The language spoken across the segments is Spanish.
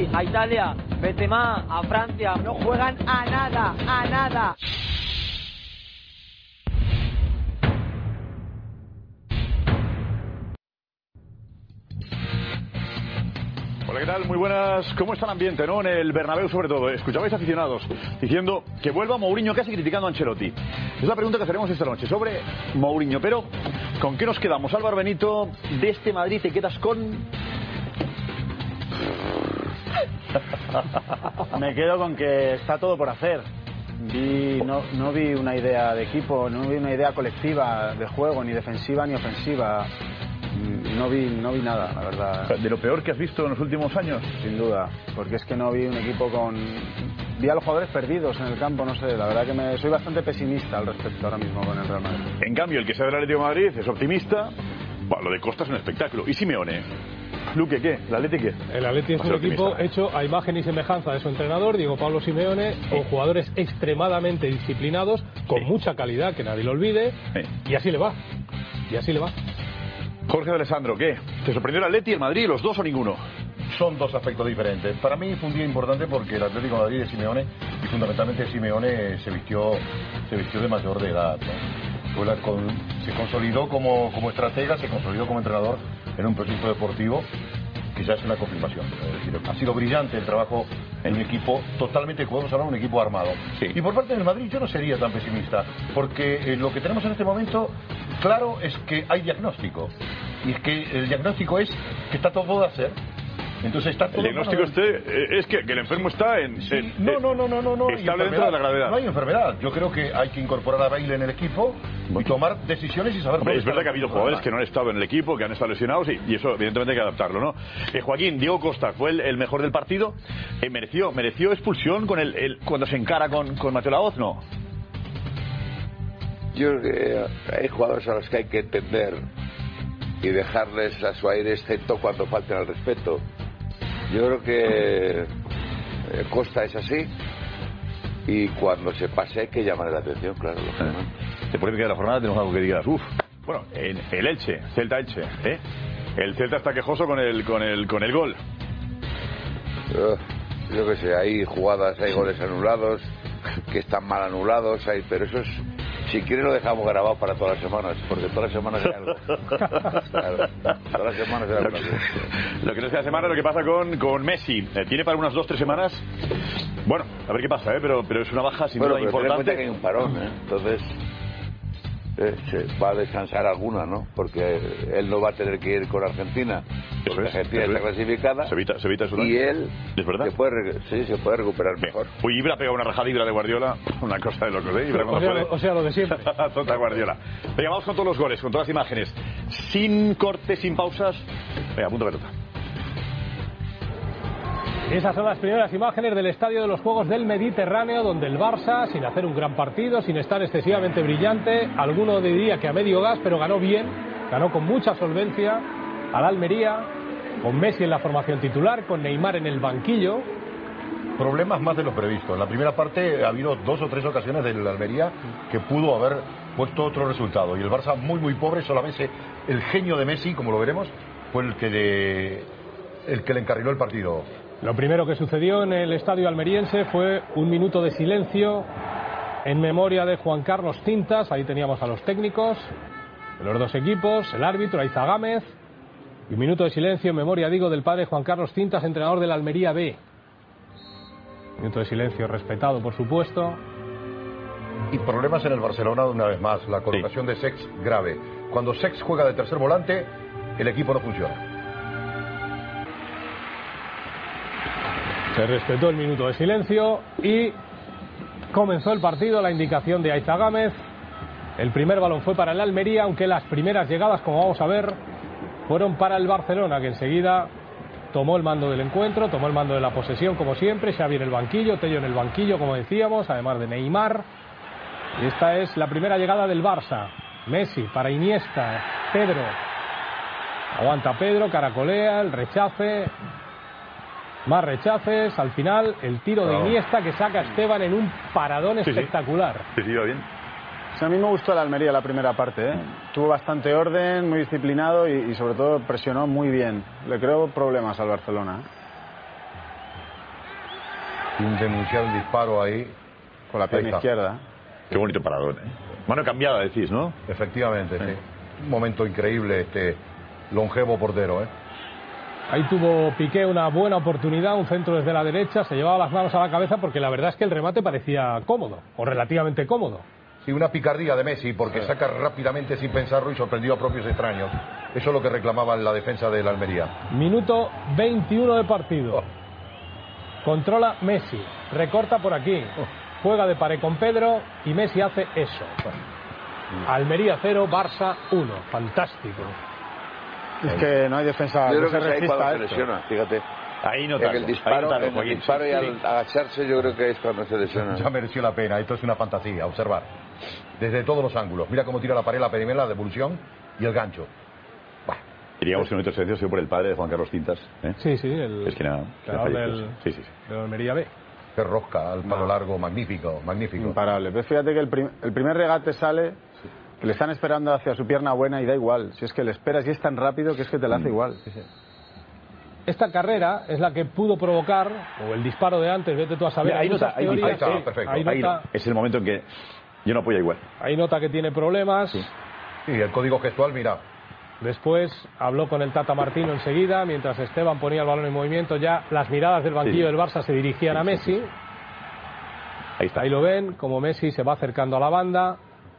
Madrid, a Italia, Benzema, a Francia. No juegan a nada, a nada. Hola, ¿qué tal? Muy buenas. ¿Cómo está el ambiente, no? En el Bernabéu, sobre todo. Escuchabais aficionados diciendo que vuelva Mourinho, casi criticando a Ancelotti. Es la pregunta que haremos esta noche sobre Mourinho. Pero, ¿con qué nos quedamos? Álvaro Benito, de este Madrid te quedas con... Me quedo con que está todo por hacer. No vi una idea de equipo, no vi una idea colectiva de juego, ni defensiva ni ofensiva. No vi nada, la verdad. ¿De lo peor que has visto en los últimos años? Sin duda, porque es que no vi un equipo con... Vi a los jugadores perdidos en el campo, no sé, la verdad que soy bastante pesimista al respecto ahora mismo con el Real Madrid. En cambio, el que sea del Atlético de Madrid es optimista. Bueno, lo de Costa es un espectáculo. ¿Y Simeone? Luque, ¿qué? ¿El Atleti qué? El Atleti es un equipo hecho a imagen y semejanza de su entrenador, Diego Pablo Simeone, con jugadores extremadamente disciplinados, con mucha calidad, que nadie lo olvide, y así le va. Y así le va. Jorge de Alessandro, ¿qué? ¿Te sorprendió el Atleti, el Madrid, los dos o ninguno? Son dos aspectos diferentes. Para mí fue un día importante porque el Atlético de Madrid de Simeone, y fundamentalmente Simeone, se vistió de mayor de edad, ¿no? Se consolidó como estratega, se consolidó como entrenador en un proyecto deportivo que ya es una confirmación. Es decir, ha sido brillante el trabajo en un equipo totalmente, podemos hablar de un equipo armado. Sí. Y por parte del Madrid yo no sería tan pesimista, porque lo que tenemos en este momento, claro, es que hay diagnóstico. Y es que el diagnóstico es que está todo de hacer. Entonces está todo. El diagnóstico es que el enfermo está en... Sí, no. Estable dentro de la gravedad. No hay enfermedad. Yo creo que hay que incorporar a Bale en el equipo y tomar decisiones y saber... Hombre, es verdad que ha habido jugadores que no han estado en el equipo, que han estado lesionados y eso evidentemente hay que adaptarlo, ¿no? Joaquín, Diego Costa fue el mejor del partido. ¿Mereció expulsión con cuando se encara con Mateo Laoz? No. Yo creo que hay jugadores a los que hay que entender y dejarles a su aire, excepto cuando falten al respeto. Yo creo que Costa es así y cuando se pase hay que llamar la atención, claro. De polémica de la jornada tenemos algo que digas. Bueno, en el Elche, Celta-Elche, ¿eh? El Celta está quejoso con el gol. Yo qué sé, hay jugadas, hay goles anulados, que están mal anulados, pero eso es... Si quiere lo dejamos grabado para todas las semanas, porque todas las semanas hay algo. Claro, todas las semanas hay algo. Lo que no es cada semana, lo que pasa con Messi. Tiene para unas 2-3 semanas. Bueno, a ver qué pasa, pero es una baja sin duda importante. Ten en cuenta que hay un parón, entonces se va a descansar alguna, ¿no? Porque él no va a tener que ir con Argentina, porque Argentina está clasificada. Se evita eso. Y él ¿es verdad? se puede recuperar mejor. Uy, Ibra pega una rajada Ibra de Guardiola, una cosa de locos, ¿eh? Ibra o sea, lo de siempre. Total Guardiola. Venga, vamos con todos los goles, con todas las imágenes. Sin cortes, sin pausas. Venga, punto pelota. Esas son las primeras imágenes del Estadio de los Juegos del Mediterráneo, donde el Barça, sin hacer un gran partido, sin estar excesivamente brillante, alguno diría que a medio gas, pero ganó bien, ganó con mucha solvencia al Almería, con Messi en la formación titular, con Neymar en el banquillo. Problemas más de lo previsto. En la primera parte ha habido 2 o 3 ocasiones del Almería que pudo haber puesto otro resultado. Y el Barça muy pobre, solamente el genio de Messi, como lo veremos, fue el que le encarriló el partido. Lo primero que sucedió en el estadio almeriense fue un minuto de silencio en memoria de Juan Carlos Cintas. Ahí teníamos a los técnicos de los dos equipos, el árbitro Aiza Gámez, y un minuto de silencio en memoria, digo, del padre Juan Carlos Cintas, entrenador del Almería B. Minuto de silencio respetado, por supuesto. Y problemas en el Barcelona una vez más. La colocación de Sex grave. Cuando Sex juega de tercer volante, el equipo no funciona. Se respetó el minuto de silencio y comenzó el partido. La indicación de Aiza Gámez. El primer balón fue para el Almería, aunque las primeras llegadas, como vamos a ver, fueron para el Barcelona, que enseguida tomó el mando del encuentro, tomó el mando de la posesión, como siempre. Xavi en el banquillo, Tello en el banquillo, como decíamos, además de Neymar. Y esta es la primera llegada del Barça. Messi para Iniesta, Pedro. Aguanta Pedro, caracolea, el rechace. Más rechaces, al final el tiro de Iniesta que saca a Esteban en un paradón espectacular. Sí, va bien. A mí me gustó el Almería la primera parte, ¿eh? Tuvo bastante orden, muy disciplinado y sobre todo presionó muy bien. Le creo problemas al Barcelona, ¿eh? sin denunciar el disparo ahí. Con la pierna izquierda. Qué bonito parador, ¿eh? Mano cambiada, decís, ¿no? Efectivamente, sí. Un momento increíble este longevo portero, ¿eh? Ahí tuvo Piqué una buena oportunidad, un centro desde la derecha, se llevaba las manos a la cabeza porque la verdad es que el remate parecía cómodo, o relativamente cómodo. Sí, una picardía de Messi, porque saca rápidamente sin pensarlo y sorprendió a propios extraños. Eso es lo que reclamaba la defensa del Almería. Minuto 21 de partido. Controla Messi, recorta por aquí, juega de pared con Pedro y Messi hace eso. Almería 0, Barça 1. Fantástico. Es que no hay defensa yo que creo se que es ahí resista cuando a se esto. lesiona, fíjate. Ahí no En tanto. el disparo, Ahí no tanto, en el Joaquín. disparo y Sí. al agacharse yo creo que es cuando se lesiona. Ya mereció la pena, esto es una fantasía, observar. Desde todos los ángulos. Mira cómo tira la pared, la primera, la devolución y el gancho. Diríamos que un hecho silencio ha sido por el padre de Juan Carlos Tintas. ¿eh? Sí, sí, el Es que nada. creador del Almería B. Qué rosca, al palo largo, magnífico, magnífico. Imparable. Pero fíjate que el primer regate sale, que le están esperando hacia su pierna buena y da igual. Si es que le esperas y es tan rápido que es que te la hace igual. Esta carrera es la que pudo provocar, o el disparo de antes, vete tú a saber. Ahí hay nota, muchas ahí teorías, está, sí, perfecto. ahí Ahí nota, es el momento en que yo no apoyo igual. ahí nota que tiene problemas. Sí, el código gestual, mira. Después habló con el Tata Martino enseguida, mientras Esteban ponía el balón en movimiento, ya las miradas del banquillo del Barça se dirigían a Messi. Ahí está. Ahí lo ven, como Messi se va acercando a la banda.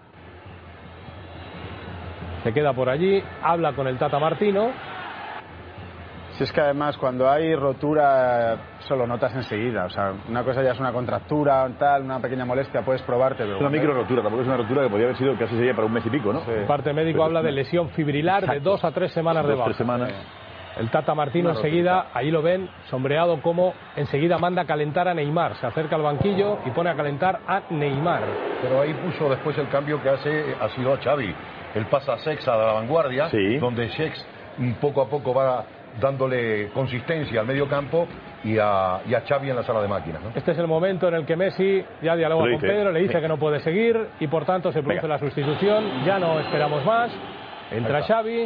Se queda por allí, habla con el Tata Martino. Si es que además cuando hay rotura solo notas enseguida. O sea, una cosa ya es una contractura, tal, una pequeña molestia, puedes probarte. Pero Es una micro rotura, tampoco es una rotura que podría haber sido casi sería para un mes y pico, ¿no? Sí. El parte médico habla de lesión fibrilar de 2 a 3 semanas de 2 o 3 baja. semanas. El Tata Martino Una enseguida, ahí lo ven, sombreado como enseguida manda a calentar a Neymar. Se acerca al banquillo y pone a calentar a Neymar. Pero ahí puso después el cambio que ha sido a Xavi. Él pasa a Sexa de la vanguardia, Sí. donde Sex poco a poco va dándole consistencia al medio campo y a Xavi en la sala de máquinas, ¿no? Este es el momento en el que Messi ya dialoga Lo con dice. Pedro, le dice que no puede seguir y por tanto se produce Venga. la sustitución. Ya no esperamos más. Entra Ahí está. Xavi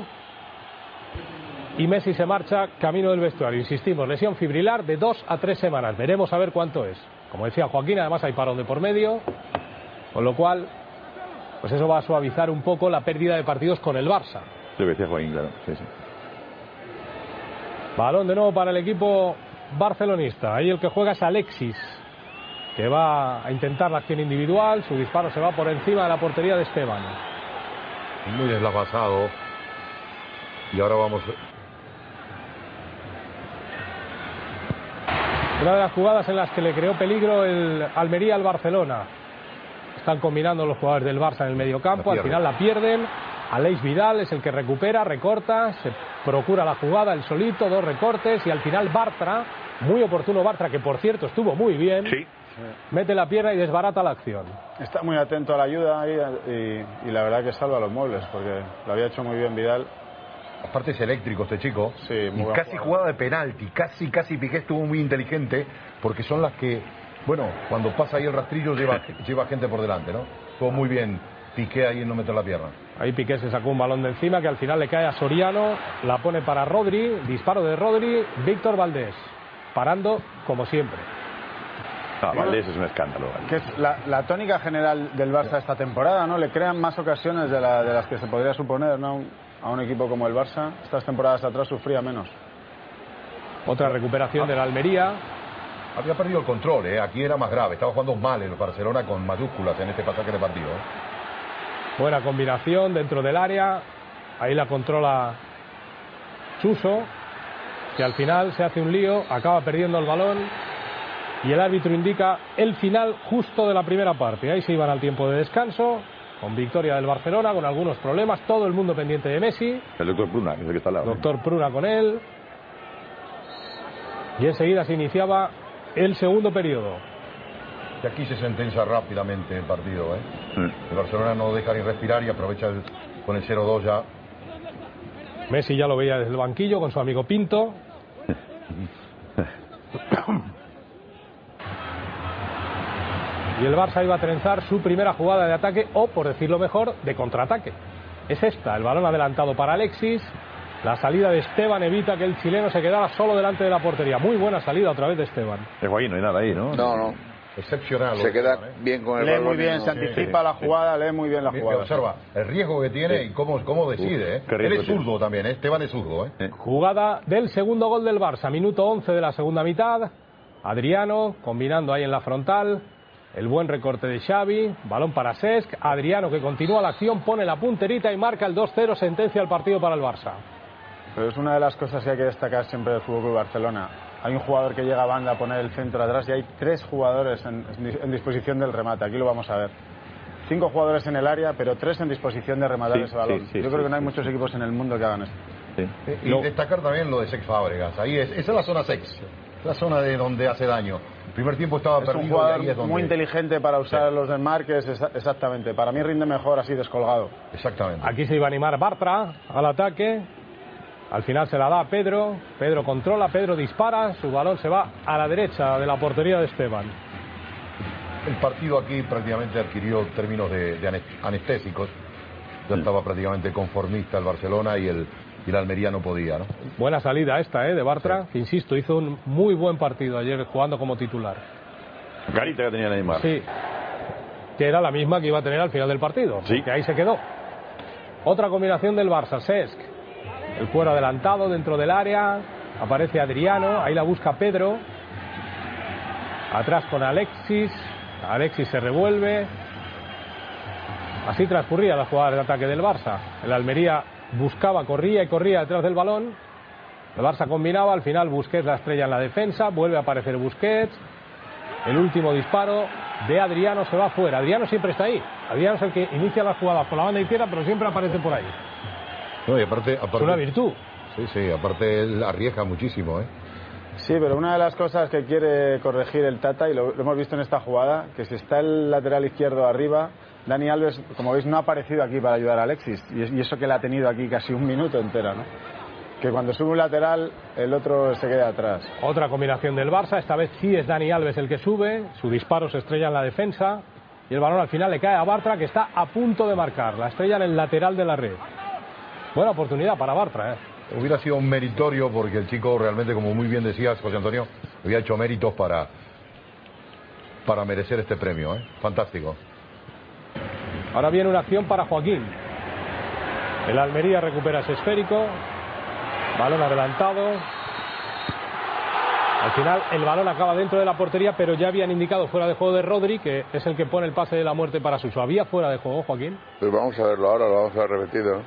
y Messi se marcha camino del vestuario. Insistimos, lesión fibrilar de 2 a 3 semanas. Veremos a ver cuánto es. Como decía Joaquín, además hay parón de por medio, con lo cual pues eso va a suavizar un poco la pérdida de partidos con el Barça. Lo que decía Joaquín, claro. Sí, sí. Balón de nuevo para el equipo barcelonista. Ahí el que juega es Alexis, que va a intentar la acción individual. Su disparo se va por encima de la portería de Esteban. Muy deslavazado. Y ahora vamos. Una de las jugadas en las que le creó peligro el Almería al Barcelona. Están combinando los jugadores del Barça en el mediocampo. Al final la pierden. Aleix Vidal es el que recupera, recorta, se procura la jugada el solito, 2 recortes y al final Bartra, muy oportuno Bartra, que por cierto estuvo muy bien, Sí. mete la pierna y desbarata la acción. está muy atento a la ayuda ahí y la verdad que salva los muebles porque lo había hecho muy bien Vidal. Aparte es eléctrico este chico. Sí, muy y buen casi jugador. jugada de penalti. Casi Piqué estuvo muy inteligente porque son las que, bueno, cuando pasa ahí el rastrillo lleva gente por delante, ¿no? Estuvo muy bien Piqué ahí en no meter la pierna. Ahí Piqué se sacó un balón de encima que al final le cae a Soriano, la pone para Rodri, disparo de Rodri, Víctor Valdés, parando como siempre. Ah, Valdés es un escándalo. Que es la tónica general del Barça esta temporada, ¿no? Le crean más ocasiones de las que se podría suponer, ¿no? A un equipo como el Barça. Estas temporadas atrás sufría menos. Otra recuperación de la Almería. Había perdido el control, ¿eh? Aquí era más grave. Estaba jugando mal el Barcelona con mayúsculas en este pasaje de partido, ¿eh? Buena combinación dentro del área. Ahí la controla Suso, que al final se hace un lío, acaba perdiendo el balón y el árbitro indica el final justo de la primera parte. Ahí se iban al tiempo de descanso, con victoria del Barcelona, con algunos problemas, todo el mundo pendiente de Messi. El doctor Pruna, que es el que está al lado. Doctor Pruna con él. Y enseguida se iniciaba el segundo periodo. Y aquí se sentencia rápidamente el partido, ¿eh? El Barcelona no deja ni respirar y aprovecha con el 0-2 ya. Messi ya lo veía desde el banquillo con su amigo Pinto. Y el Barça iba a trenzar su primera jugada de ataque, o por decirlo mejor, de contraataque. Es esta, el balón adelantado para Alexis, La salida de Esteban evita que el chileno se quedara solo delante de la portería. Muy buena salida otra vez de Esteban. Joaquín, no hay nada ahí, ¿no? No. Excepcional. Se queda bien con el lee balón. muy bien, se anticipa la jugada, lee muy bien la jugada. Observa el riesgo que tiene y cómo decide. Él es zurdo también, Esteban es zurdo. Jugada del segundo gol del Barça, minuto 11 de la segunda mitad. Adriano combinando ahí en la frontal. El buen recorte de Xavi, balón para Cesc. Adriano, que continúa la acción, pone la punterita y marca el 2-0, sentencia el partido para el Barça. Pero es una de las cosas que hay que destacar siempre del Fútbol Club Barcelona. Hay un jugador que llega a banda a poner el centro atrás y hay 3 jugadores en disposición del remate. Aquí lo vamos a ver. 5 jugadores en el área, pero 3 en disposición de rematar ese balón. Yo creo que no hay muchos equipos en el mundo que hagan esto. Y destacar también lo de Cesc Fábregas. Esa es la zona Cesc, la zona de donde hace daño. El primer tiempo estaba perdido. Es un jugador y ahí es donde... muy inteligente para usar los desmarques, exactamente. Para mí rinde mejor así descolgado. Exactamente. Aquí se iba a animar Bartra al ataque. Al final se la da a Pedro. Pedro controla, Pedro dispara. Su balón se va a la derecha de la portería de Esteban. El partido aquí prácticamente adquirió términos de anestésicos. Ya estaba prácticamente conformista el Barcelona y el Almería no podía, ¿no? Buena salida esta, de Bartra, que insisto, hizo un muy buen partido ayer jugando como titular. Garita que tenía Neymar. Sí, que era la misma que iba a tener al final del partido, que ahí se quedó. Otra combinación del Barça, Cesc. El cuero adelantado dentro del área, aparece Adriano, ahí la busca Pedro. Atrás con Alexis, Alexis se revuelve. Así transcurría la jugada de ataque del Barça. El Almería buscaba, corría y corría detrás del balón. El Barça combinaba, al final Busquets la estrella en la defensa, vuelve a aparecer Busquets. El último disparo de Adriano se va fuera. Adriano siempre está ahí. Adriano es el que inicia las jugadas por la banda izquierda, pero siempre aparece por ahí. No, y aparte, es una virtud. Sí, aparte él arriesga muchísimo, Sí, pero una de las cosas que quiere corregir el Tata, y lo hemos visto en esta jugada, que si está el lateral izquierdo arriba, Dani Alves, como veis, no ha aparecido aquí para ayudar a Alexis. Y eso que le ha tenido aquí casi un minuto entero, ¿no? Que cuando sube un lateral, el otro se queda atrás. Otra combinación del Barça, esta vez sí es Dani Alves el que sube, su disparo se estrella en la defensa, y el balón al final le cae a Bartra, que está a punto de marcar, la estrella en el lateral de la red. Buena oportunidad para Bartra, Hubiera sido un meritorio porque el chico realmente, como muy bien decías, José Antonio, había hecho méritos para merecer este premio, Fantástico. Ahora viene una acción para Joaquín. El Almería recupera ese esférico. Balón adelantado. Al final el balón acaba dentro de la portería, pero ya habían indicado fuera de juego de Rodri, que es el que pone el pase de la muerte para Suso. ¿Había fuera de juego, Joaquín? Pues vamos a verlo ahora, lo vamos a ver repetido.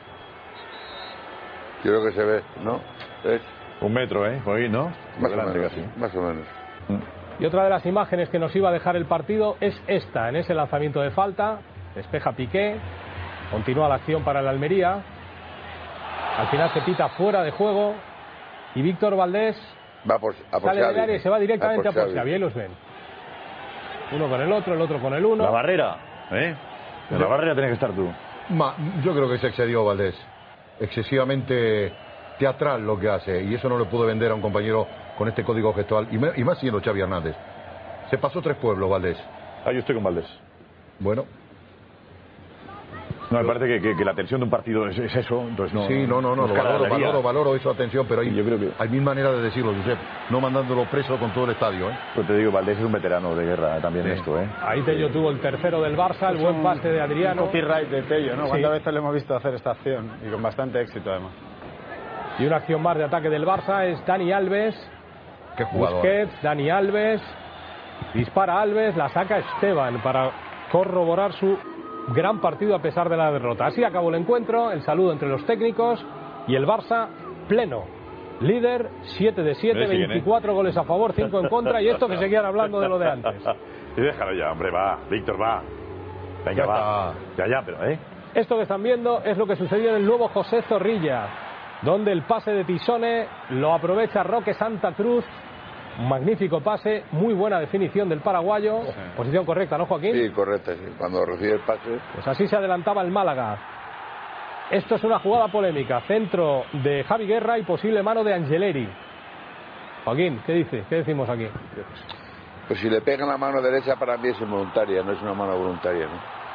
Yo creo que se ve, ¿no? ¿Es? 1 metro, Joaquín, ¿no? Más o menos. Y otra de las imágenes que nos iba a dejar el partido es esta, en ese lanzamiento de falta. Despeja Piqué. Continúa la acción para el Almería. Al final se pita fuera de juego. Y Víctor Valdés sale del área y se va directamente a por Xavi. Ahí los ven. Uno con el otro con el uno. La barrera, En la barrera tenés que estar tú. Yo creo que se excedió Valdés. Excesivamente teatral lo que hace. Y eso no le pudo vender a un compañero con este código gestual. Y más siendo Xavi Hernández. Se pasó 3 pueblos, Valdés. Yo estoy con Valdés. Bueno. No, me parece que la tensión de un partido es eso, entonces no... Sí, no, valoro esa atención, pero yo creo que... hay mil maneras de decirlo, Josep, no mandándolo preso con todo el estadio, Pues te digo, Valdés es un veterano de guerra también esto, Ahí Tello tuvo el tercero del Barça, el buen pase de Adriano. Copyright de Tello, ¿no? Sí. ¿Cuántas veces le hemos visto hacer esta acción? Y con bastante éxito, además. Y una acción más de ataque del Barça es Dani Alves. Qué jugador. Busquets, Dani Alves. Dispara Alves, la saca Esteban para corroborar su gran partido a pesar de la derrota. Así acabó el encuentro, el saludo entre los técnicos y el Barça pleno. Líder, 7 de 7, 24 goles a favor, 5 en contra, y esto que seguían hablando de lo de antes. Y déjalo ya, hombre, va, Víctor, va. Venga, va. Ya, pero, Esto que están viendo es lo que sucedió en el nuevo José Zorrilla, donde el pase de Pisone lo aprovecha Roque Santa Cruz. Un magnífico pase, muy buena definición del paraguayo. Sí. Posición correcta, ¿no, Joaquín? Sí, correcta, sí. Cuando recibe el pase. Pues así se adelantaba el Málaga. Esto es una jugada polémica. Centro de Javi Guerra y posible mano de Angeleri. Joaquín, ¿qué dice? ¿Qué decimos aquí? Pues si le pegan la mano derecha, para mí es involuntaria, no es una mano voluntaria, ¿no?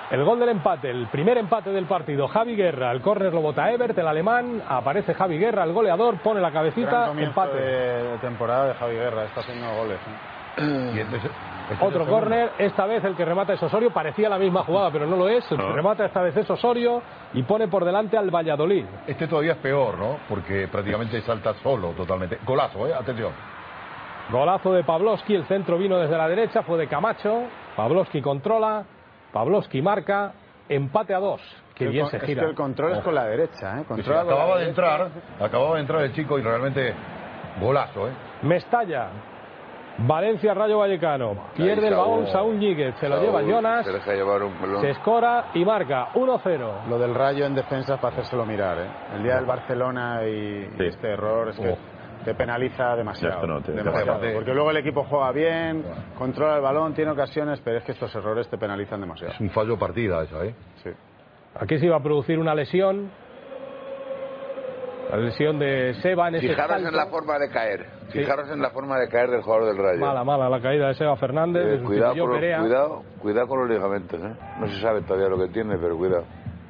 El gol del empate, el primer empate del partido. Javi Guerra, el córner lo bota Evert, el alemán. Aparece Javi Guerra, el goleador, pone la cabecita, empate. De temporada de Javi Guerra, está haciendo goles. Y Otro córner, esta vez el que remata es Osorio, parecía la misma jugada, pero no lo es. El que remata esta vez es Osorio y pone por delante al Valladolid. Este todavía es peor, ¿no? Porque prácticamente salta solo totalmente. Golazo, atención. Golazo de Pavlovsky, el centro vino desde la derecha, fue de Camacho. Pavlovsky controla, Pavlovsky marca, empate a 2. Qué bien se gira. Es que el control es con la derecha, ¿eh? Sí, acababa de entrar el chico y realmente golazo, Mestalla. Valencia Rayo Vallecano. Pierde el balón Saúl Ñíguez. Se lo lleva Jonas. Se deja llevar un pelón. Se escora y marca 1-0. Lo del Rayo en defensa es para hacérselo mirar, ¿eh? El día del Barcelona y este error es que te penaliza demasiado. Demasiado. Porque luego el equipo juega bien, controla el balón, tiene ocasiones, pero es que estos errores te penalizan demasiado. Es un fallo partida esa, Sí. Aquí se iba a producir una lesión. La lesión de Seba en ese Fijaros salto. en la forma de caer. Fijaros en la forma de caer del jugador del Rayo. Mala la caída de Seba Fernández. Cuidado con los ligamentos, ¿eh? No se sabe todavía lo que tiene, pero cuidado.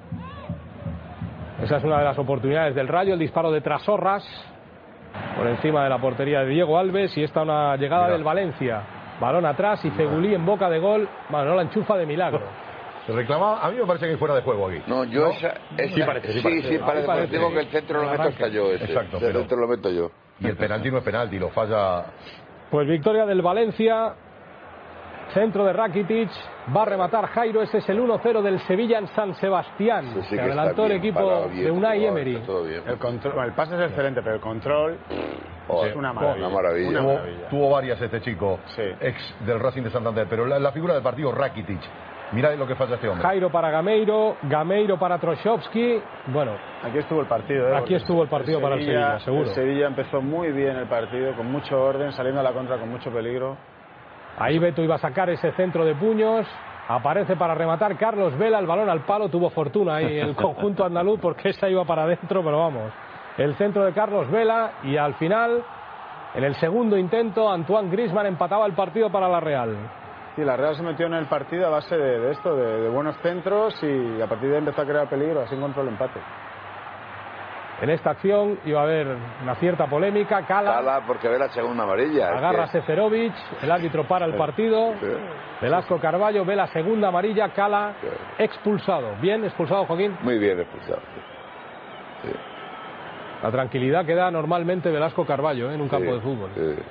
Esa es una de las oportunidades del Rayo. El disparo de Trasorras por encima de la portería de Diego Alves. Y esta una llegada del Valencia. Balón atrás y Fegulí en boca de gol. Bueno, no la enchufa de milagro. Se reclamaba, a mí me parece que hay fuera de juego aquí. No, yo esa Sí parece. Pues digo que el centro lo meto hasta yo. Exacto, el centro lo meto yo. Y el penalti no es penalti, lo falla. Pues victoria del Valencia. Centro de Rakitic. Va a rematar Jairo. Ese es el 1-0 del Sevilla en San Sebastián. Sí, que adelantó el equipo de Unai Emery. El pase es excelente, pero el control es una maravilla. Tuvo varias este chico, ex del Racing de Santander. Pero la figura del partido, Rakitic. Mirad lo que falla este hombre. Jairo para Gameiro, Gameiro para Troszczowski. Bueno, aquí estuvo el partido. Aquí estuvo el partido para el Sevilla, seguro. El Sevilla empezó muy bien el partido, con mucho orden, saliendo a la contra con mucho peligro. Ahí Beto iba a sacar ese centro de puños. Aparece para rematar Carlos Vela, el balón al palo. Tuvo fortuna ahí el conjunto andaluz porque esa iba para adentro, pero vamos. El centro de Carlos Vela y al final, en el segundo intento, Antoine Griezmann empataba el partido para la Real. Sí, la Real se metió en el partido a base de esto, de buenos centros, y a partir de ahí empezó a crear peligro, así encontró el empate. En esta acción iba a haber una cierta polémica. Cala porque ve la segunda amarilla. Agarra a Seferovic, el árbitro para el partido. Velasco Carballo ve la segunda amarilla. Cala expulsado. ¿Bien expulsado, Joaquín? Muy bien expulsado. Sí. La tranquilidad que da normalmente Velasco Carballo en un campo de fútbol.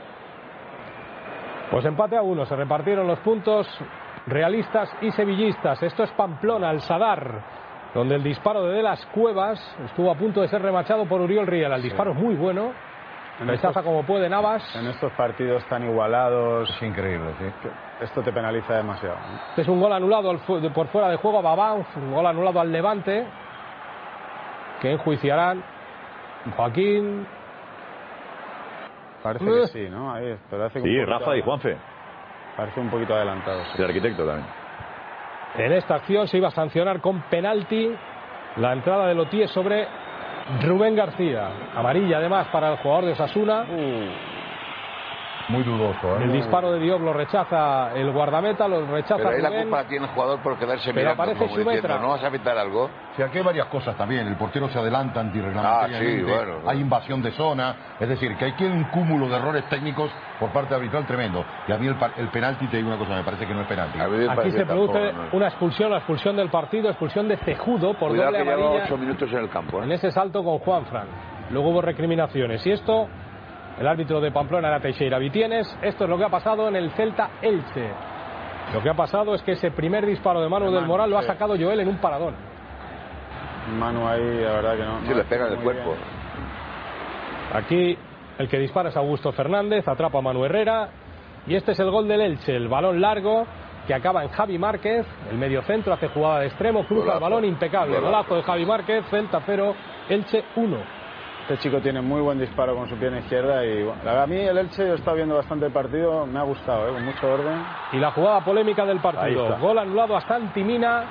Pues empate a 1, se repartieron los puntos realistas y sevillistas. Esto es Pamplona, el Sadar, donde el disparo de las Cuevas estuvo a punto de ser remachado por Uriol Riera. El disparo es muy bueno, rechaza como puede Navas. En estos partidos tan igualados, es increíble, esto te penaliza demasiado. Este es un gol anulado por fuera de juego a Babán, un gol anulado al Levante, que enjuiciarán Joaquín. Parece que sí, ¿no? Ahí, pero hace sí, Rafa y Juanfe. Parece un poquito adelantado. El arquitecto también. En esta acción se iba a sancionar con penalti la entrada de Lotier sobre Rubén García. Amarilla además para el jugador de Osasuna. Muy dudoso, El disparo de Diop lo rechaza el guardameta, lo rechaza pero ahí Rubén. la culpa la tiene el jugador por quedarse pero mirando, aparece como diciendo, ¿no vas a pitar algo? Sí, aquí hay varias cosas también. El portero se adelanta antirreglamentariamente. Hay invasión de zona. Es decir, que hay un cúmulo de errores técnicos por parte arbitral tremendo. Y a mí el penalti, te digo una cosa, me parece que no es penalti. Aquí se produce una expulsión, la expulsión del partido, expulsión de Cejudo por Cuidado doble que amarilla. lleva 8 minutos en el campo. En ese salto con Juanfran. Luego hubo recriminaciones. Y esto, el árbitro de Pamplona era Teixeira Vitienes. Esto es lo que ha pasado en el Celta Elche. Lo que ha pasado es que ese primer disparo de Manu del Moral lo ha sacado Joel en un paradón. Manu ahí, la verdad que no. Sí, le pega en el cuerpo. Bien. Aquí el que dispara es Augusto Fernández, atrapa a Manu Herrera. Y este es el gol del Elche, el balón largo que acaba en Javi Márquez. El mediocentro hace jugada de extremo, cruza el balón, impecable. Golazo de Javi Márquez, Celta 0, Elche 1. Este chico tiene muy buen disparo con su pierna izquierda y bueno, a mí el Elche, yo he estado viendo bastante el partido, me ha gustado, con mucho orden. Y la jugada polémica del partido, gol anulado a Santi Mina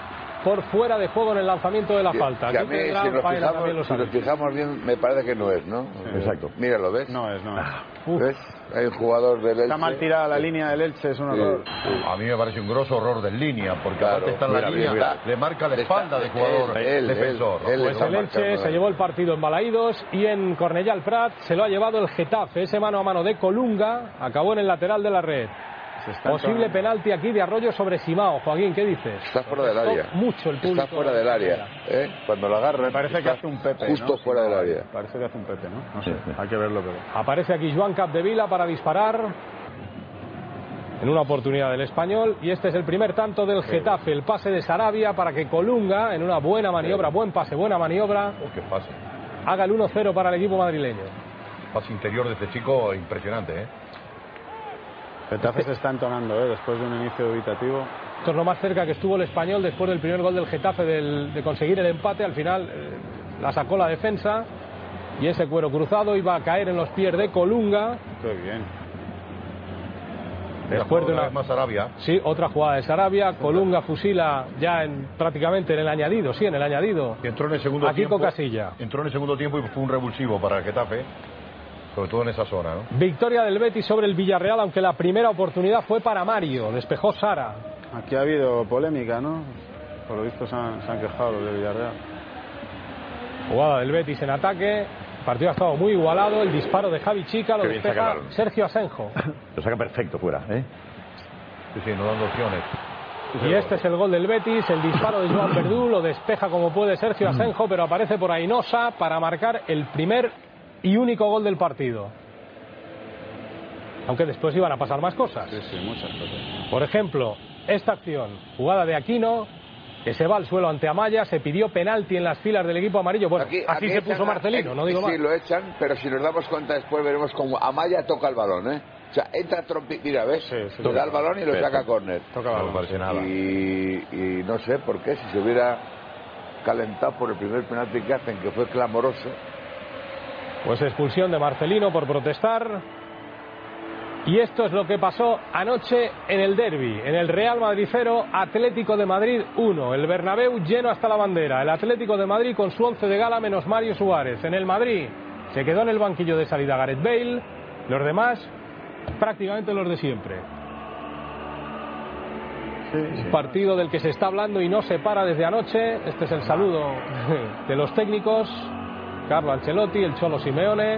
por fuera de juego en el lanzamiento de la falta. Que a Aquí mí, tendrán si faena también los nos árbitros. fijamos bien, me parece que no es, ¿no? Exacto. Míralo, ¿ves? No es. ¿Ves? Hay un jugador del Elche. Está mal tirada la línea del Elche, es un horror. A mí me parece un grosso error de línea, porque Claro, aparte está en la mira, línea, mira. le marca la espalda del jugador defensor. él Pues está el Elche marcando se ahí. llevó el partido en Balaídos y en Cornellà al Prat se lo ha llevado el Getafe. Ese mano a mano de Colunga acabó en el lateral de la red. Posible penalti aquí de Arroyo sobre Simao. Joaquín, ¿qué dices? Está fuera del área. Mucho el público. Está fuera del área. Cuando lo agarra, Me parece que hace un Pepe, justo ¿no? fuera del área. Parece que hace un Pepe, ¿no? No sé, hay que verlo, pero... Aparece aquí Joan Capdevila para disparar en una oportunidad del Español. Y este es el primer tanto del Getafe. El pase de Sarabia para que Colunga, en una buena maniobra, buen pase, buena maniobra, Oh, qué pase. haga el 1-0 para el equipo madrileño. Pase interior de este chico impresionante, ¿eh? Getafe se está entonando, después de un inicio dubitativo. Esto es lo más cerca que estuvo el Español después del primer gol del Getafe de conseguir el empate. Al final la sacó la defensa y ese cuero cruzado iba a caer en los pies de Colunga. Qué bien. Después de una una vez más Arabia. Sí, otra jugada de Sarabia. Colunga fusila ya prácticamente en el añadido. Sí, en el añadido. Y entró en el segundo Aquí tiempo. con Casilla. Entró en el segundo tiempo y fue un revulsivo para el Getafe, sobre todo en esa zona, ¿no? Victoria del Betis sobre el Villarreal, aunque la primera oportunidad fue para Mario. Despejó Sara. Aquí ha habido polémica, ¿no? Por lo visto se han quejado los de Villarreal. Jugada del Betis en ataque. El partido ha estado muy igualado. El disparo de Javi Chica lo Qué bien despeja saca el balón. Sergio Asenjo. Lo saca perfecto fuera, ¿eh? Sí, no dando opciones. Y este es el gol del Betis. El disparo de Joan Verdú lo despeja como puede Sergio Asenjo, pero aparece por Ainosa para marcar el primer y único gol del partido. Aunque después iban a pasar más cosas. Sí, muchas cosas. Por ejemplo, esta acción, jugada de Aquino, que se va al suelo ante Amaya, se pidió penalti en las filas del equipo amarillo. Bueno, así se puso Marcelino, no digo más. Sí, lo echan, pero si nos damos cuenta después veremos como Amaya toca el balón, ¿eh? O sea, entra mira, ¿ves? Sí, le da el balón y lo saca a córner. Toca balón. No parece nada. Y no sé por qué, si se hubiera calentado por el primer penalti que hacen, que fue clamoroso. Pues expulsión de Marcelino por protestar. Y esto es lo que pasó anoche en el derbi, en el Real Madrid 0, Atlético de Madrid 1. El Bernabéu lleno hasta la bandera. El Atlético de Madrid con su 11 de gala menos Mario Suárez. En el Madrid se quedó en el banquillo de salida Gareth Bale. Los demás prácticamente los de siempre. Un partido del que se está hablando y no se para desde anoche. Este es el saludo de los técnicos. Carlo Ancelotti, el Cholo Simeone.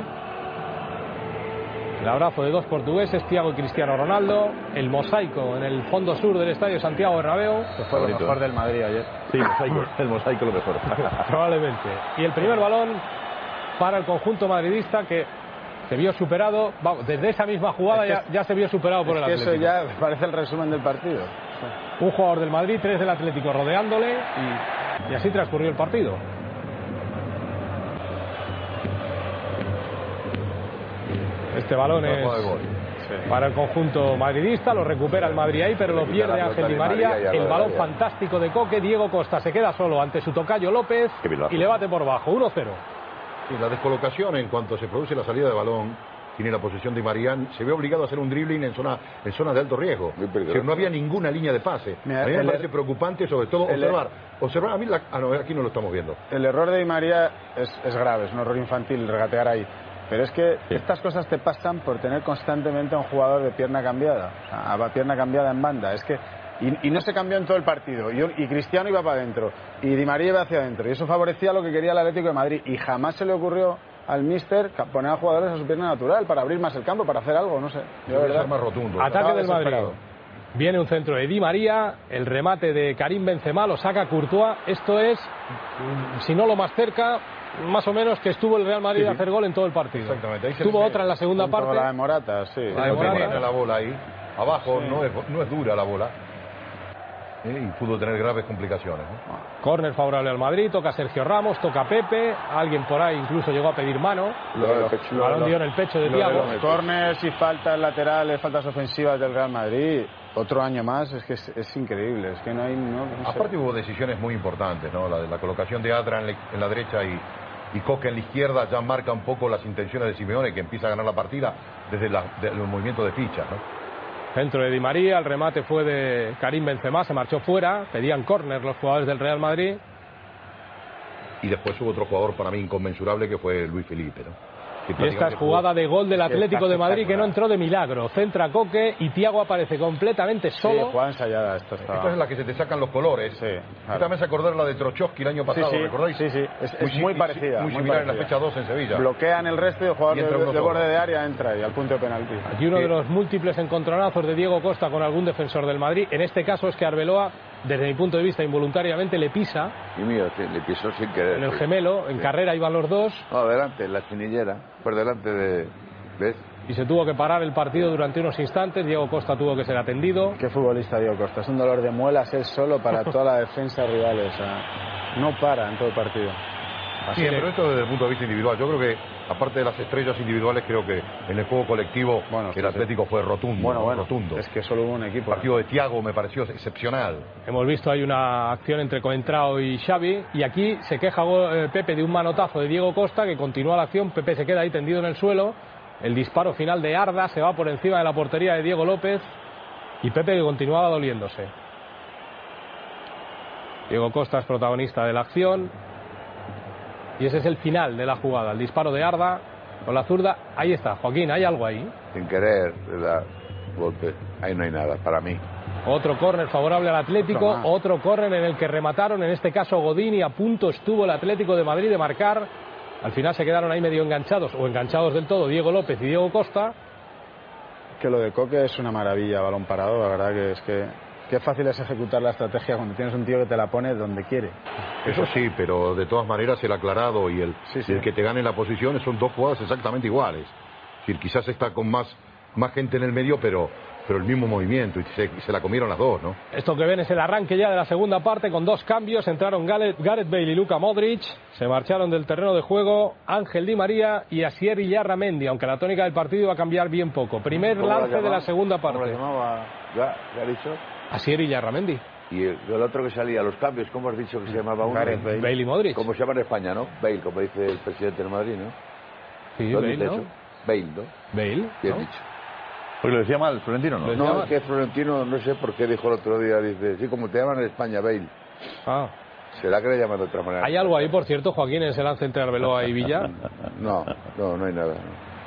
El abrazo de dos portugueses, Thiago y Cristiano Ronaldo. El mosaico en el fondo sur del estadio Santiago Bernabéu. Que fue lo mejor del Madrid ayer. Sí, el mosaico lo mejor. Probablemente. Y el primer balón para el conjunto madridista, que se vio superado. Desde esa misma jugada ya se vio superado por el Atlético. Eso ya parece el resumen del partido. Un jugador del Madrid, 3 del Atlético rodeándole y así transcurrió el partido. Este balón es para el conjunto madridista, lo recupera el Madrid ahí, pero lo pierde Ángel Di María. El balón fantástico de Coque, Diego Costa se queda solo ante su tocayo López y le bate por bajo, 1-0. Y la descolocación en cuanto se produce la salida de balón, tiene la posesión de María, se ve obligado a hacer un dribbling en zona de alto riesgo. Que no había ninguna línea de pase. Mira, a mí me parece preocupante, sobre todo observar. A mí aquí no lo estamos viendo. El error de Di María es grave, es un error infantil regatear ahí. Pero es que estas cosas te pasan por tener constantemente a un jugador de pierna cambiada, o sea, pierna cambiada en banda. Es que y no se cambió en todo el partido. Y Cristiano iba para adentro y Di María iba hacia adentro. Y eso favorecía lo que quería el Atlético de Madrid. Y jamás se le ocurrió al míster poner a jugadores a su pierna natural para abrir más el campo, para hacer algo, no sé. Yo de verdad, más rotundo. Ataque del Madrid. Viene un centro de Di María, el remate de Karim Benzema, lo saca Courtois. Esto es, si no lo más cerca, más o menos que estuvo el Real Madrid a hacer gol en todo el partido. Exactamente. Tuvo otra en la segunda parte. La de Morata, sí. La de Morata. Tiene la bola ahí. Abajo no es dura la bola. Y pudo tener graves complicaciones, ¿no? Córner favorable al Madrid, toca Sergio Ramos, toca Pepe, alguien por ahí incluso llegó a pedir mano. El balón dio en el pecho de Thiago. Los corners y faltas laterales, faltas ofensivas del Real Madrid, otro año más, es que es increíble, es que no hay... No sé. Aparte hubo decisiones muy importantes, ¿no? La colocación de Adra en la derecha y Coque en la izquierda ya marca un poco las intenciones de Simeone, que empieza a ganar la partida desde el movimiento de ficha, ¿no? Centro de Di María, el remate fue de Karim Benzema, se marchó fuera, pedían córner los jugadores del Real Madrid. Y después hubo otro jugador para mí inconmensurable que fue Luis Felipe, ¿no? Y esta es jugada de gol del Atlético de Madrid que no entró de milagro. Centra Coque y Thiago aparece completamente solo. Sí, jugada ensayada. Esta es la que se te sacan los colores. Sí, claro. Esta me hace acordar la de Trochowski el año pasado, ¿recordáis? Sí, sí. Es muy parecida. Muy similar en la fecha 2 en Sevilla. Bloquean el resto y el jugador de borde de área entra y al punto de penalti. Aquí uno de los múltiples encontronazos de Diego Costa con algún defensor del Madrid. En este caso es que Arbeloa, desde mi punto de vista, involuntariamente le pisa. Y mío, sí, le pisó sin querer. En el gemelo, en carrera iban los dos. No, adelante, en la espinillera, por delante de... ¿Ves? Y se tuvo que parar el partido durante unos instantes. Diego Costa tuvo que ser atendido. Qué futbolista Diego Costa. Es un dolor de muelas él solo para toda la defensa rivales. O sea, no para en todo el partido. Así sí, pero esto desde el punto de vista individual. Yo creo que, aparte de las estrellas individuales, creo que en el juego colectivo el Atlético fue rotundo. Rotundo. Es que solo hubo un equipo. El partido de Thiago me pareció excepcional. Hemos visto hay una acción entre Coentrao y Xavi. Y aquí se queja Pepe de un manotazo de Diego Costa que continúa la acción. Pepe se queda ahí tendido en el suelo. El disparo final de Arda se va por encima de la portería de Diego López. Y Pepe que continuaba doliéndose. Diego Costa es protagonista de la acción. Y ese es el final de la jugada, el disparo de Arda con la zurda. Ahí está, Joaquín, ¿hay algo ahí? Sin querer, ¿verdad? Golpe. Ahí no hay nada, para mí. Otro córner favorable al Atlético, otro córner en el que remataron, en este caso Godín, y a punto estuvo el Atlético de Madrid de marcar. Al final se quedaron ahí medio enganchados, o enganchados del todo, Diego López y Diego Costa. Que lo de Coque es una maravilla, balón parado, la verdad que es que... Qué fácil es ejecutar la estrategia cuando tienes un tío que te la pone donde quiere. Eso sí, pero de todas maneras el aclarado y el que te gane la posición son dos jugadas exactamente iguales. Es decir, quizás está con más gente en el medio, pero el mismo movimiento, y se la comieron las dos, ¿no? Esto que ven es el arranque ya de la segunda parte con dos cambios. Entraron Gareth Bale y Luka Modric. Se marcharon del terreno de juego Ángel Di María y Asier Illarramendi, aunque la tónica del partido iba a cambiar bien poco. Primer lance de la segunda parte. ¿Cómo lo llamaba? ¿Ya ha dicho? Asier Illarramendi. Y el otro que salía, los cambios, ¿cómo has dicho que se llamaba uno? Bale y Modric. Como se llama en España, ¿no? Bale, como dice el presidente de Madrid, ¿no? Sí, Bale, ¿no? Bale, ¿no? Bale, bien ¿no? dicho. Porque lo decía mal, Florentino, ¿no? No, es que Florentino, no sé por qué dijo el otro día, dice, sí, como te llaman en España, Bale. Ah. ¿Será que le llaman de otra manera? ¿Hay algo ahí, por cierto, Joaquín, en ese lance entre Arbeloa y Villa? No hay nada.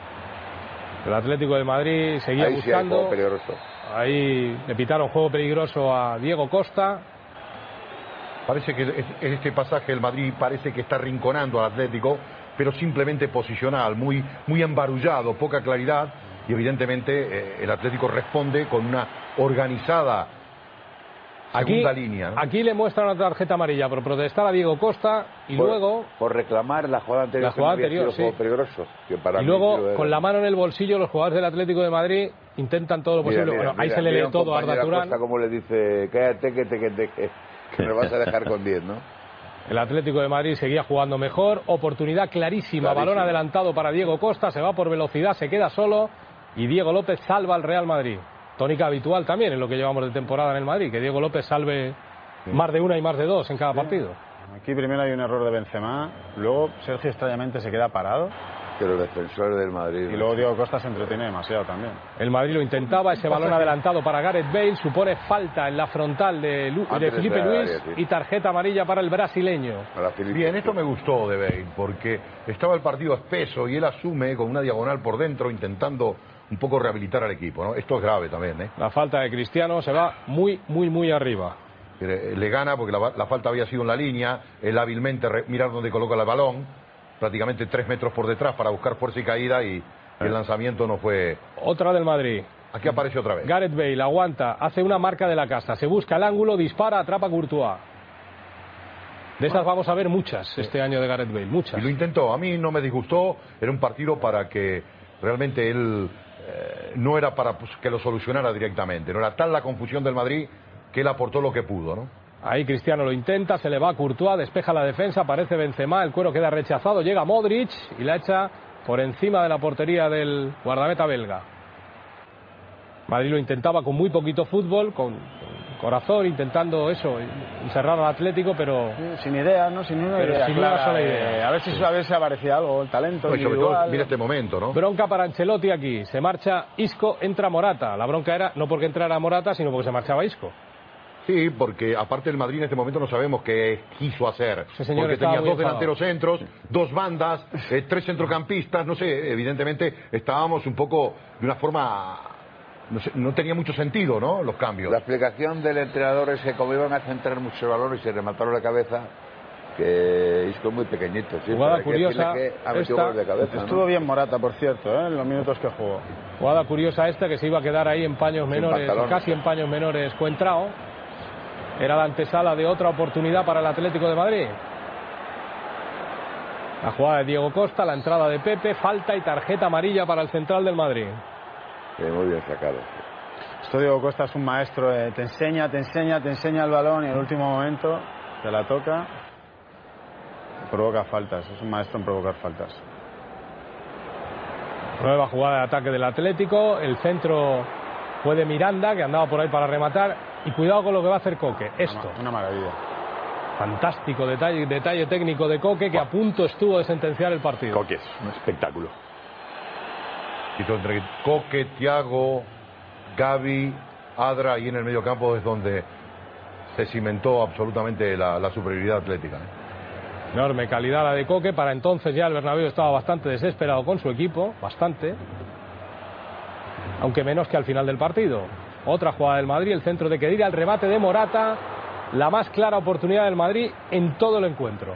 El Atlético de Madrid seguía ahí buscando. Sí hay juego peligroso. Ahí le pitaron juego peligroso a Diego Costa. Parece que en este pasaje el Madrid parece que está rinconando al Atlético, pero simplemente posicional, muy embarullado, poca claridad, y evidentemente el Atlético responde con una organizada segunda línea, ¿no? Aquí le muestran una tarjeta amarilla por protestar a Diego Costa y luego... Por reclamar la jugada anterior. La jugada anterior, sí. Juego peligroso, que para y luego, con la mano en el bolsillo, los jugadores del Atlético de Madrid intentan todo lo posible. Mira, ahí se le lee todo a Arda Turán. Costa como le dice, cállate que me vas a dejar con 10, ¿no? El Atlético de Madrid seguía jugando mejor. Oportunidad clarísima. Balón adelantado para Diego Costa. Se va por velocidad, se queda solo. Y Diego López salva al Real Madrid. Tónica habitual también en lo que llevamos de temporada en el Madrid, que Diego López salve más de una y más de dos en cada partido. Aquí primero hay un error de Benzema, luego Sergio extrañamente se queda parado. Que los defensores del Madrid. Y luego Diego Costa se entretiene demasiado también. El Madrid lo intentaba, ese balón adelantado para Gareth Bale, supone falta en la frontal de Felipe Luis y tarjeta amarilla para el brasileño. Bien, esto me gustó de Bale, porque estaba el partido espeso y él asume con una diagonal por dentro intentando un poco rehabilitar al equipo, ¿no? Esto es grave también, ¿eh? La falta de Cristiano se va muy arriba. Le gana porque la falta había sido en la línea, él hábilmente mirar dónde coloca el balón, prácticamente 3 metros por detrás para buscar fuerza y caída, y el lanzamiento no fue... Otra del Madrid. Aquí aparece otra vez. Gareth Bale aguanta, hace una marca de la casa, se busca el ángulo, dispara, atrapa a Courtois. De esas vamos a ver muchas este año de Gareth Bale, muchas. Y lo intentó, a mí no me disgustó, era un partido para que realmente él no era para que lo solucionara directamente, no era tal la confusión del Madrid que él aportó lo que pudo, ¿no? Ahí Cristiano lo intenta, se le va a Courtois, despeja la defensa, aparece Benzema, el cuero queda rechazado, llega Modric y la echa por encima de la portería del guardameta belga. Madrid lo intentaba con muy poquito fútbol, con corazón, intentando eso, encerrar al Atlético, pero sin ideas, ¿no? Sin una idea sin clara, una sola idea. A ver si aparecía algo, el talento Pues sobre individual. todo, mira este momento, ¿no? Bronca para Ancelotti aquí. Se marcha Isco, entra Morata. La bronca era no porque entrara Morata, sino porque se marchaba Isco. Sí, porque aparte el Madrid en este momento no sabemos qué quiso hacer. Ese señor porque estaba tenía muy dos delanteros centros, dos bandas, 3 centrocampistas, no sé, evidentemente estábamos un poco de una forma... No tenía mucho sentido, ¿no? Los cambios. La explicación del entrenador es que como iban a centrar mucho el balón y se remataron la cabeza, que Isco es muy pequeñito. Sí, Jugada hay que curiosa, decirle que ha metido esta. goles de cabeza, Estuvo ¿no? bien Morata, por cierto, en los minutos que jugó. Jugada curiosa esta, que se iba a quedar ahí en paños Sin menores, pantalón. casi en paños menores, Coentrao. Era la antesala de otra oportunidad para el Atlético de Madrid. La jugada de Diego Costa, la entrada de Pepe, falta y tarjeta amarilla para el central del Madrid. Muy bien sacado. Esto Diego Costa es un maestro, te enseña el balón y en el último momento te la toca, provoca faltas, es un maestro en provocar faltas. Nueva jugada de ataque del Atlético, el centro fue de Miranda, que andaba por ahí para rematar, y cuidado con lo que va a hacer Coque, esto. Una maravilla. Fantástico detalle técnico de Coque, que a punto estuvo de sentenciar el partido. Coque es un espectáculo. Y entre Coque, Thiago, Gavi, Adra y en el medio campo es donde se cimentó absolutamente la superioridad atlética. Enorme calidad la de Coque. Para entonces ya el Bernabéu estaba bastante desesperado con su equipo, bastante, aunque menos que al final del partido. Otra jugada del Madrid, el centro de Khedira, el remate de Morata, la más clara oportunidad del Madrid en todo el encuentro.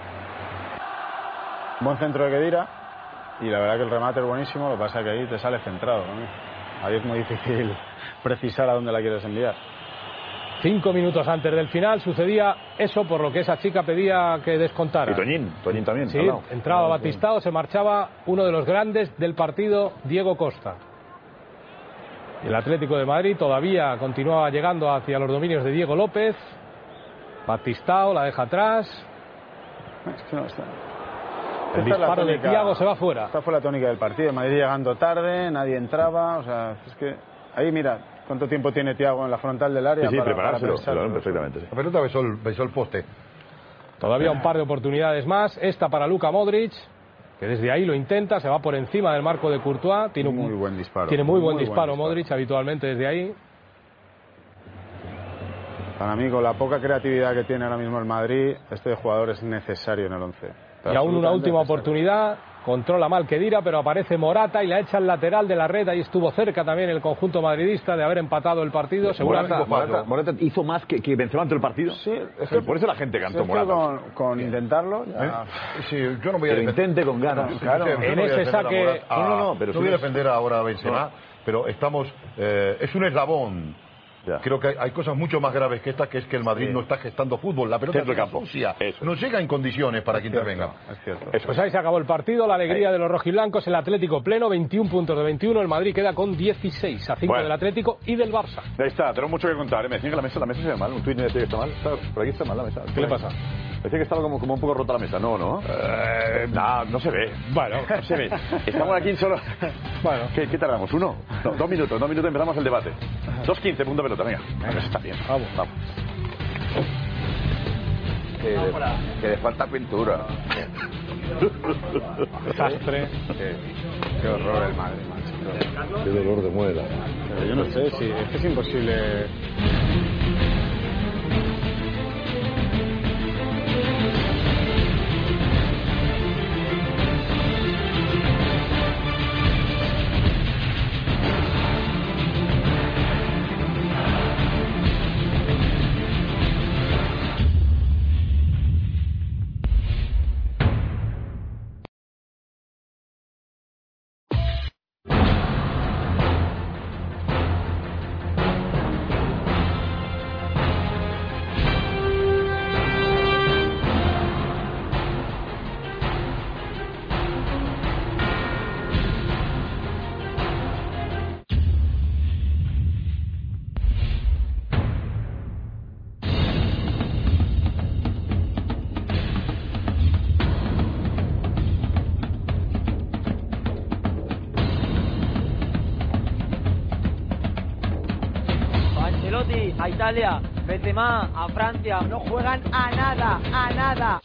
Buen centro de Khedira y la verdad que el remate es buenísimo, lo que pasa es que ahí te sale centrado, ¿no? Ahí es muy difícil precisar a dónde la quieres enviar. 5 minutos antes del final sucedía eso por lo que esa chica pedía que descontara. Y Toñín también. Sí, entraba Batistao, se marchaba uno de los grandes del partido, Diego Costa. Y el Atlético de Madrid todavía continuaba llegando hacia los dominios de Diego López. Batistao la deja atrás. Es que no está. El disparo de Thiago se va fuera. Esta fue la tónica del partido. Madrid llegando tarde, nadie entraba. O sea, es que ahí mira cuánto tiempo tiene Thiago en la frontal del área. Sí, para preparárselo pensarlo. perfectamente. Sí. La pelota besó el poste. Todavía un par de oportunidades más. Esta para Luka Modric, que desde ahí lo intenta, se va por encima del marco de Courtois. Tiene muy buen disparo. Tiene muy buen disparo Modric habitualmente desde ahí. Para mí, con la poca creatividad que tiene ahora mismo el Madrid, este jugador es necesario en el 11. Y aún una última oportunidad, controla mal Khedira, pero aparece Morata y la echa al lateral de la red. Ahí estuvo cerca también el conjunto madridista de haber empatado el partido. Morata hizo más que Benzema ante el partido. Sí, es que por eso la gente cantó Morata. Con intentarlo. Sí, yo no voy a que lo intente con ganas. Claro. En ese saque. Pero no voy a defender ahora a Benzema, pero estamos. Es un eslabón. Ya. Creo que hay cosas mucho más graves que esta, que es que el Madrid no está gestando fútbol. La pelota está sucia. No llega en condiciones para que intervenga. Es cierto. Pues ahí se acabó el partido, la alegría de los rojiblancos, el Atlético pleno, 21 puntos de 21, el Madrid queda con 16 a 5 del Atlético y del Barça. Ahí está, tenemos mucho que contar. Me decían que la mesa se ve mal, un tuit me decía que está mal. Por aquí está mal la mesa. ¿Qué le pasa? Decía que estaba como un poco rota la mesa. No no se ve. Bueno, no se ve. Estamos aquí solo. Bueno. ¿Qué tardamos? ¿1? No, 2 minutos empezamos el debate. 2:15, punto pelota, venga. Está bien. Vamos. Que le falta pintura. Desastre. Qué horror el Madrid, macho. Qué dolor de muela. Pero yo no sé si es que es imposible. Ancelotti a Italia, Benzema a Francia, no juegan a nada, a nada.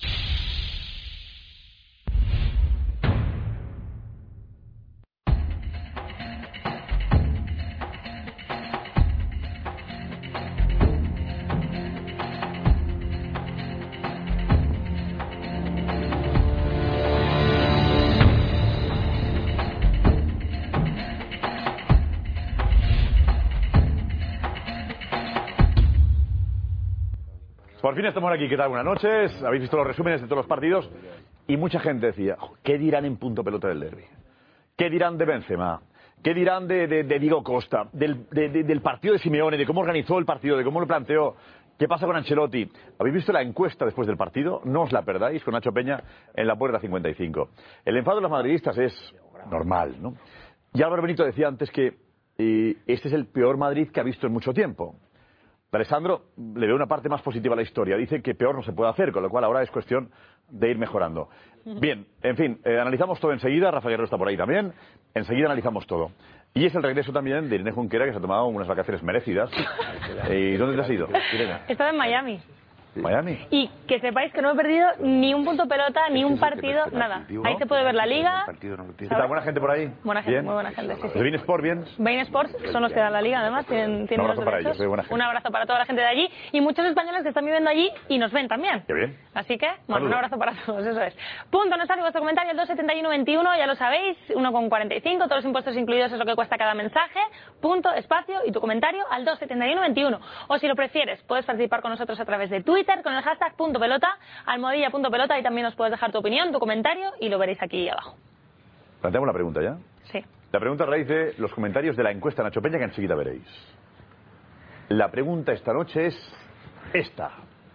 Por fin estamos aquí, ¿qué tal? Buenas noches, habéis visto los resúmenes de todos los partidos y mucha gente decía, ¿qué dirán en punto pelota del derbi? ¿Qué dirán de Benzema? ¿Qué dirán de Diego Costa? Del partido de Simeone, de cómo organizó el partido, de cómo lo planteó? ¿Qué pasa con Ancelotti? ¿Habéis visto la encuesta después del partido? No os la perdáis, con Nacho Peña en la puerta 55. El enfado de los madridistas es normal, ¿no? Y Álvaro Benito decía antes que este es el peor Madrid que ha visto en mucho tiempo. Alessandro le ve una parte más positiva a la historia. Dice que peor no se puede hacer, con lo cual ahora es cuestión de ir mejorando. Bien, en fin, analizamos todo enseguida. Rafa Guerrero está por ahí también. Enseguida analizamos todo. Y es el regreso también de Irene Junquera, que se ha tomado unas vacaciones merecidas. ¿Y dónde te has ido, Irene? He estado en Miami. Miami. Y que sepáis que no he perdido ni un punto pelota, ni un partido, nada. Ahí se puede ver la liga. ¿Qué tal? ¿Buena gente por ahí? Buena gente, ¿Bien? muy buena gente, sí, sí. ¿De Bein Sport, bien? Bein Sports son los que dan la liga, además, tienen Un abrazo los para derechos. ellos, buena gente. Un abrazo para toda la gente de allí y muchos españoles que están viviendo allí y nos ven también. Qué bien. Así que, bueno, Saludos. un abrazo para todos, eso es. Punto, no sale vuestro comentario, el 27121, ya lo sabéis, 1,45, todos los impuestos incluidos es lo que cuesta cada mensaje. Punto, espacio y tu comentario al 27121. O si lo prefieres, puedes participar con nosotros a través de Twitter con el hashtag punto pelota, almohadilla punto pelota, y también nos puedes dejar tu opinión, tu comentario y lo veréis aquí abajo. Planteamos la pregunta ya. Sí. La pregunta a raíz de los comentarios de la encuesta Nacho Peña, que enseguida veréis. La pregunta esta noche es esta.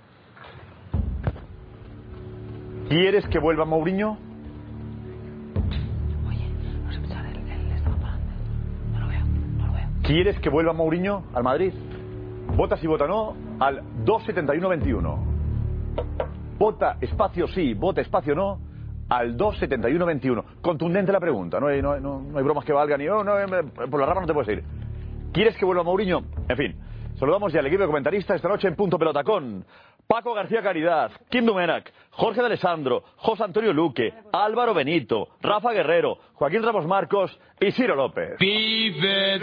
¿Quieres que vuelva Mourinho? Oye, no sé pensar, él estaba para adelante. No lo veo. ¿Quieres que vuelva Mourinho al Madrid? Vota sí, vota no al 27121. Vota espacio sí, vota espacio no al 27121. Contundente la pregunta, no hay bromas que valgan y por la rama no te puedes ir. ¿Quieres que vuelva Mourinho? En fin, saludamos ya al equipo de comentaristas esta noche en Punto Pelota con Paco García Caridad, Kim Dumenac, Jorge de Alessandro, José Antonio Luque, Álvaro Benito, Rafa Guerrero, Joaquín Ramos Marcos y Ciro López. Vive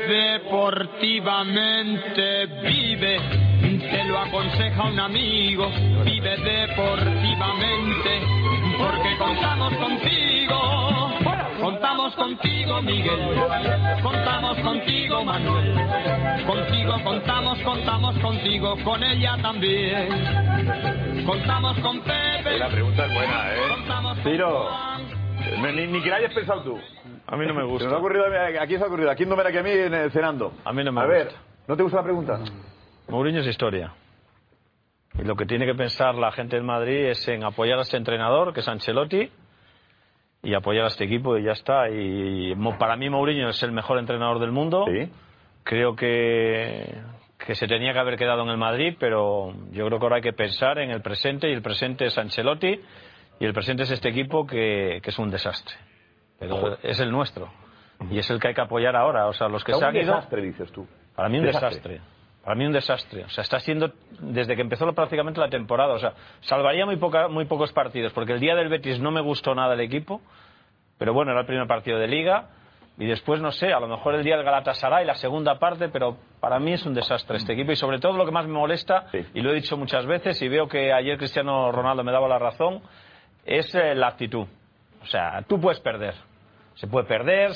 deportivamente, vive, te lo aconseja un amigo. Vive deportivamente, porque contamos contigo. Contamos contigo, Miguel. Contamos contigo, Manuel. Contigo contamos contigo, con ella también. Contamos con Pepe. La pregunta es buena, Contamos con Ciro, Juan. ni que la hayas pensado tú. A mí no me Se gusta. nos ha ocurrido, ¿a quién se ha ocurrido? ¿A quién no verá que a mí cenando? A mí no me A ver, gusta. ¿no te gusta la pregunta? Mourinho es historia. Y lo que tiene que pensar la gente del Madrid es en apoyar a este entrenador, que es Ancelotti, y apoyar a este equipo y ya está. Y para mí Mourinho es el mejor entrenador del mundo. Sí. Creo que se tenía que haber quedado en el Madrid, pero yo creo que ahora hay que pensar en el presente, y el presente es Ancelotti, y el presente es este equipo que es un desastre. Pero es el nuestro. Y es el que hay que apoyar ahora. O sea, los que se han ido... desastre, dices tú. Para mí un desastre. Para mí un desastre. O sea, está siendo, desde que empezó prácticamente la temporada, o sea, salvaría muy pocos partidos, porque el día del Betis no me gustó nada el equipo, pero bueno, era el primer partido de Liga, y después, no sé, a lo mejor el día del Galatasaray, la segunda parte, pero para mí es un desastre este equipo, y sobre todo lo que más me molesta, y lo he dicho muchas veces, y veo que ayer Cristiano Ronaldo me daba la razón, es la actitud. O sea, tú puedes perder. Se puede perder,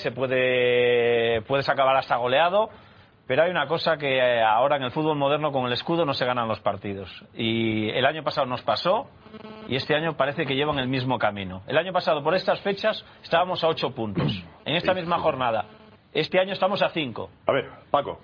puedes acabar hasta goleado, pero hay una cosa que ahora en el fútbol moderno con el escudo no se ganan los partidos. Y el año pasado nos pasó y este año parece que llevan el mismo camino. El año pasado por estas fechas estábamos a 8 puntos. En esta misma jornada. Este año estamos a 5. A ver, Paco.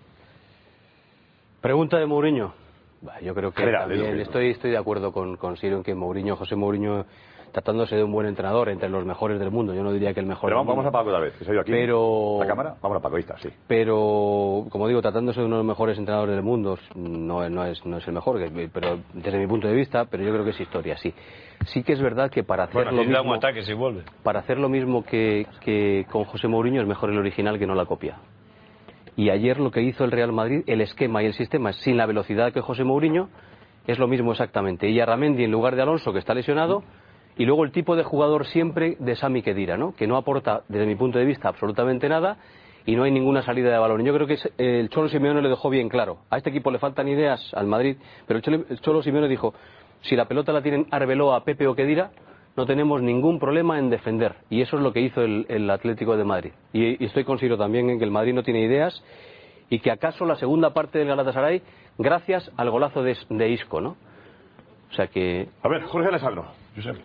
Pregunta de Mourinho. Yo creo que General, también estoy de acuerdo con Ciro en que José Mourinho, tratándose de un buen entrenador, entre los mejores del mundo. Yo no diría que el mejor. Pero vamos a Paco otra vez, que soy yo aquí. Pero la cámara, vamos a Paco, ahí está, sí. Pero, como digo, tratándose de uno de los mejores entrenadores del mundo, no es el mejor, pero desde mi punto de vista, pero yo creo que es historia, sí. Sí que es verdad que para hacer lo mismo, un ataque si vuelve. Para hacer lo mismo que con José Mourinho es mejor el original que no la copia. Y ayer lo que hizo el Real Madrid, el esquema y el sistema, sin la velocidad que José Mourinho, es lo mismo exactamente. Y Arramendi en lugar de Alonso, que está lesionado, y luego el tipo de jugador siempre de Sami Khedira, ¿no? Que no aporta, desde mi punto de vista, absolutamente nada, y no hay ninguna salida de balón. Yo creo que el Cholo Simeone le dejó bien claro. A este equipo le faltan ideas, al Madrid, pero el Cholo Simeone dijo, si la pelota la tienen Arbeloa, Pepe o Khedira, no tenemos ningún problema en defender. Y eso es lo que hizo el Atlético de Madrid. Y estoy consigo también en que el Madrid no tiene ideas y que acaso la segunda parte del Galatasaray, gracias al golazo de Isco, ¿no? O sea que... A ver, Jorge Alessandro. Josep.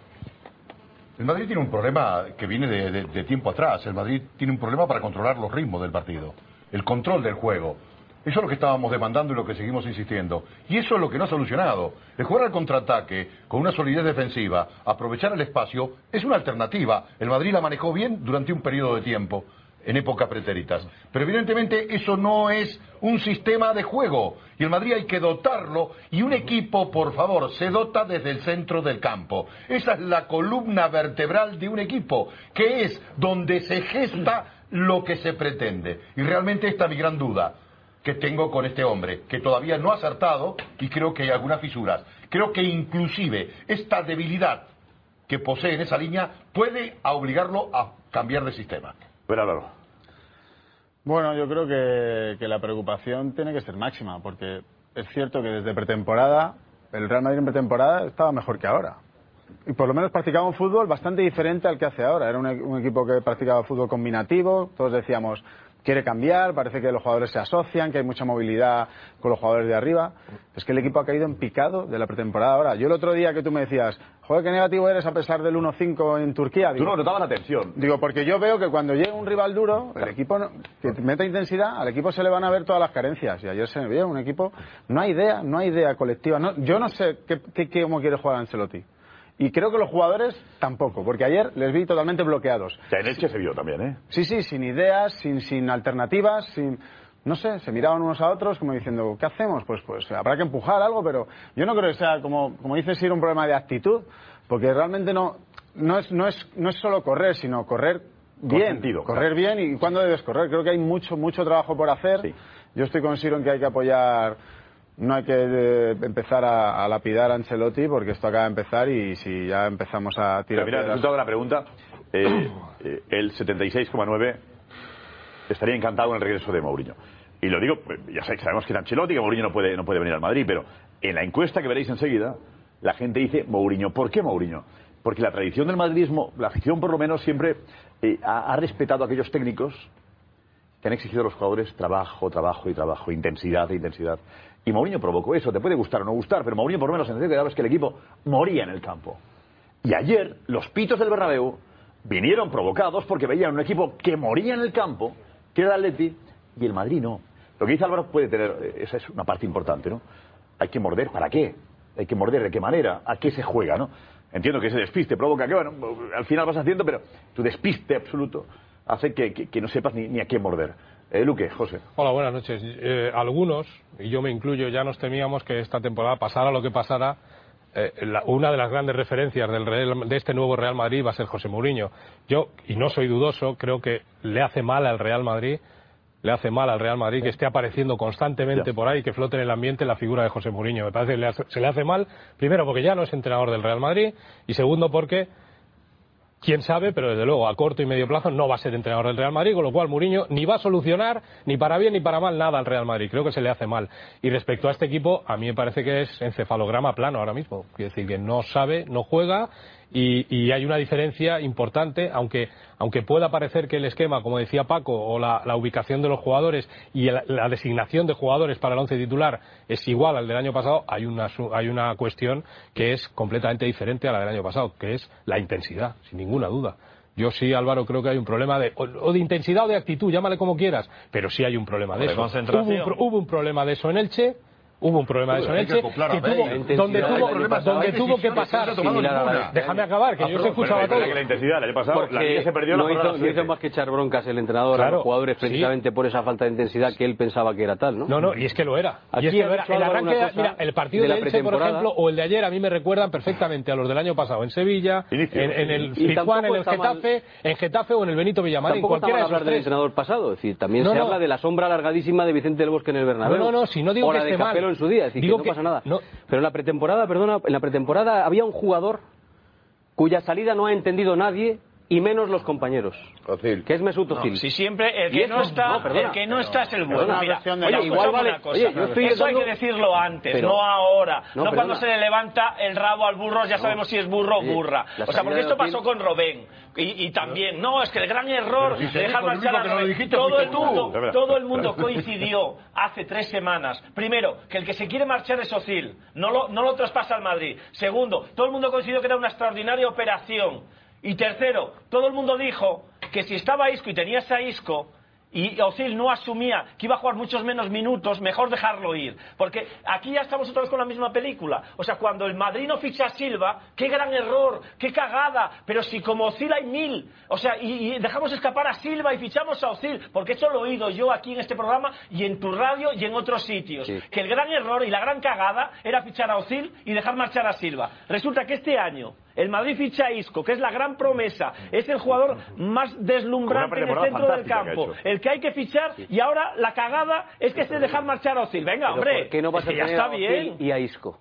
El Madrid tiene un problema que viene de tiempo atrás. El Madrid tiene un problema para controlar los ritmos del partido. El control del juego. Eso es lo que estábamos demandando y lo que seguimos insistiendo. Y eso es lo que no ha solucionado. El jugar al contraataque, con una solidez defensiva, aprovechar el espacio, es una alternativa. El Madrid la manejó bien durante un periodo de tiempo, en épocas pretéritas. Pero evidentemente eso no es un sistema de juego. Y el Madrid hay que dotarlo. Y un equipo, por favor, se dota desde el centro del campo. Esa es la columna vertebral de un equipo, que es donde se gesta lo que se pretende. Y realmente esta es mi gran duda que tengo con este hombre, que todavía no ha acertado y creo que hay algunas fisuras. Creo que inclusive esta debilidad que posee en esa línea puede obligarlo a cambiar de sistema. Pero Álvaro. Bueno, yo creo que la preocupación tiene que ser máxima, porque es cierto que desde pretemporada, el Real Madrid en pretemporada estaba mejor que ahora. Y por lo menos practicaba un fútbol bastante diferente al que hace ahora. Era un equipo que practicaba fútbol combinativo, todos decíamos... quiere cambiar, parece que los jugadores se asocian, que hay mucha movilidad con los jugadores de arriba. Es que el equipo ha caído en picado de la pretemporada ahora. Yo el otro día que tú me decías, joder, qué negativo eres a pesar del 1-5 en Turquía. Digo, tú no notabas la tensión. Digo, porque yo veo que cuando llega un rival duro, el equipo que meta intensidad, al equipo se le van a ver todas las carencias. Y ayer se vio un equipo, no hay idea colectiva. No, yo no sé cómo quiere jugar Ancelotti. Y creo que los jugadores tampoco, porque ayer les vi totalmente bloqueados. O sea, en Elche se vio también, ¿eh? Sí, sin ideas, sin alternativas, no sé, se miraban unos a otros como diciendo, ¿qué hacemos? Pues habrá que empujar algo, pero yo no creo que sea, como dices, ir un problema de actitud, porque realmente no es solo correr, sino correr bien, sentido, correr bien y cuándo debes correr. Creo que hay mucho trabajo por hacer. Sí. Yo estoy consigo en que hay que apoyar. No hay que empezar a lapidar a Ancelotti porque esto acaba de empezar y si ya empezamos a tirar... Pero mira, el resultado de la pregunta, el 76,9 estaría encantado en el regreso de Mourinho. Y lo digo, ya sabemos que es Ancelotti, que Mourinho no puede venir al Madrid, pero en la encuesta que veréis enseguida, la gente dice Mourinho. ¿Por qué Mourinho? Porque la tradición del madridismo, la afición por lo menos, siempre ha respetado a aquellos técnicos que han exigido a los jugadores trabajo, intensidad. Y Mourinho provocó eso. Te puede gustar o no gustar, pero Mourinho por lo menos la sensación que daba es que el equipo moría en el campo. Y ayer los pitos del Bernabéu vinieron provocados porque veían un equipo que moría en el campo, que era el Atleti, y el Madrid no. Lo que dice Álvaro puede tener, esa es una parte importante, ¿no? Hay que morder, ¿para qué? Hay que morder, ¿de qué manera? ¿A qué se juega, no? Entiendo que ese despiste provoca que, bueno, al final vas haciendo, pero tu despiste absoluto hace que no sepas ni a qué morder. Luque, José. Hola, buenas noches. Algunos, y yo me incluyo, ya nos temíamos que esta temporada, pasara lo que pasara, una de las grandes referencias de este nuevo Real Madrid va a ser José Mourinho. Yo, y no soy dudoso, creo que le hace mal al Real Madrid que esté apareciendo constantemente por ahí, que flote en el ambiente la figura de José Mourinho. Me parece que se le hace mal, primero porque ya no es entrenador del Real Madrid, y segundo porque... quién sabe, pero desde luego a corto y medio plazo no va a ser entrenador del Real Madrid, con lo cual Mourinho ni va a solucionar ni para bien ni para mal nada al Real Madrid. Creo que se le hace mal. Y respecto a este equipo, a mí me parece que es encefalograma plano ahora mismo. Quiere decir que no sabe, no juega y hay una diferencia importante, aunque pueda parecer que el esquema, como decía Paco, o la ubicación de los jugadores y la designación de jugadores para el once titular es igual al del año pasado, hay una cuestión que es completamente diferente a la del año pasado, que es la intensidad, sin ninguna duda. Yo sí, Álvaro, creo que hay un problema de intensidad o de actitud, llámale como quieras, pero sí hay un problema de eso. Concentración. Hubo un problema de eso en Elche, Hubo un problema de eso en Elche, donde tuvo que pasar. Déjame acabar, que yo os escuchaba todo. La intensidad, el año pasado, la Liga se perdió. No hizo más que echar broncas el entrenador a los jugadores precisamente por esa falta de intensidad que él pensaba que era tal, ¿no? No, y es que lo era. Aquí y es que lo era. El arranque, mira, el partido de Elche, por ejemplo, o el de ayer, a mí me recuerdan perfectamente a los del año pasado en Sevilla, en el Pizjuán, en el Getafe o en el Benito Villamarín. Tampoco está mal hablar del entrenador pasado, es decir, también se habla de la sombra largadísima de Vicente del Bosque en el Bernabéu. No, si no digo que esté mal. En su día, es decir, que no pasa nada. Pero en la pretemporada había un jugador cuya salida no ha entendido nadie y menos los compañeros. Ozil. Que es Mesut Ozil. Si siempre el que no está es el bueno. Mira, oye, igual vale. Oye, yo estoy eso hay que decirlo antes, no ahora. No cuando se le levanta el rabo al burro, ya sabemos si es burro o burra. O sea, porque esto pasó con Robben. Y también, no, es que el gran error de dejar marchar a Robben. Todo el mundo coincidió hace 3 semanas. Primero, que el que se quiere marchar es Ozil. No lo traspasa al Madrid. Segundo, todo el mundo coincidió que era una extraordinaria operación. Y tercero, todo el mundo dijo que si estaba Isco y tenías a Isco y Ozil no asumía que iba a jugar muchos menos minutos, mejor dejarlo ir. Porque aquí ya estamos otra vez con la misma película. O sea, cuando el Madrid no ficha a Silva, qué gran error, qué cagada. Pero si como Ozil hay 1000, o sea, y dejamos escapar a Silva y fichamos a Ozil, porque eso lo he oído yo aquí en este programa y en tu radio y en otros sitios. Sí. Que el gran error y la gran cagada era fichar a Ozil y dejar marchar a Silva. Resulta que este año el Madrid ficha a Isco, que es la gran promesa, es el jugador más deslumbrante en el centro del campo, el que hay que fichar, y ahora la cagada es que se dejar marchar a Ozil. Venga, hombre, ¿por qué no vas a ya está bien? Y a Isco?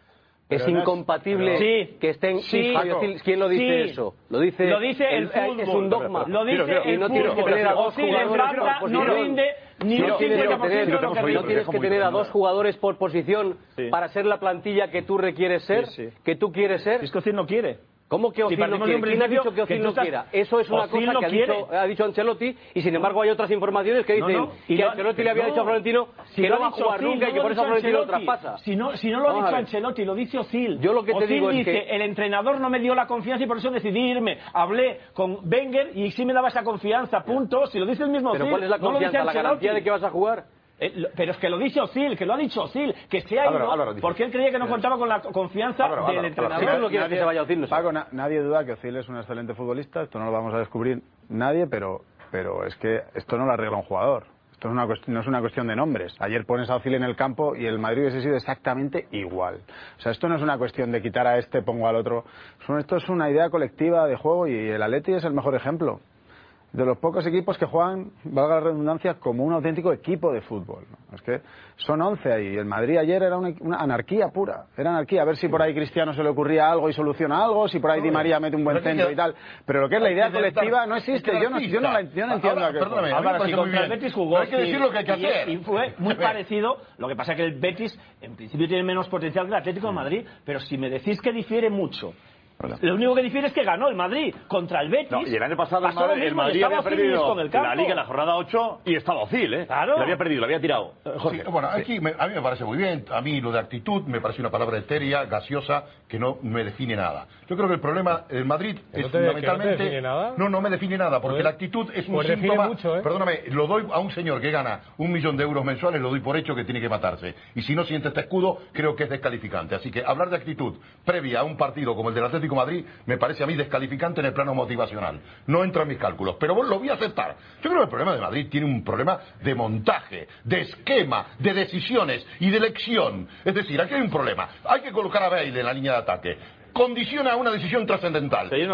Es incompatible que estén Isco y Ozil. ¿Quién lo dice eso? Lo dice el fútbol. Es un dogma. Lo dice el no tienes que tener a dos jugadores. No rinde ni un 50% de lo que rinde. No tienes que tener a 2 jugadores por posición para ser la plantilla que tú requieres ser, que tú quieres ser. Es que Ozil no quiere. ¿Cómo que Ozil no quiere? ¿Quién ha dicho que Ozil no quiera? Eso es una cosa que ha dicho Ancelotti, y sin embargo hay otras informaciones que dicen que Ancelotti le había dicho a Florentino que no va a jugar nunca y que por eso Florentino lo traspasa. Si no lo ha dicho Ancelotti, lo dice Ozil. Yo lo que te digo es que el entrenador no me dio la confianza y por eso decidí irme. Hablé con Wenger y sí me daba esa confianza, punto. Si lo dice el mismo Ozil. ¿Pero cuál es la confianza? ¿La garantía de que vas a jugar? Pero es que lo dice Ozil, que lo ha dicho Ozil, que se ha ido porque él creía que no contaba con la confianza del entrenador. No quiere que se vaya Ozil. Paco, nadie duda que Ozil es un excelente futbolista, esto no lo vamos a descubrir nadie, pero es que esto no lo arregla un jugador. Esto no es una cuestión de nombres. Ayer pones a Ozil en el campo y el Madrid hubiese sido exactamente igual. O sea, esto no es una cuestión de quitar a este, pongo al otro. Esto es una idea colectiva de juego y el Atleti es el mejor ejemplo. De los pocos equipos que juegan, valga la redundancia, como un auténtico equipo de fútbol, ¿no? Es que son 11 ahí. El Madrid ayer era una anarquía pura. Era anarquía. A ver si por ahí Cristiano se le ocurría algo y soluciona algo, si por ahí Di María mete un buen centro y tal. Pero lo que es la idea colectiva no existe. Yo no entiendo perdóname, Álvaro, si contra el Betis jugó, hay que decir lo que hay que hacer. Y fue muy parecido. Lo que pasa es que el Betis, en principio, tiene menos potencial que el Atlético de Madrid. Pero si me decís que difiere mucho, lo único que difiere es que ganó el Madrid contra el Betis. No, y el año pasado el Madrid había perdido la Liga en la jornada 8 y estaba Ozil, ¿eh? Claro. Lo había perdido, lo había tirado. Sí, bueno, aquí a mí me parece muy bien. A mí lo de actitud me parece una palabra etérea, gaseosa, que no me define nada. Yo creo que el problema del Madrid es fundamentalmente... ¿No te define nada? No me define nada, porque la actitud es un síntoma... Mucho, ¿eh? Perdóname, lo doy a un señor que gana 1 millón de euros mensuales, lo doy por hecho que tiene que matarse. Y si no siente este escudo, creo que es descalificante. Así que hablar de actitud previa a un partido como el del Atlético de Madrid me parece a mí descalificante en el plano motivacional. No entra en mis cálculos, pero vos lo voy a aceptar. Yo creo que el problema de Madrid tiene un problema de montaje, de esquema, de decisiones y de elección. Es decir, aquí hay un problema. Hay que colocar a Bale en la línea de ataque. Condiciona una decisión trascendental. Pero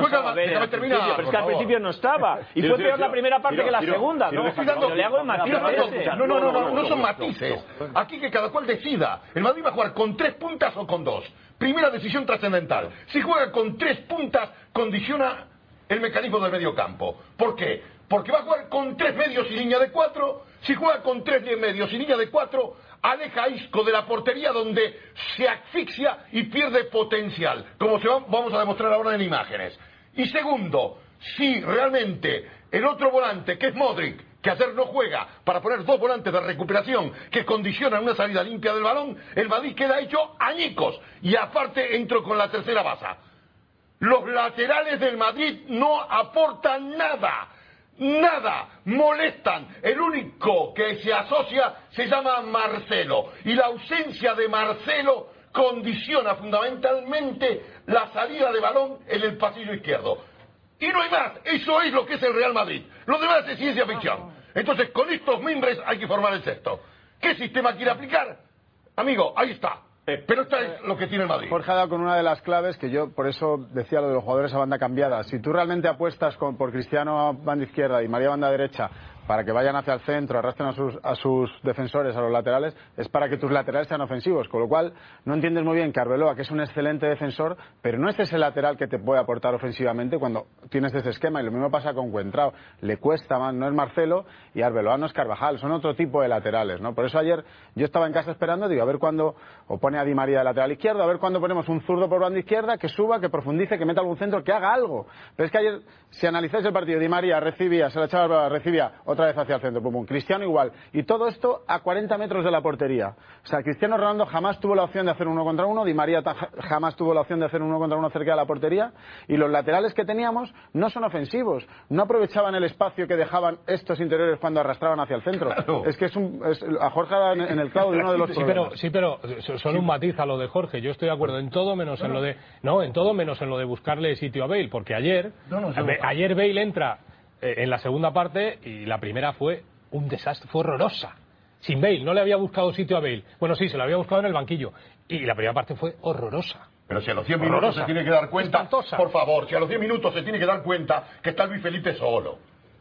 es que al principio no estaba. Y fue peor la primera parte que la segunda. No le hago el matiz. No son matices. Aquí que cada cual decida. El Madrid va a jugar con 3 puntas o con 2. Primera decisión trascendental. Si juega con 3 puntas, condiciona el mecanismo del medio campo. ¿Por qué? Porque va a jugar con 3 medios y línea de 4. Si juega con 3 medios y línea de 4, aleja a Isco de la portería, donde se asfixia y pierde potencial, como vamos a demostrar ahora en imágenes. Y segundo, si realmente el otro volante, que es Modric, que ayer no juega, para poner 2 volantes de recuperación que condicionan una salida limpia del balón, el Madrid queda hecho añicos. Y aparte entro con la tercera baza. Los laterales del Madrid no aportan nada. Nada, molestan. El único que se asocia se llama Marcelo. Y la ausencia de Marcelo condiciona fundamentalmente la salida de balón en el pasillo izquierdo. Y no hay más. Eso es lo que es el Real Madrid. Lo demás es ciencia ficción. Entonces, con estos mimbres hay que formar el sexto. ¿Qué sistema quiere aplicar? Amigo, ahí está. Pero esto es lo que tiene el Madrid. Jorge ha dado con una de las claves que yo por eso decía lo de los jugadores a banda cambiada. Si tú realmente apuestas por Cristiano a banda izquierda y María a banda derecha para que vayan hacia el centro, arrastren a sus defensores, a los laterales, es para que tus laterales sean ofensivos. Con lo cual, no entiendes muy bien que Arbeloa, que es un excelente defensor, pero no es ese lateral que te puede aportar ofensivamente cuando tienes ese esquema. Y lo mismo pasa con Coentrao. Le cuesta más, no es Marcelo, y Arbeloa no es Carvajal. Son otro tipo de laterales, ¿no? Por eso ayer yo estaba en casa esperando, digo, a ver cuándo, o pone a Di María de lateral izquierdo, a ver cuándo ponemos un zurdo por banda izquierda, que suba, que profundice, que meta algún centro, que haga algo. Pero es que ayer, si analizáis el partido, Di María recibía, se la echaba, recibía otra vez hacia el centro, pum, pum. Cristiano igual, y todo esto a 40 metros de la portería. O sea, Cristiano Ronaldo jamás tuvo la opción de hacer 1 contra 1, Di María jamás tuvo la opción de hacer 1 contra 1 cerca de la portería, y los laterales que teníamos no son ofensivos, no aprovechaban el espacio que dejaban estos interiores cuando arrastraban hacia el centro. Claro. Es que a Jorge en el clavo de uno de los problemas. Sí, pero solo un matiz a lo de Jorge. Yo estoy de acuerdo en todo menos en lo de buscarle sitio a Bale, porque ayer Bale entra en la segunda parte y la primera fue un desastre, fue horrorosa. Sin Bale, no le había buscado sitio a Bale. Bueno, sí, se lo había buscado en el banquillo. Y la primera parte fue horrorosa. Pero si a los 100 minutos se tiene que dar cuenta, espantosa. Por favor, si a los 10 minutos se tine que dar cuenta que está Luis Felipe solo.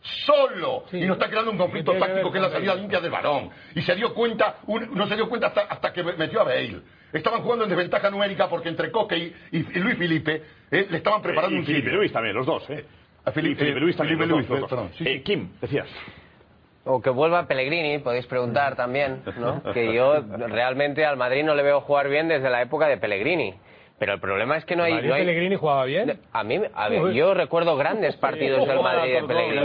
Sí. Y nos está creando un conflicto táctico que es la salida limpia del balón. Y se dio cuenta, no se dio cuenta hasta que metió a Bale. Estaban jugando en desventaja numérica porque entre Coque y Luis Felipe le estaban preparando un Felipe Luis también, los dos, Felipe Luis también, los dos. Perdón. Kim, decías. O que vuelva Pellegrini, podéis preguntar también, ¿no? Que yo realmente al Madrid no le veo jugar bien desde la época de Pellegrini. Pero el problema es que no hay... ¿Pellegrini jugaba bien? A ver, yo recuerdo grandes partidos del Madrid de Pellegrini.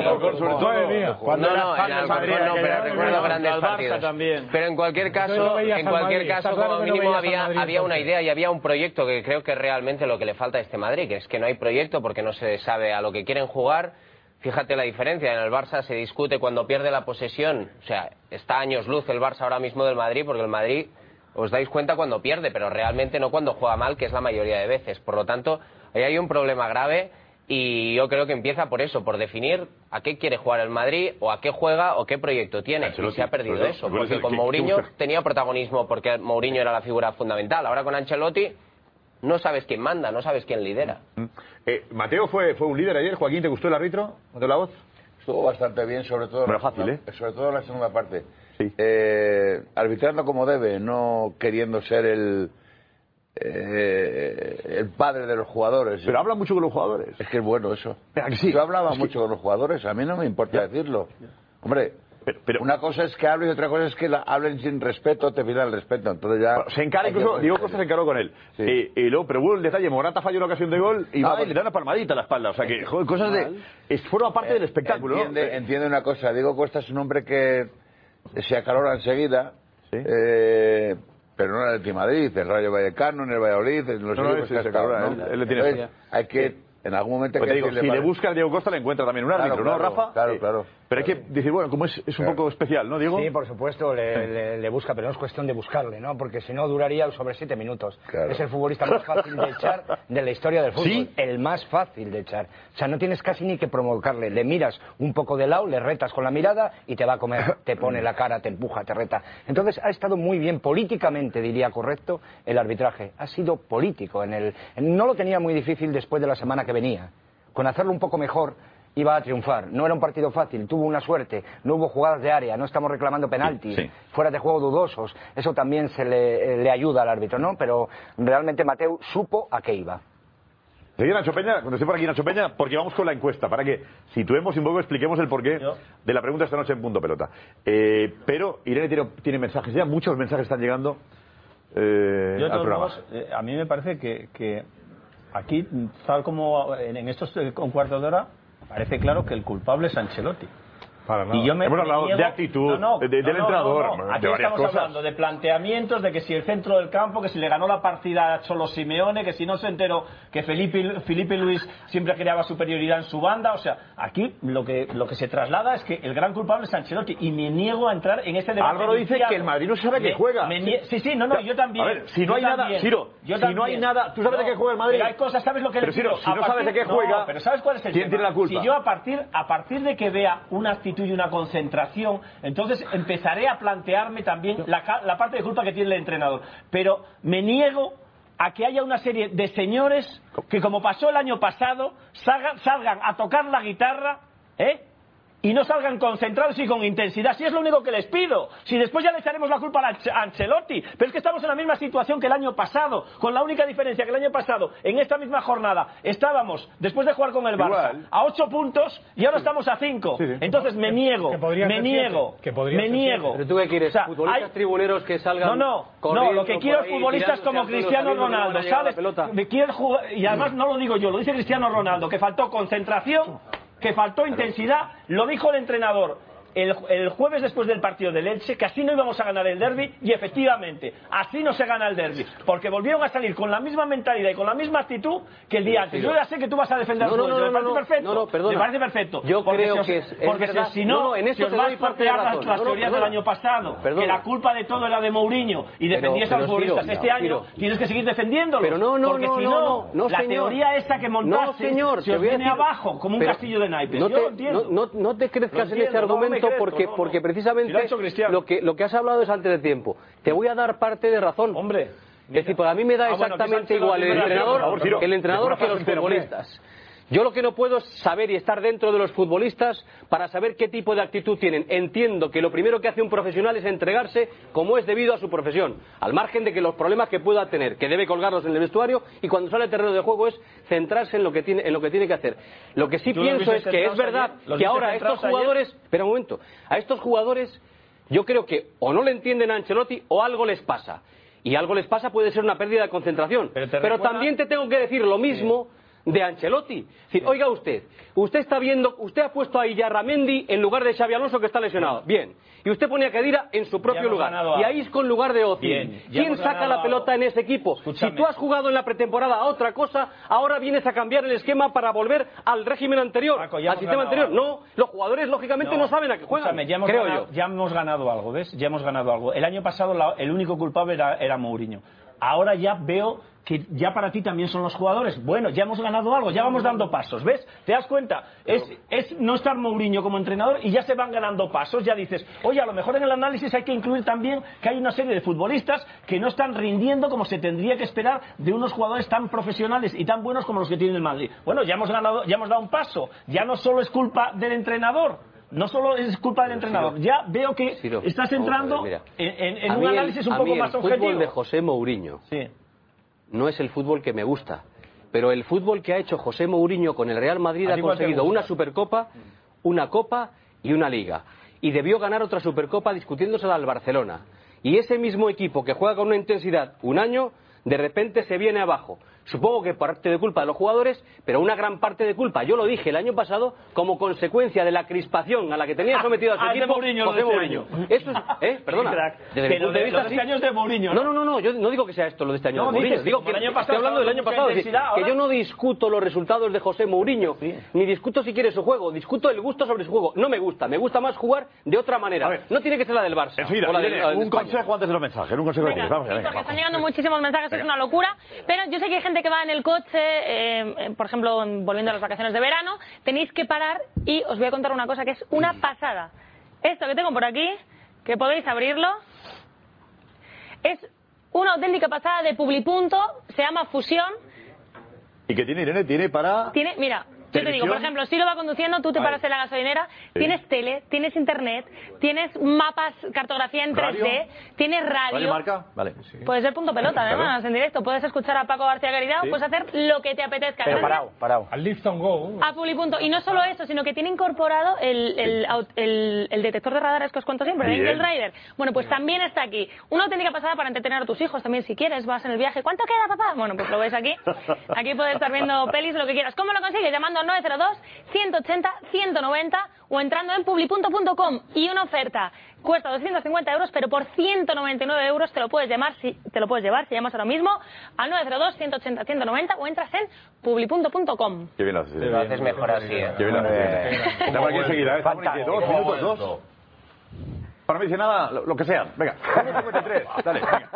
Pero recuerdo grandes partidos. Pero en cualquier caso, como mínimo había una idea y había un proyecto que creo que es realmente lo que le falta a este Madrid, que es que no hay proyecto porque no se sabe a lo que quieren jugar. Fíjate la diferencia, en el Barça se discute cuando pierde la posesión, o sea, está a años luz el Barça ahora mismo del Madrid, porque el Madrid os dais cuenta cuando pierde, pero realmente no cuando juega mal, que es la mayoría de veces. Por lo tanto, ahí hay un problema grave y yo creo que empieza por eso, por definir a qué quiere jugar el Madrid, o a qué juega, o qué proyecto tiene. Y se ha perdido eso, porque con Mourinho tenía protagonismo, porque Mourinho era la figura fundamental. Ahora con Ancelotti no sabes quién manda, no sabes quién lidera. Mateo fue un líder ayer. Joaquín, ¿te gustó el árbitro de la voz? Estuvo bastante bien, sobre todo sobre todo en la segunda parte. Sí. Arbitrando como debe, no queriendo ser el padre de los jugadores. Pero habla mucho con los jugadores. Es que es bueno eso. Sí. Yo hablaba mucho con los jugadores, a mí no me importa decirlo. Hombre, pero una cosa es que hable y otra cosa es que hablen sin respeto, te pidan el respeto. Entonces ya... Bueno, se encara incluso, Diego Costa se encaró con él. Sí. Y luego, pero hubo el detalle, Morata falló una ocasión de gol y le da una palmadita a la espalda. O sea que, joder, cosas de... Forma parte del espectáculo. Entiende una cosa, Diego Costa es un hombre que se acalora enseguida, ¿sí? Pero no en el Real Madrid, el Rayo Vallecano, en el Valladolid, en los equipos que ha estado, ¿no? Él le tiene... Entonces, hay que... En algún momento pues si le busca a Diego Costa le encuentra también un árbitro, ¿no, Rafa? Claro. Pero hay que decir, bueno, como es un poco especial, ¿no, Diego? Sí, por supuesto, le busca, pero no es cuestión de buscarle, ¿no? Porque si no duraría sobre 7 minutos. Claro. Es el futbolista más fácil de echar de la historia del fútbol. ¿Sí? El más fácil de echar. O sea, no tienes casi ni que provocarle. Le miras un poco de lado, le retas con la mirada y te va a comer. Te pone la cara, te empuja, te reta. Entonces ha estado muy bien, políticamente diría correcto, el arbitraje. Ha sido político. No lo tenía muy difícil después de la semana que venía. Con hacerlo un poco mejor iba a triunfar. No era un partido fácil, tuvo una suerte, no hubo jugadas de área, no estamos reclamando penaltis, fuera de juego dudosos. Eso también se le ayuda al árbitro, ¿no? Pero realmente Mateu supo a qué iba. Seguí Nacho Peña, cuando esté por aquí Nacho Peña, porque vamos con la encuesta, para que situemos un poco, expliquemos el porqué de la pregunta esta noche en Punto Pelota. Pero Irene tiene mensajes ya, muchos mensajes están llegando al programa. A mí me parece que aquí, tal como en estos un cuarto de hora, parece claro que el culpable es Ancelotti. Para nada. Y yo hemos hablado de actitud, del entrenador, Aquí de varias estamos cosas. hablando de planteamientos, de que si el centro del campo, que si le ganó la partida a Cholo Simeone, que si no se enteró que Felipe Luis siempre creaba superioridad en su banda. O sea, aquí lo que se traslada es que el gran culpable es Ancelotti, y me niego a entrar en este debate. Álvaro dice que el Madrid no sabe que juega. Sí, yo también. A ver, si no hay nada, Ciro, si no hay nada, ¿tú sabes de qué juega el Madrid? Pero hay cosas, ¿sabes lo que pero le digo? Si no sabes de qué juega, pero ¿sabes cuál es el ¿quién tema? tiene la culpa? Si yo a partir de que vea una actitud y una concentración, entonces empezaré a plantearme también la parte de culpa que tiene el entrenador. Pero me niego a que haya una serie de señores que, como pasó el año pasado, salgan a tocar la guitarra, y no salgan concentrados y con intensidad. Si es lo único que les pido. Si después ya le echaremos la culpa a Ancelotti. Pero es que estamos en la misma situación que el año pasado, con la única diferencia que el año pasado, en esta misma jornada, estábamos, después de jugar con el Barça, a 8 puntos y ahora estamos a 5. Entonces me niego. ¿Pero tú qué quieres? ¿Futbolistas tribuneros que salgan No, lo que quiero es futbolistas como Cristiano Ronaldo, ¿sabes? Y además no lo digo yo, lo dice Cristiano Ronaldo, que faltó concentración, que faltó intensidad. Lo dijo el entrenador el jueves después del partido del Elche, que así no íbamos a ganar el derbi, y efectivamente así no se gana el derbi, porque volvieron a salir con la misma mentalidad y con la misma actitud que el día antes. Yo ya sé que tú vas a defender me parece perfecto. Me parece perfecto. Yo creo que es verdad. Si no, si os vas a partear las teorías del año pasado, que la culpa de todo era de Mourinho y defendías a los futbolistas este año, tienes que seguir defendiéndolos. Pero porque si no, la teoría esta que montaste se os viene abajo como un castillo de naipes. No te crezcas en ese argumento, porque precisamente lo que has hablado es antes de tiempo. Te voy a dar parte de razón. Hombre. Es decir, para mí me da exactamente igual el entrenador que los futbolistas. Yo lo que no puedo es saber y estar dentro de los futbolistas para saber qué tipo de actitud tienen. Entiendo que lo primero que hace un profesional es entregarse como es debido a su profesión, al margen de que los problemas que pueda tener, que debe colgarlos en el vestuario, y cuando sale al terreno de juego es centrarse en lo que tiene que hacer. Lo que sí pienso es que es verdad que ahora a estos jugadores, espera un momento, a estos jugadores yo creo que o no le entienden a Ancelotti o algo les pasa. Y algo les pasa puede ser una pérdida de concentración. Pero también te tengo que decir lo mismo de Ancelotti. Es decir, oiga usted está viendo, usted ha puesto a Illarramendi en lugar de Xabi Alonso, que está lesionado. Bien. Y usted pone a Khedira en su propio lugar. Y a Isco en lugar de Ozil. ¿Quién saca la pelota en ese equipo? Escúchame. Si tú has jugado en la pretemporada a otra cosa, ahora vienes a cambiar el esquema para volver al régimen anterior, al sistema anterior. No, los jugadores lógicamente no saben a qué juegan. Ya hemos ganado algo, ¿ves? Ya hemos ganado algo. El año pasado el único culpable era Mourinho. Ahora ya veo que ya para ti también son los jugadores. Bueno, ya hemos ganado algo, ya vamos dando pasos, ¿ves? ¿Te das cuenta? Es no estar Mourinho como entrenador y ya se van ganando pasos. Ya dices, oye, a lo mejor en el análisis hay que incluir también que hay una serie de futbolistas que no están rindiendo como se tendría que esperar de unos jugadores tan profesionales y tan buenos como los que tiene el Madrid. Bueno, ya hemos ganado, ya hemos dado un paso. Ya no solo es culpa del entrenador. No solo es culpa del entrenador. Ya veo que estás entrando en un análisis un poco más objetivo. El fútbol de José Mourinho no es el fútbol que me gusta, pero el fútbol que ha hecho José Mourinho con el Real Madrid ha conseguido una Supercopa, una Copa y una Liga. Y debió ganar otra Supercopa discutiéndosela al Barcelona. Y ese mismo equipo que juega con una intensidad un año, de repente se viene abajo. Supongo que parte de culpa de los jugadores, pero una gran parte de culpa, yo lo dije el año pasado, como consecuencia de la crispación a la que tenía sometido a su equipo José Mourinho. Eso es, perdona, desde mi punto de vista, este año es de Mourinho, ¿no? No, yo no digo que sea esto lo de este año de Mourinho, digo que estoy hablando del año pasado, que yo no discuto los resultados de José Mourinho, ni discuto si quiere su juego, discuto el gusto sobre su juego. No me gusta más jugar de otra manera. No tiene que ser la del Barça. Un consejo antes de los mensajes, un consejo. Porque están llegando muchísimos mensajes, es una locura, pero yo sé que hay gente que va en el coche, por ejemplo, volviendo a las vacaciones de verano, tenéis que parar y os voy a contar una cosa que es una pasada. Esto que tengo por aquí, que podéis abrirlo, es una auténtica pasada de Publipunto, se llama Fusión. ¿Y qué tiene, Irene? Mira, yo te digo, por ejemplo, si lo va conduciendo, tú te paras en la gasolinera, tienes tele, tienes internet, tienes mapas, cartografía en 3D, tienes radio. ¿Radio marca? Vale. Puede ser punto pelota, además, en directo. Puedes escuchar a Paco García Caridad, puedes hacer lo que te apetezca. Pero parado. Al Lift on Go. A Publipunto. Y no solo eso, sino que tiene incorporado el detector de radares que os cuento siempre, el Angel Rider. Bueno, pues también está aquí. Una auténtica pasada para entretener a tus hijos también, si quieres, vas en el viaje. ¿Cuánto queda, papá? Bueno, pues lo ves aquí. Aquí puedes estar viendo pelis, lo que quieras. ¿Cómo lo consigues? Llamando llamando al 902-180-190 o entrando en publi.com. Y una oferta, cuesta 250 euros, pero por 199 euros te lo puedes llevar si llamas ahora mismo al 902-180-190 o entras en publi.com. Qué bien lo haces. Lo haces mejor así. Qué bien lo haces. Estamos aquí enseguida, estamos aquí 2 minutos 2. Para no me dice nada, lo que sea. Venga, 1.53. Dale, venga.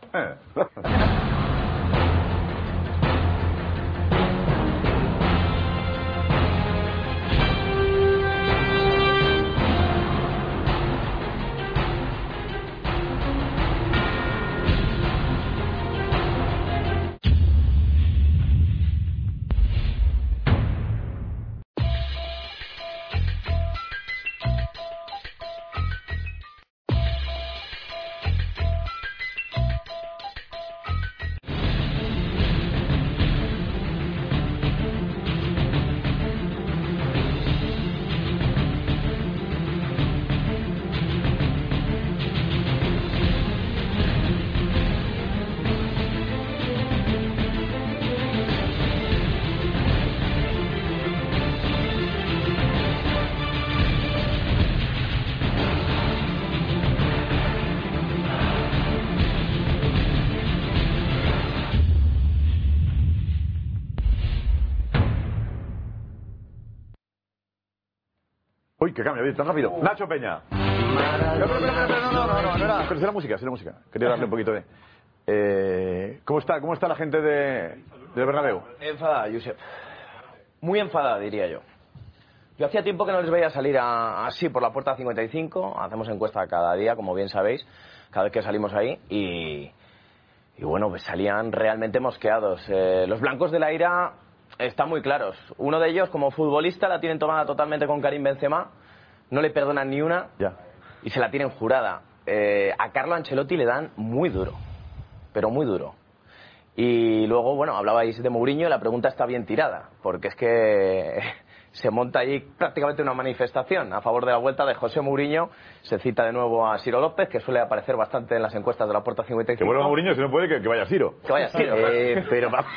Uy, qué cambio, tan rápido. Nacho Peña. No era. Pero es la música, Quería darle un poquito de... ¿Cómo está la gente del Bernabéu? Enfadada, Josep. Muy enfadada, diría yo. Yo hacía tiempo que no les veía salir así por la puerta 55. Hacemos encuesta cada día, como bien sabéis, cada vez que salimos ahí. Y bueno, pues salían realmente mosqueados. Los blancos de la ira... están muy claros. Uno de ellos, como futbolista, la tienen tomada totalmente con Karim Benzema. No le perdonan ni una. Ya. Y se la tienen jurada. A Carlo Ancelotti le dan muy duro. Pero muy duro. Y luego, bueno, hablabais de Mourinho y la pregunta está bien tirada. Porque es que se monta allí prácticamente una manifestación a favor de la vuelta de José Mourinho. Se cita de nuevo a Ciro López, que suele aparecer bastante en las encuestas de la Puerta 55. Que vuelva Mourinho, si no puede, que vaya Ciro. Que vaya Ciro. Pero vamos,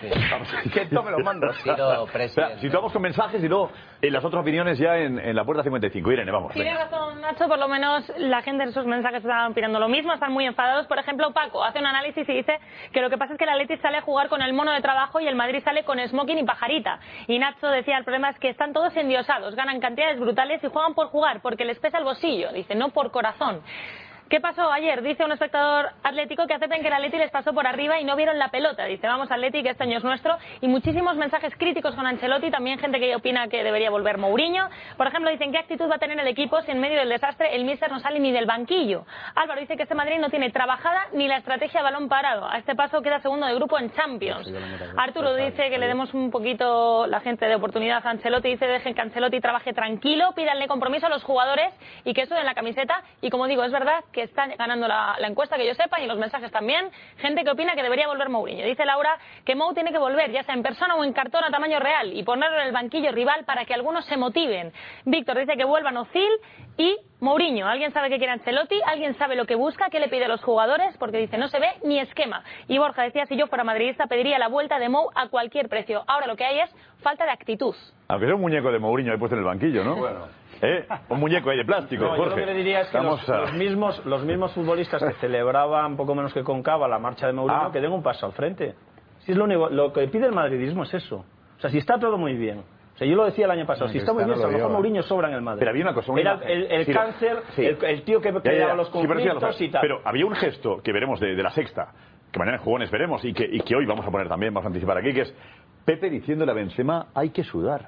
que esto me lo mando. Ciro, presidente. Situamos con mensajes y luego las otras opiniones ya en la Puerta 55. Irene, vamos. Tiene razón, Nacho, por lo menos la gente en sus mensajes está opinando lo mismo, están muy enfadados. Por ejemplo, Paco hace un análisis y dice que lo que pasa es que el Atleti sale a jugar con el mono de trabajo y el Madrid sale con smoking y pajarita. Y Nacho decía, el problema es que están todos endiosados, ganan cantidades brutales y juegan por jugar, porque les pesa el bolsillo, dice, no por corazón. ¿Qué pasó ayer? Dice un espectador atlético que aceptan que el Atleti les pasó por arriba y no vieron la pelota. Dice, vamos Atleti, que este año es nuestro. Y muchísimos mensajes críticos con Ancelotti. También gente que opina que debería volver Mourinho. Por ejemplo, dicen, ¿qué actitud va a tener el equipo si en medio del desastre el míster no sale ni del banquillo? Álvaro dice que este Madrid no tiene trabajada ni la estrategia balón parado. A este paso queda segundo de grupo en Champions. Arturo dice que le demos un poquito la gente de oportunidad a Ancelotti. Dice, dejen que Ancelotti trabaje tranquilo, pídanle compromiso a los jugadores y que eso en la camiseta. Y como digo, es verdad que está ganando la encuesta, que yo sepa, y los mensajes también, gente que opina que debería volver Mourinho. Dice Laura que Mou tiene que volver, ya sea en persona o en cartón a tamaño real, y ponerlo en el banquillo rival para que algunos se motiven. Víctor dice que vuelvan Ozil y Mourinho. ¿Alguien sabe qué quiere Ancelotti? ¿Alguien sabe lo que busca? ¿Qué le pide a los jugadores? Porque dice, no se ve ni esquema. Y Borja decía, si yo fuera madridista pediría la vuelta de Mou a cualquier precio. Ahora lo que hay es falta de actitud. Aunque sea un muñeco de Mourinho ahí puesto en el banquillo, ¿no? Bueno. Un muñeco ahí de plástico, no, Jorge. Yo lo que le diría es que los mismos futbolistas que celebraban poco menos que con cava la marcha de Mourinho, que den un paso al frente. Si es lo que pide el madridismo es eso. O sea, si está todo muy bien. O sea, yo lo decía el año pasado, si está muy bien, a lo mejor Mourinho sobra en el Madrid. Pero había una cosa, era el cáncer, sí. el tío que daba los conflictos y tal. Pero había un gesto que veremos de la Sexta, que mañana en Jugones veremos y que hoy vamos a poner también, vamos a anticipar aquí, que es Pepe diciéndole a Benzema, hay que sudar.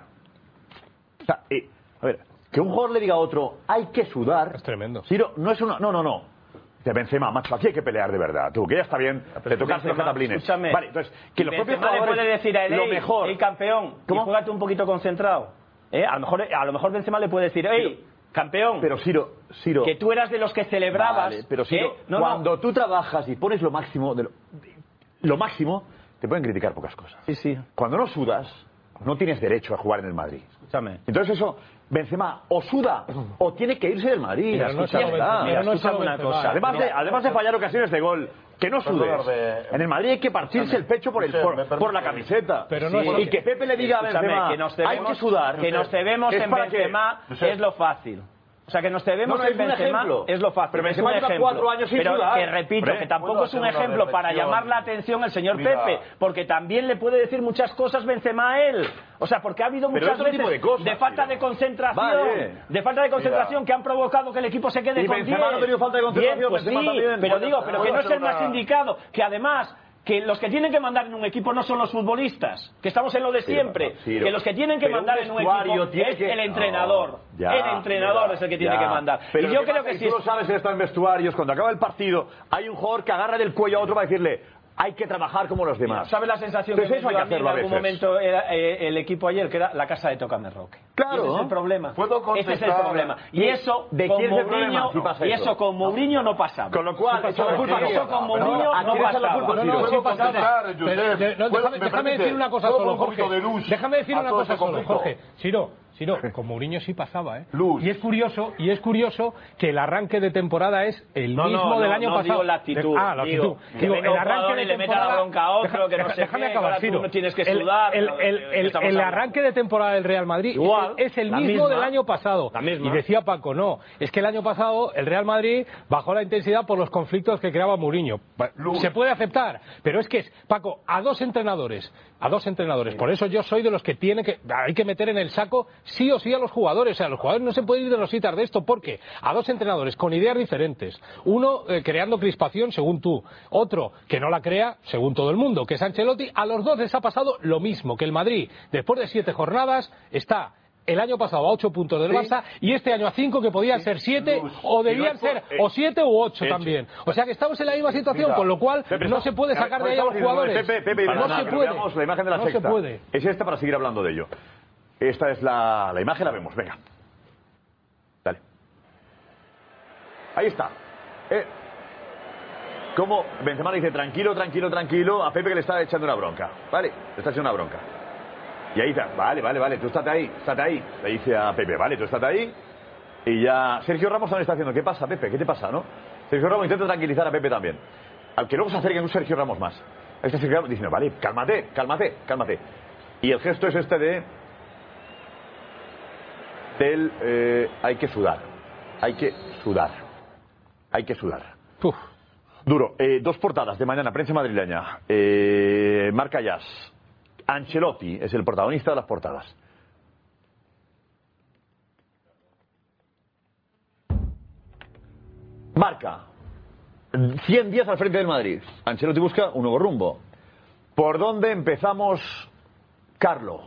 O sea, a ver, que un jugador le diga a otro, hay que sudar. Es tremendo. Ciro, no es una. No. Dice Benzema, macho, aquí hay que pelear de verdad. Tú, que ya está bien, te tocaste los cataplines. Escúchame. Vale, entonces, que los propios jugadores. Le puede decir a él, lo mejor. Ey, campeón, ¿cómo? Y juégate un poquito concentrado. A lo mejor Benzema le puede decir, ey, campeón. Pero Ciro. Que tú eras de los que celebrabas. Vale, pero Ciro, cuando tú trabajas y pones lo máximo, lo máximo, te pueden criticar pocas cosas. Sí. Cuando no sudas, no tienes derecho a jugar en el Madrid. Escúchame. Entonces eso, Benzema o suda o tiene que irse del Madrid. Mira, escúchame una cosa. Además de fallar ocasiones de gol que no sudes. En el Madrid hay que partirse el pecho por la camiseta. Pero no y que Pepe le diga a Benzema, hay que sudar. Que nos cebemos en Benzema es lo fácil. O sea, que nos cebemos en Benzema es lo fácil. Pero Benzema lleva 4 años sin pero sudar. Que repito, que tampoco es un ejemplo para llamar la atención el señor Pepe, porque también le puede decir muchas cosas Benzema a él. O sea, porque ha habido muchas veces de falta de concentración, que han provocado que el equipo se quede con 10. Benzema no ha tenido falta de concentración, pues sí, pero digo, pero que no es el más indicado, que además que los que tienen que mandar en un equipo no son los futbolistas, que estamos en lo de siempre, que los que tienen que mandar en un equipo es el entrenador. El entrenador es el que tiene que mandar. Pero y yo creo que si tú lo sabes, en estos vestuarios, cuando acaba el partido, hay un jugador que agarra del cuello a otro para decirle, hay que trabajar como los demás. ¿Sabes la sensación que me dio a mí en algún momento el equipo ayer? Que era la casa de Tócame Roque. Claro. Ese es el problema. Ese es el problema. Y eso con Mourinho no pasaba. Con lo cual, eso con Mourinho no pasaba. Déjame decir una cosa solo, Jorge. Déjame decir una cosa solo, Jorge. Ciro, con Mourinho sí pasaba, ¿eh? Y es curioso que el arranque de temporada es el mismo del año pasado. Digo la actitud. La actitud. Digo, el arranque de temporada. Le meta la bronca a otro, que no sé déjame qué, acabar, Ciro. Tú no tienes que sudar. El arranque de temporada del Real Madrid es el mismo del año pasado. Y decía Paco, no, es que el año pasado el Real Madrid bajó la intensidad por los conflictos que creaba Mourinho. Se puede aceptar, pero es que Paco, a dos entrenadores. Por eso yo soy de los que hay que meter en el saco sí o sí a los jugadores. O sea, los jugadores no se pueden ir de rositas de esto, porque a dos entrenadores con ideas diferentes, uno creando crispación según tú, otro que no la crea según todo el mundo, que es Ancelotti, a los dos les ha pasado lo mismo, que el Madrid después de 7 jornadas está el año pasado a 8 puntos del Barça y este año a 5, que podían ser 7 o debían ser o 7 u 8 también. O sea que estamos en la misma situación, con lo cual no se puede sacar de ahí a los jugadores. Pepe, no se puede. Veamos la imagen de la sexta. Se puede. Es esta para seguir hablando de ello. Esta es la imagen, la vemos, venga. Dale. Ahí está. Como Benzema le dice tranquilo a Pepe, que le está echando una bronca. Vale, le está echando una bronca. Y ahí está, vale, tú estate ahí. Le dice a Pepe, vale, tú estate ahí. Y ya Sergio Ramos también está haciendo, ¿qué pasa, Pepe? ¿Qué te pasa, no? Sergio Ramos intenta tranquilizar a Pepe también. Al que luego se acerca un Sergio Ramos más. Este Sergio Ramos diciendo, vale, cálmate. Y el gesto es este hay que sudar. Uf. Duro. 2 portadas de mañana, prensa madrileña. Marca Jazz. Ancelotti es el protagonista de las portadas. Marca. 100 días al frente del Madrid. Ancelotti busca un nuevo rumbo. ¿Por dónde empezamos, Carlo?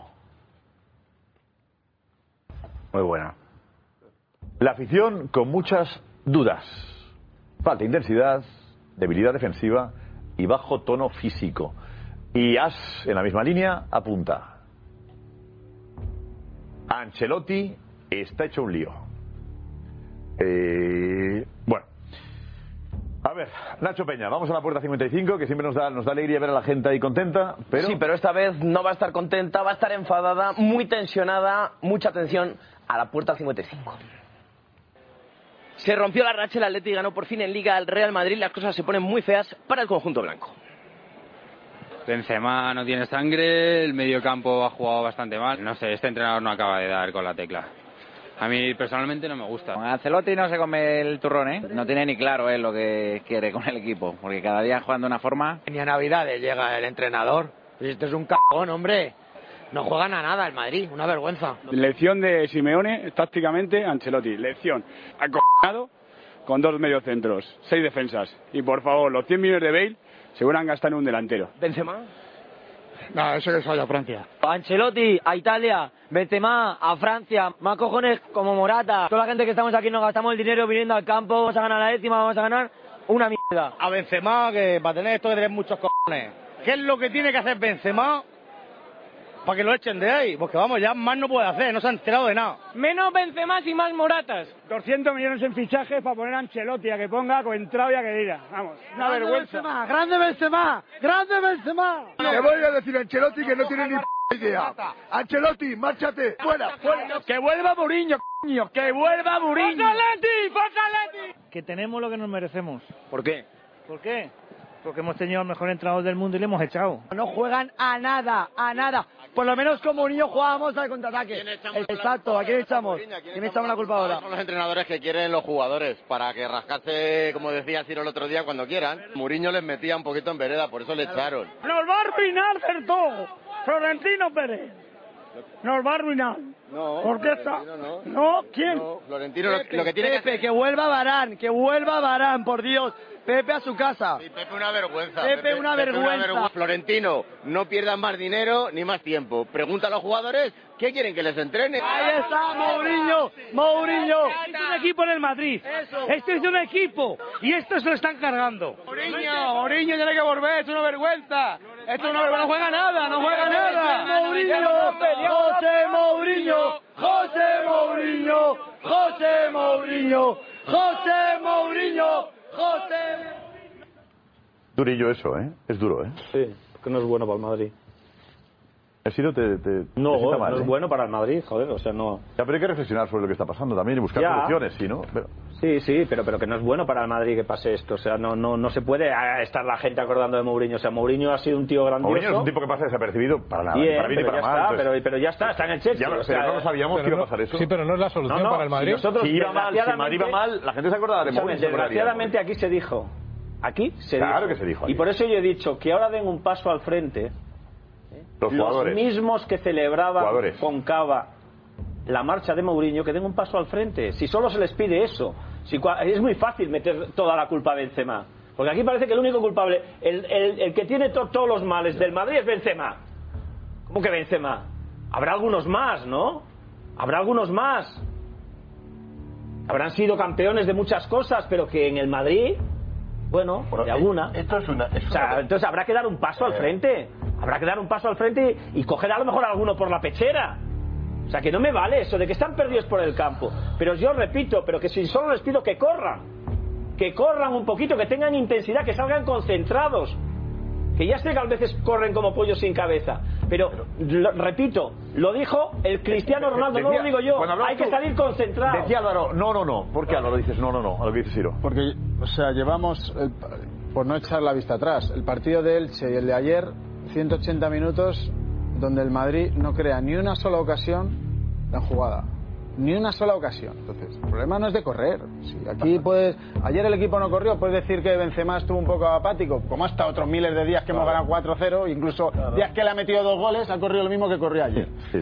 Muy buena. La afición con muchas dudas. Falta de intensidad, debilidad defensiva y bajo tono físico. Y As, en la misma línea, apunta: Ancelotti está hecho un lío. Bueno. A ver, Nacho Peña, vamos a la puerta 55, que siempre nos da alegría ver a la gente ahí contenta, pero... Sí, pero esta vez no va a estar contenta, va a estar enfadada, muy tensionada, mucha atención a la puerta 55. Se rompió la racha, el Atleti ganó por fin en Liga al Real Madrid, las cosas se ponen muy feas para el conjunto blanco. Benzema no tiene sangre, el mediocampo ha jugado bastante mal. No sé, este entrenador no acaba de dar con la tecla. A mí personalmente no me gusta. Ancelotti no se come el turrón, ¿eh? No tiene ni claro lo que quiere con el equipo, porque cada día jugando de una forma... Ni a Navidades llega el entrenador. Este es un cagón, hombre. No juegan a nada el Madrid, una vergüenza. Lección de Simeone, tácticamente, Ancelotti. Lección. Acojonado con 2 mediocentros, 6 defensas. Y por favor, los 100 millones de Bale se van a gastar en un delantero. ¿Benzema? No, eso que se vaya a Francia. Ancelotti a Italia, Benzema a Francia, más cojones como Morata. Toda la gente que estamos aquí nos gastamos el dinero viniendo al campo, vamos a ganar la 10ª, vamos a ganar una mierda. A Benzema, que para tener esto que tener muchos cojones. ¿Qué es lo que tiene que hacer Benzema para que lo echen de ahí? Porque vamos, ya más no puede hacer, no se ha enterado de nada. Menos Benzema y más Moratas. 200 millones en fichajes para poner a Ancelotti a que ponga, Coentrao y a que diga. Vamos, una vergüenza. ¡Grande Benzema! ¡Grande Benzema! Le voy a decir a Ancelotti que no tiene ni idea. Ancelotti, márchate, fuera. Que vuelva Mourinho, coño, que vuelva Mourinho. ¡Forza Atleti! Que tenemos lo que nos merecemos. ¿Por qué? ¿Por qué? porque hemos tenido al mejor entrenador del mundo y le hemos echado. No juegan a nada, a nada. Por lo menos como niños jugábamos al contraataque. Exacto, ¿a quién echamos? ¿Quién echamos la culpa ahora? Son los entrenadores que quieren los jugadores, para que rascarse, como decía Ciro el otro día, cuando quieran. Mourinho les metía un poquito en vereda, por eso le echaron. Nos va a arruinar del todo, Florentino Pérez. Nos va a arruinar. No, ¿por qué está? No, ¿quién? No, Florentino lo que tiene Pepe, que vuelva Varane, por Dios. Pepe a su casa. Sí, Pepe una vergüenza. Pepe una vergüenza. Florentino, no pierdan más dinero ni más tiempo. Pregunta a los jugadores qué quieren que les entrene. Ahí está, Mourinho. Este es un equipo en el Madrid. Este es un equipo. Y esto se lo están cargando. Mourinho tiene que volver, es una vergüenza. Esto no juega nada, no juega nada. José Mourinho. Durillo eso, ¿eh? Es duro, ¿eh? Sí, porque no es bueno para el Madrid. ¿Ha sido No es bueno para el Madrid, joder, o sea, no... Ya, pero hay que reflexionar sobre lo que está pasando también y buscar soluciones, ¿sí, no? Pero... Sí, pero que no es bueno para el Madrid que pase esto, o sea, no se puede estar la gente acordando de Mourinho, o sea, Mourinho ha sido un tío grandioso... Mourinho es un tipo que pasa desapercibido para nada, bien, para bien y para mal. Entonces... Pero ya está en el Chelsea. Pero no lo sabíamos que iba a pasar eso. Sí, pero no es la solución para el Madrid. Si Madrid iba mal, la gente se acordaba de Mourinho. Desgraciadamente aquí se dijo. Claro que se dijo. Y por eso yo he dicho que ahora den un paso al frente... Los mismos que celebraban con Cava la marcha de Mourinho, que den un paso al frente. Si solo se les pide eso. Es muy fácil meter toda la culpa a Benzema. Porque aquí parece que el único culpable, el que tiene todos los males del Madrid es Benzema. ¿Cómo que Benzema? Habrá algunos más, ¿no? Habrá algunos más. Habrán sido campeones de muchas cosas, pero que en el Madrid... Bueno, de alguna. Entonces habrá que dar un paso al frente. Habrá que dar un paso al frente y coger a lo mejor a alguno por la pechera. O sea, que no me vale eso de que están perdidos por el campo. Pero yo repito, pero que si solo les pido que corran un poquito, que tengan intensidad, que salgan concentrados. Que ya sé que a veces corren como pollos sin cabeza. Pero, repito, lo dijo el Cristiano Ronaldo, no lo digo yo. Hay que salir concentrados. Decía Álvaro, no. ¿Por qué Álvaro dices no a lo que dice Ciro? Porque, o sea, llevamos, por no echar la vista atrás, el partido de Elche y el de ayer, 180 minutos donde el Madrid no crea ni una sola ocasión en jugada. Ni una sola ocasión. Entonces, el problema no es de correr. Si aquí ayer el equipo no corrió, puedes decir que Benzema estuvo un poco apático, como hasta otros miles de días que hemos ganado 4-0, incluso días que le ha metido 2 goles, ha corrido lo mismo que corrió ayer. Sí.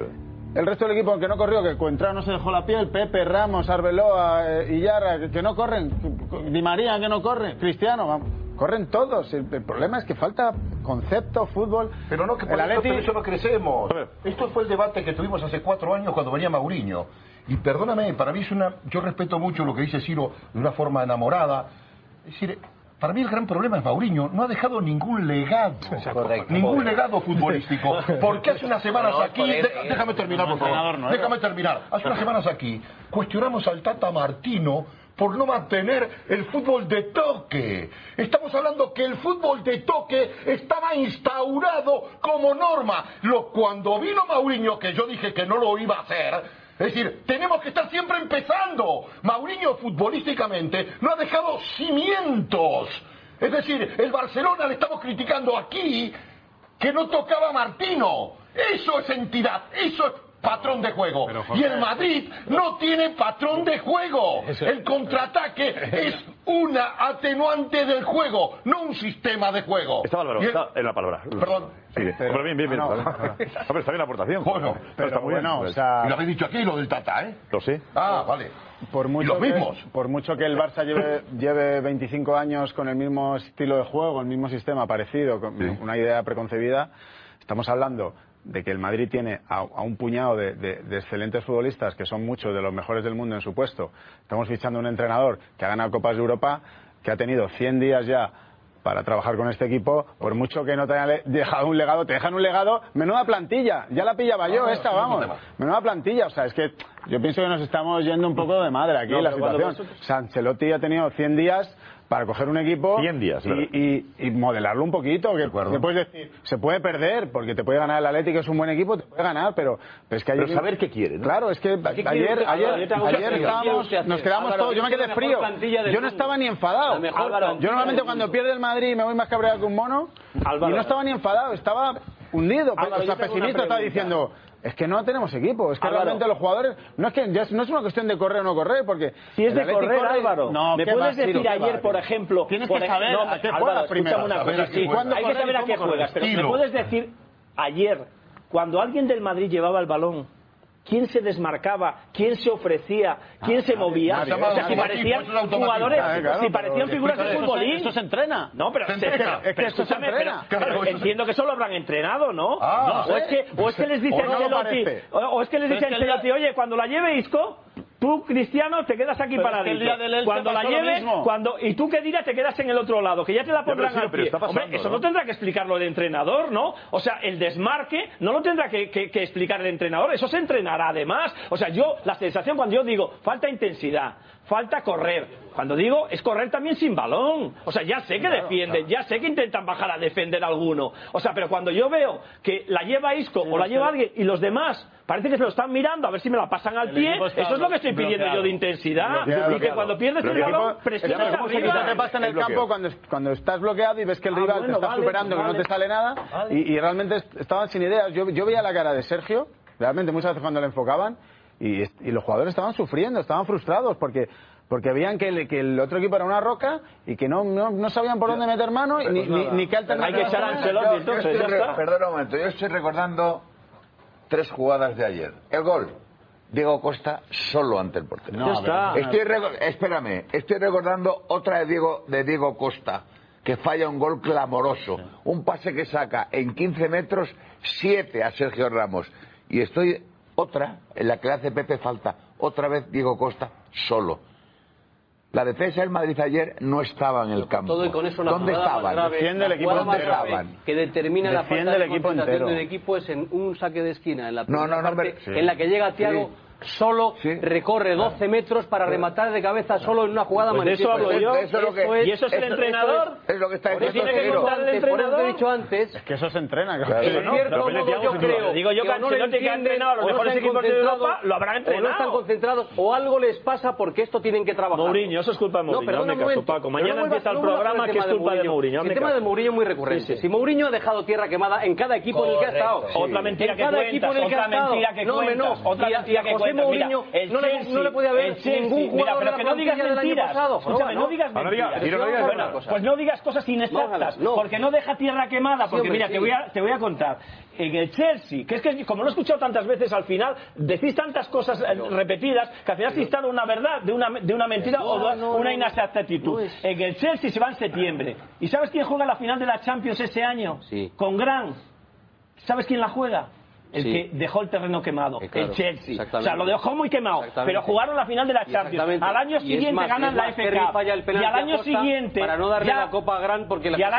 El resto del equipo que no corrió, que Coentrao no se dejó la piel, Pepe, Ramos, Arbeloa, Illarra, que no corren, Di María que no corre, Cristiano, vamos. Corren todos. El problema es que falta concepto, fútbol. Pero no, que por eso no crecemos. Esto fue el debate que tuvimos hace 4 años cuando venía Mourinho. Y perdóname, para mí yo respeto mucho lo que dice Ciro de una forma enamorada. Es decir, para mí el gran problema es Mourinho. No ha dejado ningún legado. Ningún legado futbolístico. Porque hace unas semanas aquí... Déjame terminar, por favor. Déjame terminar. Hace unas semanas aquí cuestionamos al Tata Martino por no mantener el fútbol de toque. Estamos hablando que el fútbol de toque estaba instaurado como norma. Cuando vino Mourinho, que yo dije que no lo iba a hacer, es decir, tenemos que estar siempre empezando. Mourinho futbolísticamente no ha dejado cimientos. Es decir, el Barcelona le estamos criticando aquí que no tocaba a Martino. Eso es entidad, eso es patrón de juego. Y el Madrid no tiene patrón de juego. El contraataque es una atenuante del juego, no un sistema de juego. Está Álvaro, está en la palabra. Perdón. Pero bien. Está bien la aportación. Bueno, pero está muy bien. O sea... Y lo habéis dicho aquí, lo del Tata, ¿eh? Lo sé. Ah, vale. Por mucho que el Barça lleve 25 años con el mismo estilo de juego, el mismo sistema parecido, con una idea preconcebida, estamos hablando de que el Madrid tiene a un puñado de excelentes futbolistas, que son muchos de los mejores del mundo en su puesto. Estamos fichando un entrenador que ha ganado Copas de Europa, que ha tenido 100 días ya para trabajar con este equipo. Por mucho que no te haya dejado un legado, te dejan un legado. Menuda plantilla, ya la pillaba yo esta, vamos. Menuda plantilla, o sea, es que yo pienso que nos estamos yendo un poco de madre aquí la situación. Ancelotti ha tenido 100 días para coger un equipo 100 días, y modelarlo un poquito. Que puedes decir, se puede perder, porque te puede ganar el Atlético, es un buen equipo, te puede ganar, pero es que ayer... Pero saber qué quiere, ¿no? Claro, es que ayer estábamos, nos quedamos todos, yo me quedé frío, yo no estaba ni enfadado. Yo normalmente cuando pierde el Madrid me voy más cabreado que un mono, y no estaba ni enfadado, estaba hundido, o sea, pesimista, estaba diciendo... Es que no tenemos equipo, es que realmente los jugadores... No es una cuestión de correr o no correr, porque... Si es de correr, Álvaro, ¿me puedes decir ayer, por ejemplo... Tienes que saber a qué juegas primero. Hay que saber a qué juegas, pero ¿me puedes decir ayer, cuando alguien del Madrid llevaba el balón, quién se desmarcaba, quién se ofrecía, quién se movía? O sea, si parecían jugadores, si parecían figuras de futbolín... Eso se entrena. No, pero escúchame, pero entiendo que eso lo habrán entrenado, ¿no? O es que les dice Ancelotti, oye, cuando la lleve Isco, tú, Cristiano, te quedas aquí paradito. Cuando la lleve, y tú, que dirás, te quedas en el otro lado, que ya te la pondrán al pie. Hombre, eso no tendrá que explicarlo el entrenador, ¿no? O sea, el desmarque no lo tendrá que explicar el entrenador, eso se entrenará además. O sea, la sensación cuando yo digo, falta intensidad, falta correr, cuando digo, es correr también sin balón. O sea, ya sé que defienden, ya sé que intentan bajar a defender a alguno. O sea, pero cuando yo veo que la lleva Isco o la lleva alguien y los demás parece que se lo están mirando a ver si me la pasan al pie, eso es lo que estoy pidiendo yo de intensidad. Y que cuando pierdes el balón, presiones arriba. ¿Qué pasa en el campo cuando estás bloqueado y ves que el rival te está superando, que no te sale nada, y realmente estaban sin ideas? Yo veía la cara de Sergio, realmente muchas veces cuando le enfocaban, y los jugadores estaban sufriendo, estaban frustrados, porque veían que el otro equipo era una roca y que no sabían por dónde meter mano ni qué alternativa. Hay que echar a Ancelotti, entonces, Perdona un momento, yo estoy recordando 3 jugadas de ayer. El gol, Diego Costa solo ante el portero. Espérame, estoy recordando otra de Diego Costa, que falla un gol clamoroso. Un pase que saca en 15 metros 7 a Sergio Ramos. Y estoy otra en la que le hace Pepe falta. Otra vez Diego Costa solo. La defensa del Madrid ayer no estaba en el campo. Todo y con eso ¿Dónde estaban? Defiende el equipo entero. Que determina la falta de concentración del equipo es en un saque de esquina, en la primera parte, en la que llega Thiago solo, recorre 12 metros para rematar de cabeza solo en una jugada manifiesta. Eso hablo yo. ¿Y eso es el entrenador? Es lo que está diciendo. ¿Tiene que contar el entrenador? Por eso he dicho antes. Es que eso se entrena. Yo creo. Digo yo que Ancelotti, que ha entrenado a los mejores equipos de Europa, lo habrán entrenado. O no están concentrados, o algo les pasa porque esto tienen que trabajar. Mourinho, eso es culpa de Mourinho. No, hazme caso, Paco. Mañana empieza el programa, que es culpa de Mourinho. El tema de Mourinho es muy recurrente. Si Mourinho ha dejado tierra quemada en cada equipo en el que ha estado. Otra mentira que cuentas. Otra mentira que cuentas. Otra mentira que cuentas. No le podía haber ningún jugador. Pero que no digas mentiras. Escúchame, no digas mentiras. Pues no digas cosas inexactas, porque no deja tierra quemada. Porque mira, te voy a contar. En el Chelsea, que es que como lo he escuchado tantas veces, al final decís tantas cosas repetidas que al final se instala una verdad de una mentira o una inexactitud. En el Chelsea se va en septiembre. ¿Y sabes quién juega la final de la Champions ese año? Con Gran. ¿Sabes quién la juega? El que dejó el terreno quemado, el Chelsea. O sea, lo dejó muy quemado, pero jugaron la final de la Champions. Al año siguiente ganan la FA Cup. Y al año siguiente, para no darle la Copa a Gran, porque y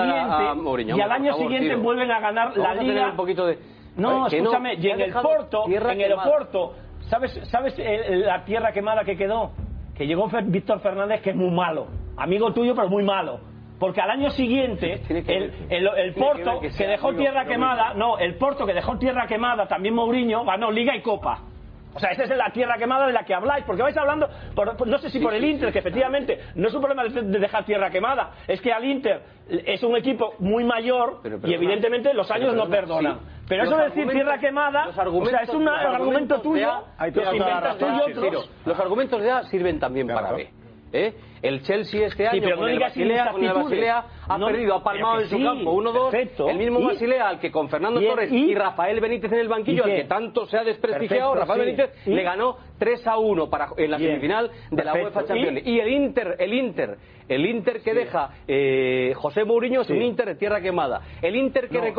al año siguiente vuelven a ganar la Liga. No, escúchame, y en el Porto, ¿sabes la tierra quemada que quedó? Que llegó Víctor Fernández, que es muy malo, amigo tuyo, pero muy malo. Porque al año siguiente, el Porto, que dejó tierra quemada, el Porto, que dejó tierra quemada, también Mourinho, ganó Liga y Copa. O sea, esa es la tierra quemada de la que habláis, porque vais hablando, no sé si por el Inter, que efectivamente no es un problema de dejar tierra quemada, es que al Inter es un equipo muy mayor y evidentemente los años no perdonan. Pero eso de decir tierra quemada, o sea, es un argumento tuyo, que se inventas tú y otros. Los argumentos de A sirven también para B. El Chelsea este año con el Basilea ha perdido, ha palmado en su campo 1-2. El mismo Basilea al que con Fernando Torres y Rafael Benítez en el banquillo, al que tanto se ha desprestigiado, Rafael Benítez le ganó 3-1 en la semifinal de la UEFA Champions League. Y el Inter que deja José Mourinho es un Inter de tierra quemada. El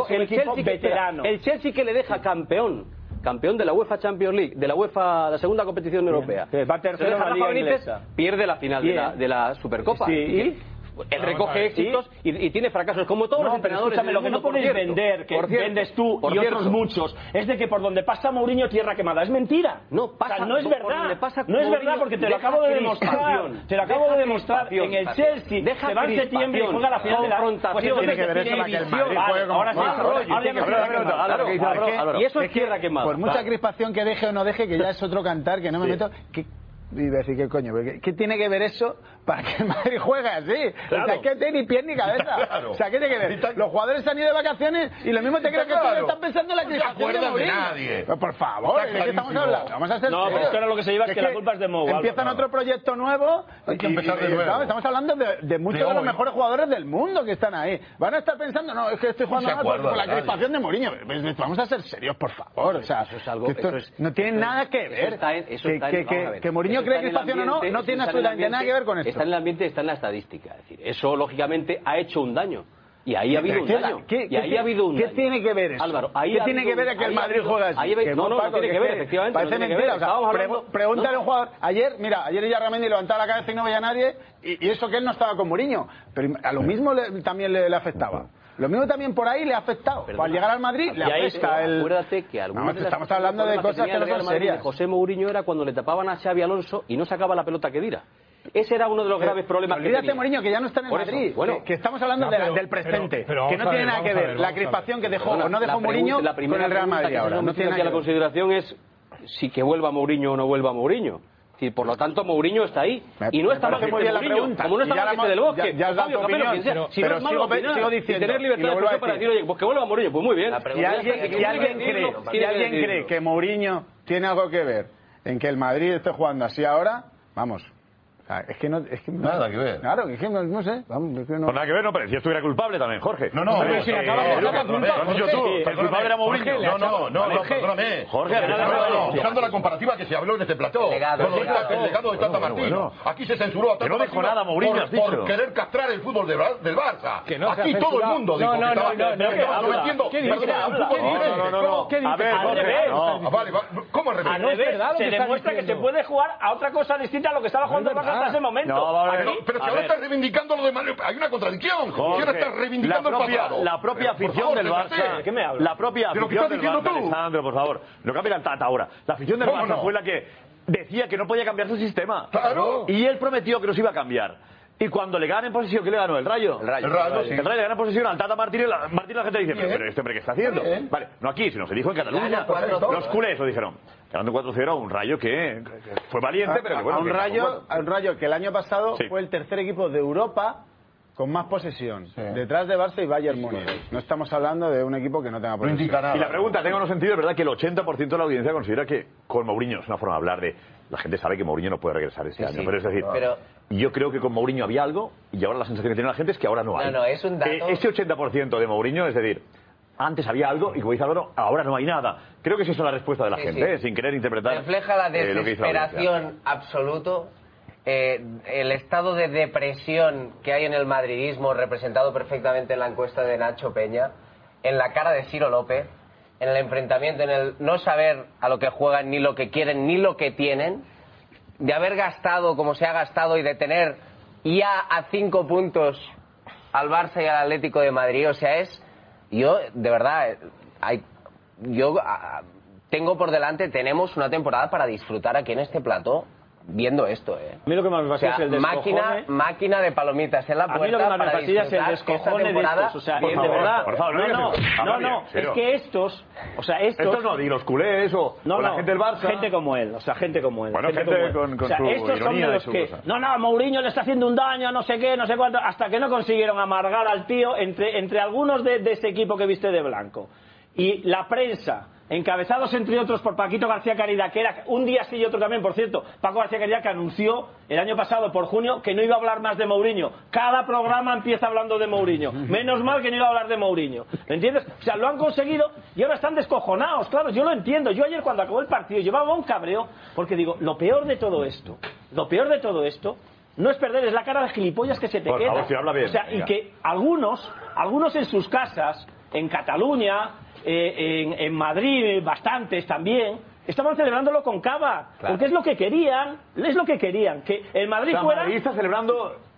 Chelsea que le deja campeón de la UEFA Champions League, de la UEFA, la segunda competición europea. Va tercero en la Liga Inglesa. Pierde la final de la Supercopa. Él recoge éxitos y tiene fracasos, como todos los entrenadores. Escúchame, lo que no podéis vender, que vendes tú y otros muchos, es de que por donde pasa Mourinho, tierra quemada. Es mentira. No pasa. O sea, no es verdad. No es verdad, porque te lo acabo de demostrar. Te lo acabo de demostrar. En el Chelsea se va en septiembre y juega la final de la... Pues tiene que ver eso para que el Madrid juegue como... Ahora sí. Y eso es tierra quemada. Por mucha crispación que deje o no deje, que ya es otro cantar, que no me meto... Y voy a decir, ¿qué coño? ¿Qué tiene que ver eso para que el Madrid juegue así? Claro. O sea, que tiene ni pie ni cabeza. Claro. O sea, ¿qué tiene que ver? Los jugadores se han ido de vacaciones y lo mismo te creo que tú estás pensando en la crispación de Mourinho. Pero por favor, ¿de qué estamos hablando? Vamos a hacer no, pero esto era lo que se lleva, es que la culpa es de Mou. Empiezan otro proyecto nuevo. Hay que empezar de nuevo. Estamos hablando de muchos de los mejores jugadores del mundo que están ahí. Van a estar pensando, no, es que estoy jugando mal por la crispación de Mourinho. Vamos a ser serios, por favor. O sea, no tiene nada que ver. Que Mourinho cree crispación o no. No tiene absolutamente nada que ver con esto. Está en el ambiente, está en la estadística. Es decir, eso lógicamente ha hecho un daño. Y ahí ha habido un daño. ¿Qué tiene que ver eso? Álvaro, ¿qué tiene que ver que el Madrid juega así? No tiene que ver, efectivamente. Parece mentira. Pregúntale a un jugador. Ayer Yarramendi levantaba la cabeza y no veía a nadie. Y eso que él no estaba con Mourinho. Pero a lo mismo también le afectaba. Lo mismo también por ahí le ha afectado. Al llegar al Madrid le afecta. Acuérdate que estamos hablando de cosas que no son serias. José Mourinho era cuando le tapaban a Xabi Alonso y no sacaba la pelota que diera. Ese era uno de los graves problemas que tenía. Mourinho, que ya no está en el Madrid. Que estamos hablando del presente. Que no tiene nada que ver la crispación que dejó o no dejó Mourinho con el Real Madrid ahora. No tiene nada que ver. La consideración es si que vuelva Mourinho o no vuelva Mourinho. Y por lo tanto Mourinho está ahí y no está más que Mourinho, como no está más que del Bosque, ya has dado tu opinión, pero sigo diciendo, tener libertad de expresión para decir, oye, pues que vuelva Mourinho, pues muy bien. Si alguien cree que Mourinho tiene algo que ver en que el Madrid esté jugando así ahora, vamos. Es que nada que ver. Claro, es que no sé. Vamos, no. Pues nada que ver, no, pero si estuviera culpable también, Jorge. No, si el culpable era Mourinho. No, perdóname. Jorge, buscando la comparativa que se habló en este plató. El legado de Tata Martino. Aquí se censuró a Tata Martino. Que no dijo nada Mourinho, has dicho. Por querer castrar el fútbol del Barça. Aquí todo el mundo dijo que estaba... No entiendo. ¿Qué dice? A ver, Vale, ¿cómo al revés? Se demuestra que se puede jugar a otra cosa distinta a lo que estaba jugando el Barça hasta ese momento. Pero si ahora estás reivindicando lo de Madrid, hay una contradicción. Si ahora estás reivindicando el pasado. La propia afición del Barça. ¿Qué me hablas? La propia afición del Barça, Alessandro, por favor. No cambie el Tata ahora. La afición del Barça fue la que decía que no podía cambiar su sistema. Claro. Y él prometió que los iba a cambiar. Y cuando le ganan en posesión, ¿qué le ganó? ¿El Rayo? El Rayo, sí. El Rayo le gana en posesión al Tata Martínez. La gente dice, pero este hombre, ¿qué está haciendo? Vale, no aquí, sino se dijo en Cataluña. Los culés lo dijeron. Ganando 4-0 a un Rayo que fue valiente, pero que bueno. A un Rayo que el año pasado fue el tercer equipo de Europa con más posesión, detrás de Barça y Bayern Múnich. No estamos hablando de un equipo que no tenga posesión. Y la pregunta, tengo no sentido, es verdad que el 80% de la audiencia considera que con Mourinho es una forma de hablar de... La gente sabe que Mourinho no puede regresar este año, pero es decir, yo creo que con Mourinho había algo y ahora la sensación que tiene la gente es que ahora no hay. No, es un dato... Ese 80% de Mourinho, es decir... Antes había algo y como dice Álvaro, ahora no hay nada. Creo que esa es la respuesta de la gente, sin querer interpretar. Refleja la desesperación absoluto, el estado de depresión que hay en el madridismo, representado perfectamente en la encuesta de Nacho Peña, en la cara de Ciro López, en el enfrentamiento, en el no saber a lo que juegan, ni lo que quieren, ni lo que tienen, de haber gastado como se ha gastado y de tener ya a 5 puntos al Barça y al Atlético de Madrid. O sea, yo, de verdad, tengo por delante, tenemos una temporada para disfrutar aquí en este plató viendo esto, A mí lo que más me fastidia es el descojone. Máquina de palomitas en la puerta. A mí lo que más me fastidia es el descojone de estos. O sea, de verdad. Por favor, no. Es que estos no, ni los culés o la gente del Barça. Gente como él, gente como él. Bueno, gente con su estos son de los que... cosa. No, Mourinho le está haciendo un daño, no sé qué, no sé cuánto, hasta que no consiguieron amargar al tío entre algunos de ese equipo que viste de blanco. Y la prensa, encabezados entre otros por Paquito García Caridad, que era un día sí y otro también, por cierto, Paco García Caridad, que anunció el año pasado por junio que no iba a hablar más de Mourinho. Cada programa empieza hablando de Mourinho. Menos mal que no iba a hablar de Mourinho. ¿Me entiendes? O sea, lo han conseguido y ahora están descojonados, claro, yo lo entiendo. Yo ayer cuando acabó el partido llevaba un cabreo porque digo, lo peor de todo esto no es perder, es la cara de gilipollas que se te queda. Favor, si habla bien. O sea, y que algunos en sus casas, en Cataluña, en Madrid, bastantes también, estaban celebrándolo con cava, porque es lo que querían, que el Madrid fuera... Madrid está celebrando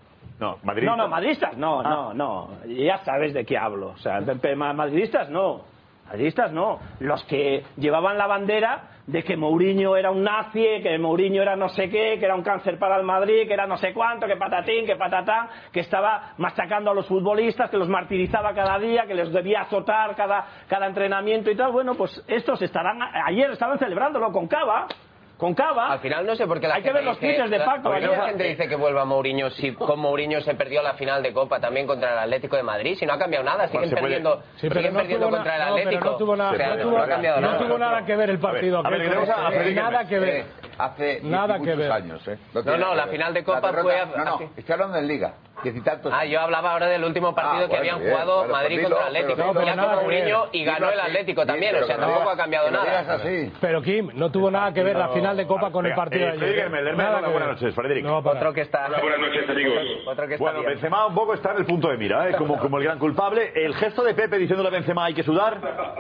No, Madrid. No, madridistas no. Ya sabes de qué hablo. O sea, madridistas no. Madridistas no. Los que llevaban la bandera de que Mourinho era un nazi, que Mourinho era no sé qué, que era un cáncer para el Madrid, que era no sé cuánto, que patatín, que patatán, que estaba machacando a los futbolistas, que los martirizaba cada día, que les debía azotar cada entrenamiento y tal. Bueno, pues estos ayer estaban celebrándolo con Cava. Al final no sé por qué hay que ver los tweets de Paco. ¿Por qué la gente dice que vuelva Mourinho si con Mourinho se perdió la final de Copa también contra el Atlético de Madrid? Si no ha cambiado nada, siguen perdiendo contra el Atlético. No tuvo nada que ver el partido. Nada que ver. Hace nada que ver. años, No, la final de Copa fue... estoy hablando en Liga. Yo hablaba ahora del último partido que habían jugado Madrid contra el Atlético. Ya con Mourinho y ganó el Atlético también, o sea, tampoco ha cambiado nada. Pero Kim, no tuvo nada que ver la final de Copa con el partido de ayer. Buenas noches, Frederic. Otro que está... Buenas noches, amigos. Bueno, Benzema un poco está en el punto de mira, como el gran culpable. El gesto de Pepe diciéndole a Benzema hay que sudar...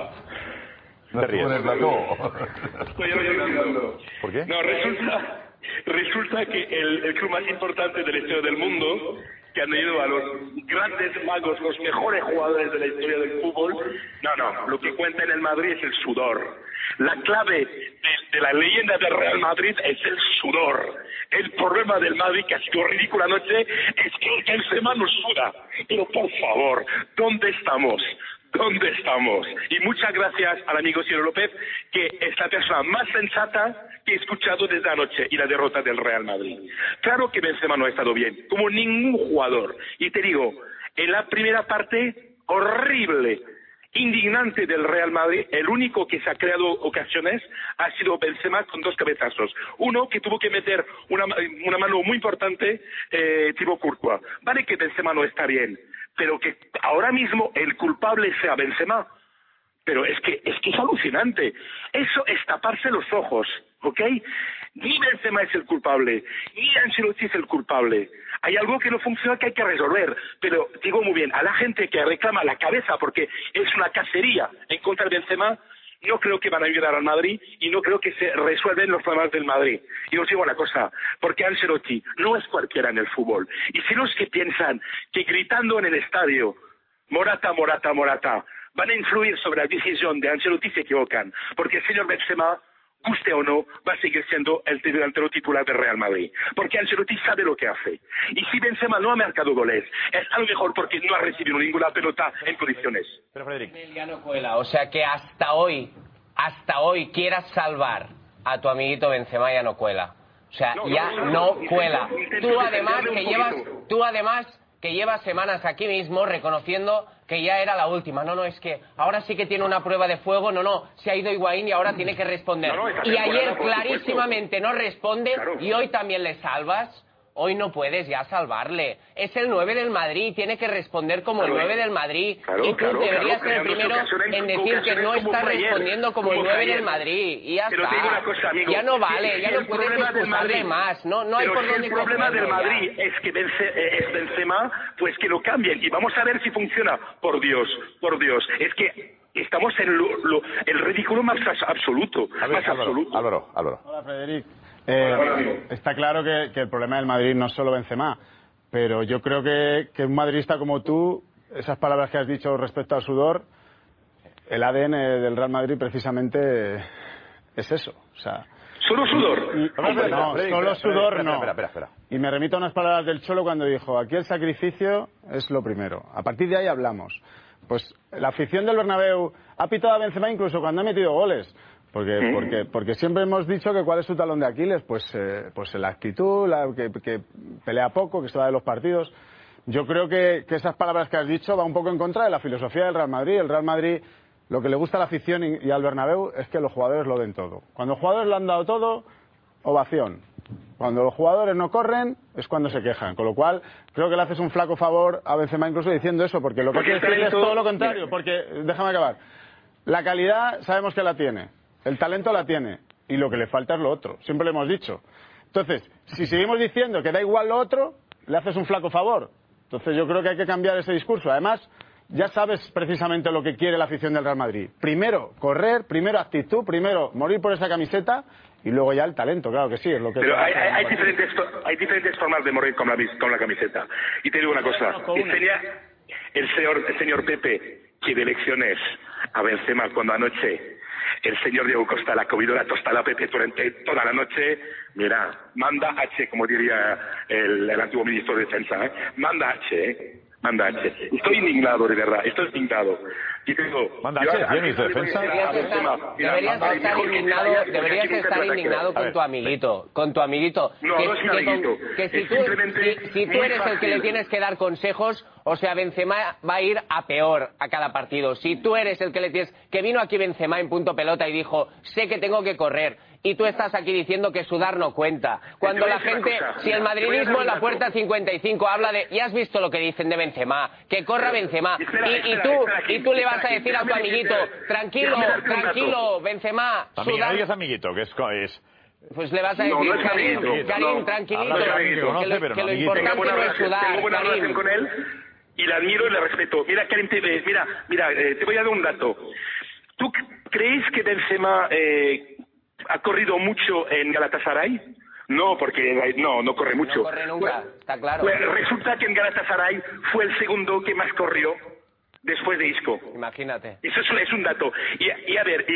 Te ríes. Estoy llorando. ¿Por qué? No, resulta que el club más importante de la historia del mundo, que han ido a los grandes magos, los mejores jugadores de la historia del fútbol, lo que cuenta en el Madrid es el sudor. La clave de la leyenda del Real Madrid es el sudor. El problema del Madrid, que ha sido ridículo anoche, es que el Benzema no suda. Pero por favor, ¿dónde estamos? ¿Dónde estamos? Y muchas gracias al amigo Ciro López, que es la persona más sensata que he escuchado desde anoche y la derrota del Real Madrid. Claro que Benzema no ha estado bien, como ningún jugador. Y te digo, en la primera parte, horrible, indignante del Real Madrid, el único que se ha creado ocasiones ha sido Benzema con 2 cabezazos. Uno que tuvo que meter una mano muy importante, Thibaut Courtois. Vale que Benzema no está bien, pero que ahora mismo el culpable sea Benzema. Pero es que es alucinante. Eso es taparse los ojos, ¿ok? Ni Benzema es el culpable, ni Ancelotti es el culpable. Hay algo que no funciona que hay que resolver. Pero digo muy bien, a la gente que reclama la cabeza porque es una cacería en contra de Benzema, no creo que van a ayudar al Madrid y no creo que se resuelven los problemas del Madrid. Y os digo una cosa, porque Ancelotti no es cualquiera en el fútbol. Y si los que piensan que gritando en el estadio, Morata, Morata, Morata, van a influir sobre la decisión de Ancelotti, se equivocan. Porque el señor Benzema, guste o no, va a seguir siendo el delantero titular del Real Madrid. Porque Ancelotti sabe lo que hace. Y si Benzema no ha marcado goles, es a lo mejor porque no ha recibido ninguna pelota en condiciones. Pero Frederic. O sea que hasta hoy quieras salvar a tu amiguito Benzema, ya no cuela. O sea, no cuela. Tú además que llevas semanas aquí mismo reconociendo que ya era la última. No, es que ahora sí que tiene una prueba de fuego. No, se ha ido Higuaín y ahora tiene que responder. Y ayer clarísimamente no responde y hoy también le salvas. Hoy no puedes ya salvarle. Es el 9 del Madrid, tiene que responder como el 9 del Madrid. Y tú deberías ser el primero en decir que no está respondiendo como el 9 del Madrid. Y ya está. Ya no vale, ya no puedes excusarle más. No hay por dónde. El problema del Madrid es que es Benzema, pues que lo cambien. Y vamos a ver si funciona. Por Dios. Es que estamos en el ridículo más absoluto. Álvaro. Hola, Frederic. Está claro que el problema del Madrid no es solo Benzema, pero yo creo que un madridista como tú, esas palabras que has dicho respecto al sudor, el ADN del Real Madrid precisamente es eso. O sea, ¿solo sudor? No, solo sudor no. Espera. Y me remito a unas palabras del Cholo cuando dijo, aquí el sacrificio es lo primero. A partir de ahí hablamos. Pues la afición del Bernabéu ha pitado a Benzema incluso cuando ha metido goles. Porque siempre hemos dicho que cuál es su talón de Aquiles, pues la actitud, que pelea poco, que se va de los partidos. Yo creo que esas palabras que has dicho va un poco en contra de la filosofía del Real Madrid. El Real Madrid, lo que le gusta a la afición y al Bernabéu es que los jugadores lo den todo. Cuando los jugadores lo han dado todo, ovación. Cuando los jugadores no corren es cuando se quejan, con lo cual creo que le haces un flaco favor a Benzema incluso diciendo eso, porque lo que hay que decir es todo lo contrario, porque, déjame acabar, la calidad sabemos que la tiene. El talento la tiene y lo que le falta es lo otro. Siempre lo hemos dicho. Entonces, si seguimos diciendo que da igual lo otro, le haces un flaco favor. Entonces yo creo que hay que cambiar ese discurso. Además, ya sabes precisamente lo que quiere la afición del Real Madrid. Primero correr, primero actitud, primero morir por esa camiseta y luego ya el talento, claro que sí, es lo que... Pero hay diferentes formas de morir con la camiseta. Y te digo una cosa, enseña el señor Pepe que de lecciones a Benzema cuando anoche el señor Diego Costa la comido la tostada a Pepe durante toda la noche. Mira, manda H, como diría el antiguo ministro de Defensa, manda H, manda H. Estoy indignado, de verdad, estoy indignado. Y te digo, manda H, ¿bien ministro de Defensa? Deberías estar indignado con tu amiguito, No, no es mi amiguito. Que si tú eres el que le tienes que dar consejos, o sea, Benzema va a ir a peor a cada partido. Si tú eres el que le tienes... Que vino aquí Benzema en punto pelota y dijo, sé que tengo que correr. Y tú estás aquí diciendo que sudar no cuenta. Cuando la gente, si el madridismo en la puerta 55 habla de... Ya has visto lo que dicen de Benzema, que corra Benzema. Y tú le vas a decir a tu amiguito, tranquilo, Benzema, sudar... No digas amiguito, que es... Pues le vas a decir, Karim, tranquilito, que lo importante no es sudar. Tengo buena relación con él y le admiro y le respeto. Mira, Karim, mira, te voy a dar un dato. ¿Tú crees que Benzema ha corrido mucho en Galatasaray? No, porque no corre mucho. No corre nunca, está claro. Pues resulta que en Galatasaray fue el segundo que más corrió después de Isco. Imagínate. Eso es un dato. Y a ver,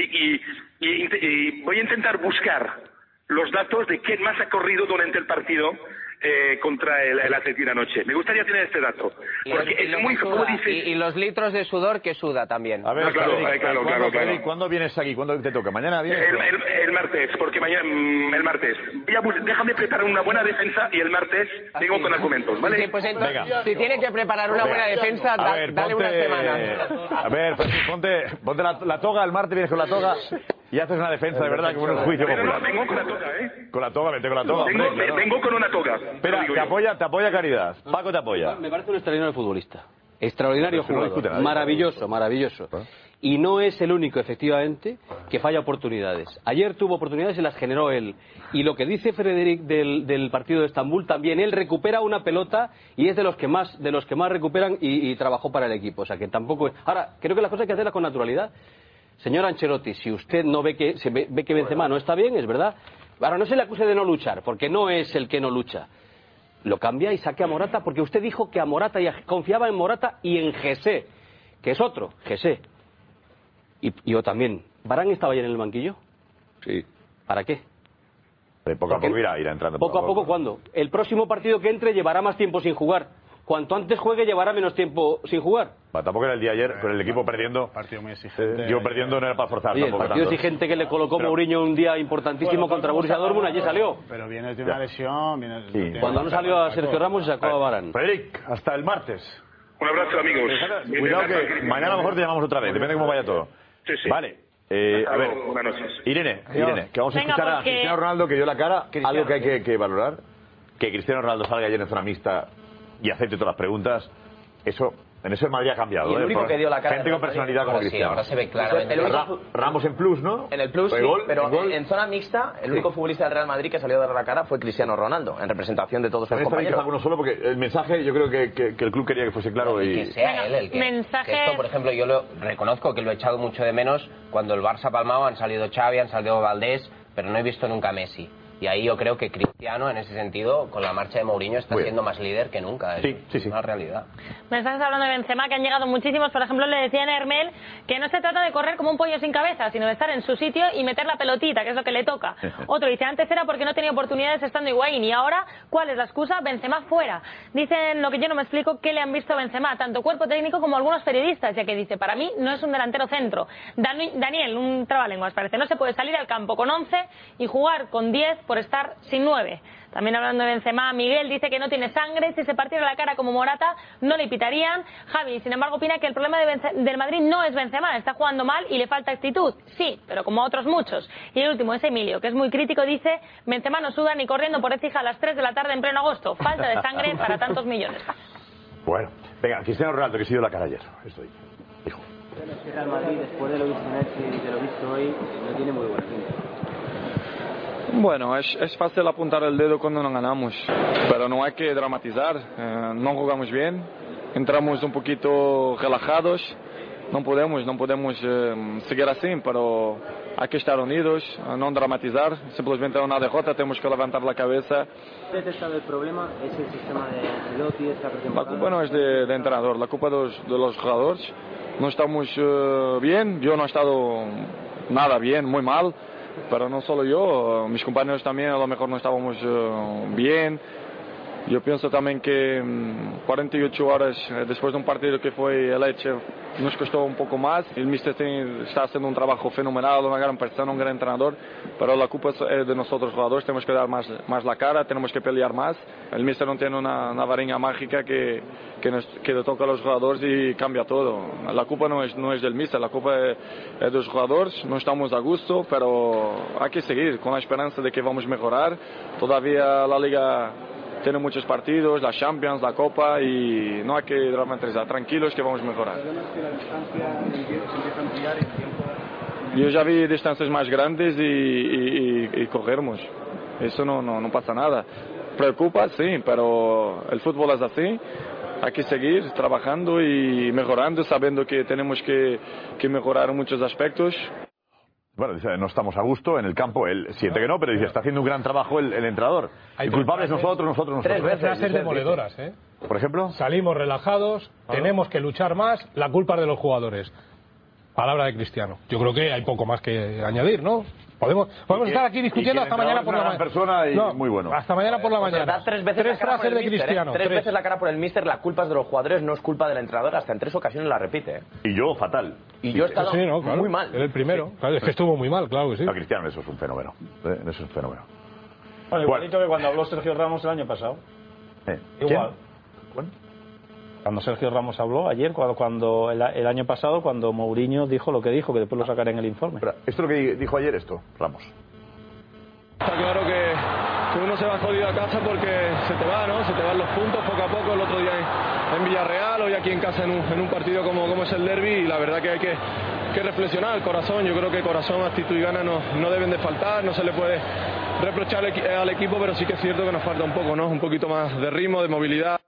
voy a intentar buscar los datos de quién más ha corrido durante el partido contra el Atleti anoche. Me gustaría tener este dato. Porque es muy... Y los litros de sudor que suda también. A ver, claro. ¿Cuándo vienes aquí? ¿Cuándo te toca? ¿Mañana vienes? El martes, porque mañana... El martes. Déjame preparar una buena defensa y el martes vengo con argumentos, ¿vale? Sí, pues entonces, si tiene que preparar una buena defensa, dale una semana. A ver, ponte la toga, el martes vienes con la toga y haces una defensa de verdad, como en un juicio popular. No, vengo con la toga, Con la toga, vete con la toga. Vengo con una toga. Espera, te apoya Caridad. Paco te apoya. Me parece un extraordinario futbolista. Extraordinario jugador. Maravilloso. Y no es el único, efectivamente, que falla oportunidades. Ayer tuvo oportunidades y las generó él. Y lo que dice Frederic del partido de Estambul, también él recupera una pelota y es de los que más recuperan y trabajó para el equipo. O sea que tampoco... Ahora, creo que las cosas hay que hacerlas con naturalidad. Señor Ancelotti, si usted no ve que Benzema no está bien, es verdad. Ahora, no se le acuse de no luchar, porque no es el que no lucha. Lo cambia y saque a Morata, porque usted dijo que a Morata confiaba en Morata y en José, que es otro, José. Y yo también. ¿Varane estaba ayer en el banquillo? Sí. ¿Para qué? Poco a poco irá entrando. Poco a poco, ¿cuándo? El próximo partido que entre llevará más tiempo sin jugar. Cuanto antes juegue, llevará menos tiempo sin jugar. Tampoco era el día ayer, con el equipo perdiendo. Partido muy exigente. Yo perdiendo no era para forzar. El partido exigente que le colocó Mourinho un día importantísimo contra Borussia Dortmund, allí salió. Pero vienes de una lesión. Cuando no salió a Sergio Ramos y sacó a Varane. Frederic, hasta el martes. Un abrazo, amigos. Cuidado que mañana a lo mejor te llamamos otra vez, depende de cómo vaya todo. Sí. Vale. A ver, buenas noches. Irene, que vamos a escuchar a Cristiano Ronaldo, que dio la cara. Algo que hay que valorar, que Cristiano Ronaldo salga ayer en zona mixta y acepte todas las preguntas. Eso, en eso el Madrid ha cambiado. Y el único que dio la cara. Gente con personalidad como Cristiano. Ahora se ve claramente. Ramos en plus, ¿no? En el plus, sí, pero en zona mixta, el único futbolista del Real Madrid que salió a dar la cara fue Cristiano Ronaldo, en representación de todos sus compañeros. Uno solo, porque el mensaje yo creo que el club quería que fuese claro. Y que sea él el que... Mensaje... Que esto, por ejemplo, yo lo reconozco que lo he echado mucho de menos cuando el Barça ha palmado, han salido Xavi, han salido Valdés, pero no he visto nunca a Messi. Y ahí yo creo que Cristiano, en ese sentido, con la marcha de Mourinho, está siendo más líder que nunca. Es una realidad. Me estás hablando de Benzema, que han llegado muchísimos. Por ejemplo, le decían a Hermel que no se trata de correr como un pollo sin cabeza, sino de estar en su sitio y meter la pelotita, que es lo que le toca. Otro dice, antes era porque no tenía oportunidades estando Higuaín. Y ahora, ¿cuál es la excusa? Benzema fuera. Dicen, lo que yo no me explico, qué le han visto a Benzema, tanto cuerpo técnico como algunos periodistas, ya que dice, para mí no es un delantero centro. Daniel, un trabalenguas, parece, no se puede salir al campo con 11 y jugar con 10 por estar sin 9. También hablando de Benzema, Miguel dice que no tiene sangre, si se partiera la cara como Morata no le pitarían. Javi, sin embargo, opina que el problema del Madrid no es Benzema, está jugando mal y le falta actitud. Sí, pero como a otros muchos. Y el último es Emilio, que es muy crítico, dice, Benzema no suda ni corriendo por Écija a las 3 de la tarde en pleno agosto. Falta de sangre para tantos millones. Bueno, venga, Cristiano Ronaldo, que se dio la cara ayer. Estoy. Hijo. El Real Madrid, después de lo visto anoche y de lo visto hoy, no tiene muy buena pinta. Bueno, es fácil apuntar el dedo cuando no ganamos, pero no hay que dramatizar. No jugamos bien entramos un poquito relajados. No podemos seguir así, pero hay que estar unidos, no dramatizar. Simplemente una derrota, tenemos que levantar la cabeza. ¿Usted detectado el problema? ¿Es el sistema de Ancelotti, esta pretemporada? La culpa no es de entrenador, la culpa de los jugadores. No estamos bien, yo no he estado nada bien, muy mal, pero no solo yo, mis compañeros también a lo mejor no estábamos bien. Yo pienso también que 48 horas después de un partido que fue el hecho nos costó un poco más. El míster está haciendo un trabajo fenomenal, una gran persona, un gran entrenador, pero la culpa es de nosotros jugadores, tenemos que dar más la cara, tenemos que pelear más. El míster no tiene una varilla mágica que le toca a los jugadores y cambia todo. La culpa no es del míster, la culpa es de los jugadores, no estamos a gusto, pero hay que seguir con la esperanza de que vamos a mejorar. Todavía la liga tiene muchos partidos, la Champions, la Copa, y no hay que dramatizar, tranquilos que vamos a mejorar. Yo ya vi distancias más grandes y corremos, eso no pasa nada. Preocupa, sí, pero el fútbol es así, hay que seguir trabajando y mejorando, sabiendo que tenemos que mejorar en muchos aspectos. Bueno, dice, no estamos a gusto en el campo, él siente que no, pero dice, está haciendo un gran trabajo el entrenador. Y culpables nosotros. Tres frases demoledoras, ¿eh? Por ejemplo. Salimos relajados, tenemos que luchar más, la culpa es de los jugadores. Palabra de Cristiano. Yo creo que hay poco más que añadir, ¿no? Podemos estar aquí discutiendo hasta mañana por la mañana. Persona y muy bueno. Hasta mañana por la mañana. Tres frases de Cristiano. Tres veces la cara por el míster, la culpa es de los jugadores, no es culpa del entrenador, hasta en 3 ocasiones la repite. Y yo, fatal. Y yo he estado muy mal. Era el primero. Claro, es que estuvo muy mal, claro que sí. A Cristiano eso es un fenómeno. Eso es un fenómeno. Bueno, igualito que cuando habló Sergio Ramos el año pasado. Igual. Bueno. Cuando Sergio Ramos habló ayer, cuando el año pasado, cuando Mourinho dijo lo que dijo, que después lo sacaré en el informe. Esto es lo que dijo ayer Ramos. Está claro que uno se va jodido a casa porque se te va, ¿no? Se te van los puntos poco a poco. El otro día en Villarreal, hoy aquí en casa en un partido como es el derbi, y la verdad que hay que reflexionar. El corazón, yo creo que corazón, actitud y ganas no deben de faltar. No se le puede reprochar al equipo, pero sí que es cierto que nos falta un poco, ¿no? Un poquito más de ritmo, de movilidad.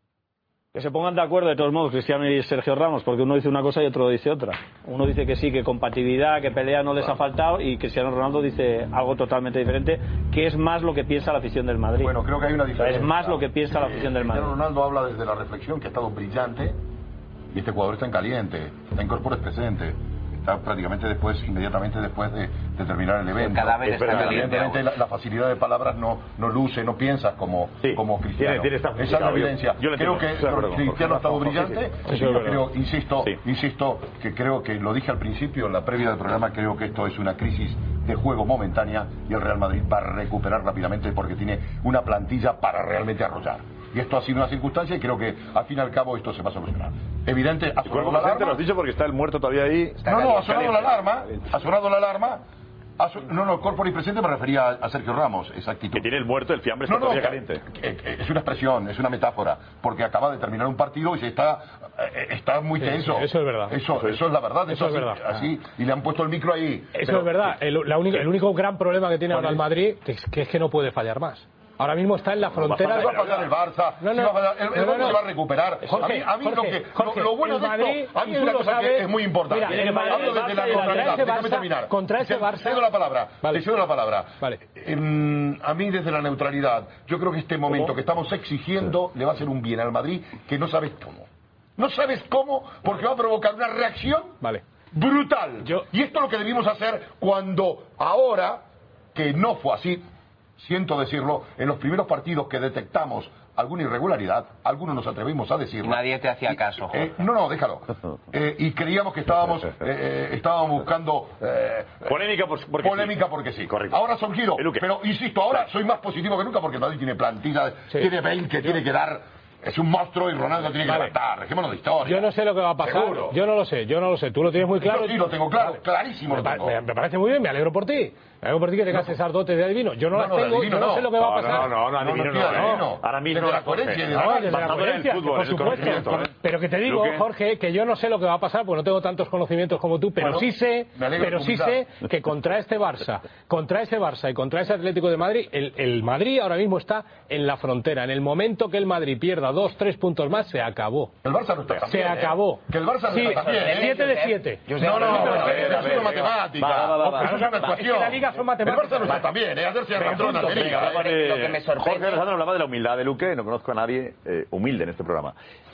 Que se pongan de acuerdo de todos modos Cristiano y Sergio Ramos, porque uno dice una cosa y otro dice otra. Uno dice que sí, que compatibilidad, que pelea no les ha faltado, y Cristiano Ronaldo dice algo totalmente diferente, que es más lo que piensa la afición del Madrid. Bueno, creo que hay una diferencia. Es más lo que piensa la afición del Madrid. Cristiano Ronaldo habla desde la reflexión, que ha estado brillante, y este jugador está en caliente, está en corpore presente. Está prácticamente inmediatamente después de terminar el evento. El cadáver está caliente. La facilidad de palabras no luce, no piensa como Cristiano. Tiene esa es la evidencia. Creo que Cristiano ha estado brillante. Yo creo, insisto, que creo que lo dije al principio, en la previa del programa, creo que esto es una crisis de juego momentánea y el Real Madrid va a recuperar rápidamente porque tiene una plantilla para realmente arrollar. Y esto ha sido una circunstancia y creo que al fin y al cabo esto se va a solucionar. Evidente, ha sonado la alarma. Lo has dicho porque está el muerto todavía ahí. Ha sonado la alarma. Ha sonado la alarma. No, corpore y presente me refería a Sergio Ramos, esa actitud. Que tiene el muerto, el fiambre está todavía caliente. Es una expresión, es una metáfora, porque acaba de terminar un partido y se está muy tenso. Eso es verdad. Eso es la verdad. Eso es verdad. Así, y le han puesto el micro ahí. Eso es verdad. El único gran problema que tiene ahora el Madrid es que no puede fallar más. Ahora mismo está en la frontera. No va a fallar el Barça. El Barça se va a recuperar. Jorge, lo bueno de esto, a mí es una cosa que es muy importante. Hablo desde la neutralidad. Déjame terminar. Contra ese Barça. Te cedo la palabra. Vale. Te cedo la palabra. Vale. A mí desde la neutralidad, yo creo que este momento que estamos exigiendo le va a hacer un bien al Madrid que no sabes cómo. No sabes cómo, porque va a provocar una reacción brutal. Y esto es lo que debimos hacer cuando ahora, que no fue así, siento decirlo, en los primeros partidos que detectamos alguna irregularidad, algunos nos atrevimos a decirlo. Nadie te hacía caso, Jorge. No, déjalo. Y creíamos que estábamos buscando polémica porque sí. Correcto. Ahora son giros, pero insisto, ahora soy más positivo que nunca porque Madrid tiene plantilla, tiene Bale que tiene que dar. Es un monstruo y Ronaldo tiene que levantar. Dejémonos de historia. Yo no sé lo que va a pasar. Seguro. Yo no lo sé. Tú lo tienes muy claro. Yo sí lo tengo claro, clarísimo lo tengo. Me parece muy bien, me alegro por ti. Me alegro por ti que tengas esas dotes de adivino. Yo no las tengo, yo no sé lo que va a pasar. Ahora mismo desde la coherencia. Desde la coherencia, por supuesto. Pero que te digo, Jorge, que yo no sé lo que va a pasar, porque no tengo tantos conocimientos como tú, pero sí sé que contra este Barça, y contra ese Atlético de Madrid, el Madrid ahora mismo está en la frontera. En el momento que el Madrid pierda nada, 2, 3 puntos más, se acabó. El Barça no está tan Se bien, acabó. Que el Barça no está tan bien, 7 de 7. No, es una matemática. Es una ecuación. En la Liga son matemáticas. El Barça no está tan bien, Ayer se arrastró una Liga. Lo que me sorprende... Jorge Alejandro hablaba de la humildad de Luque. No conozco a nadie humilde en este programa.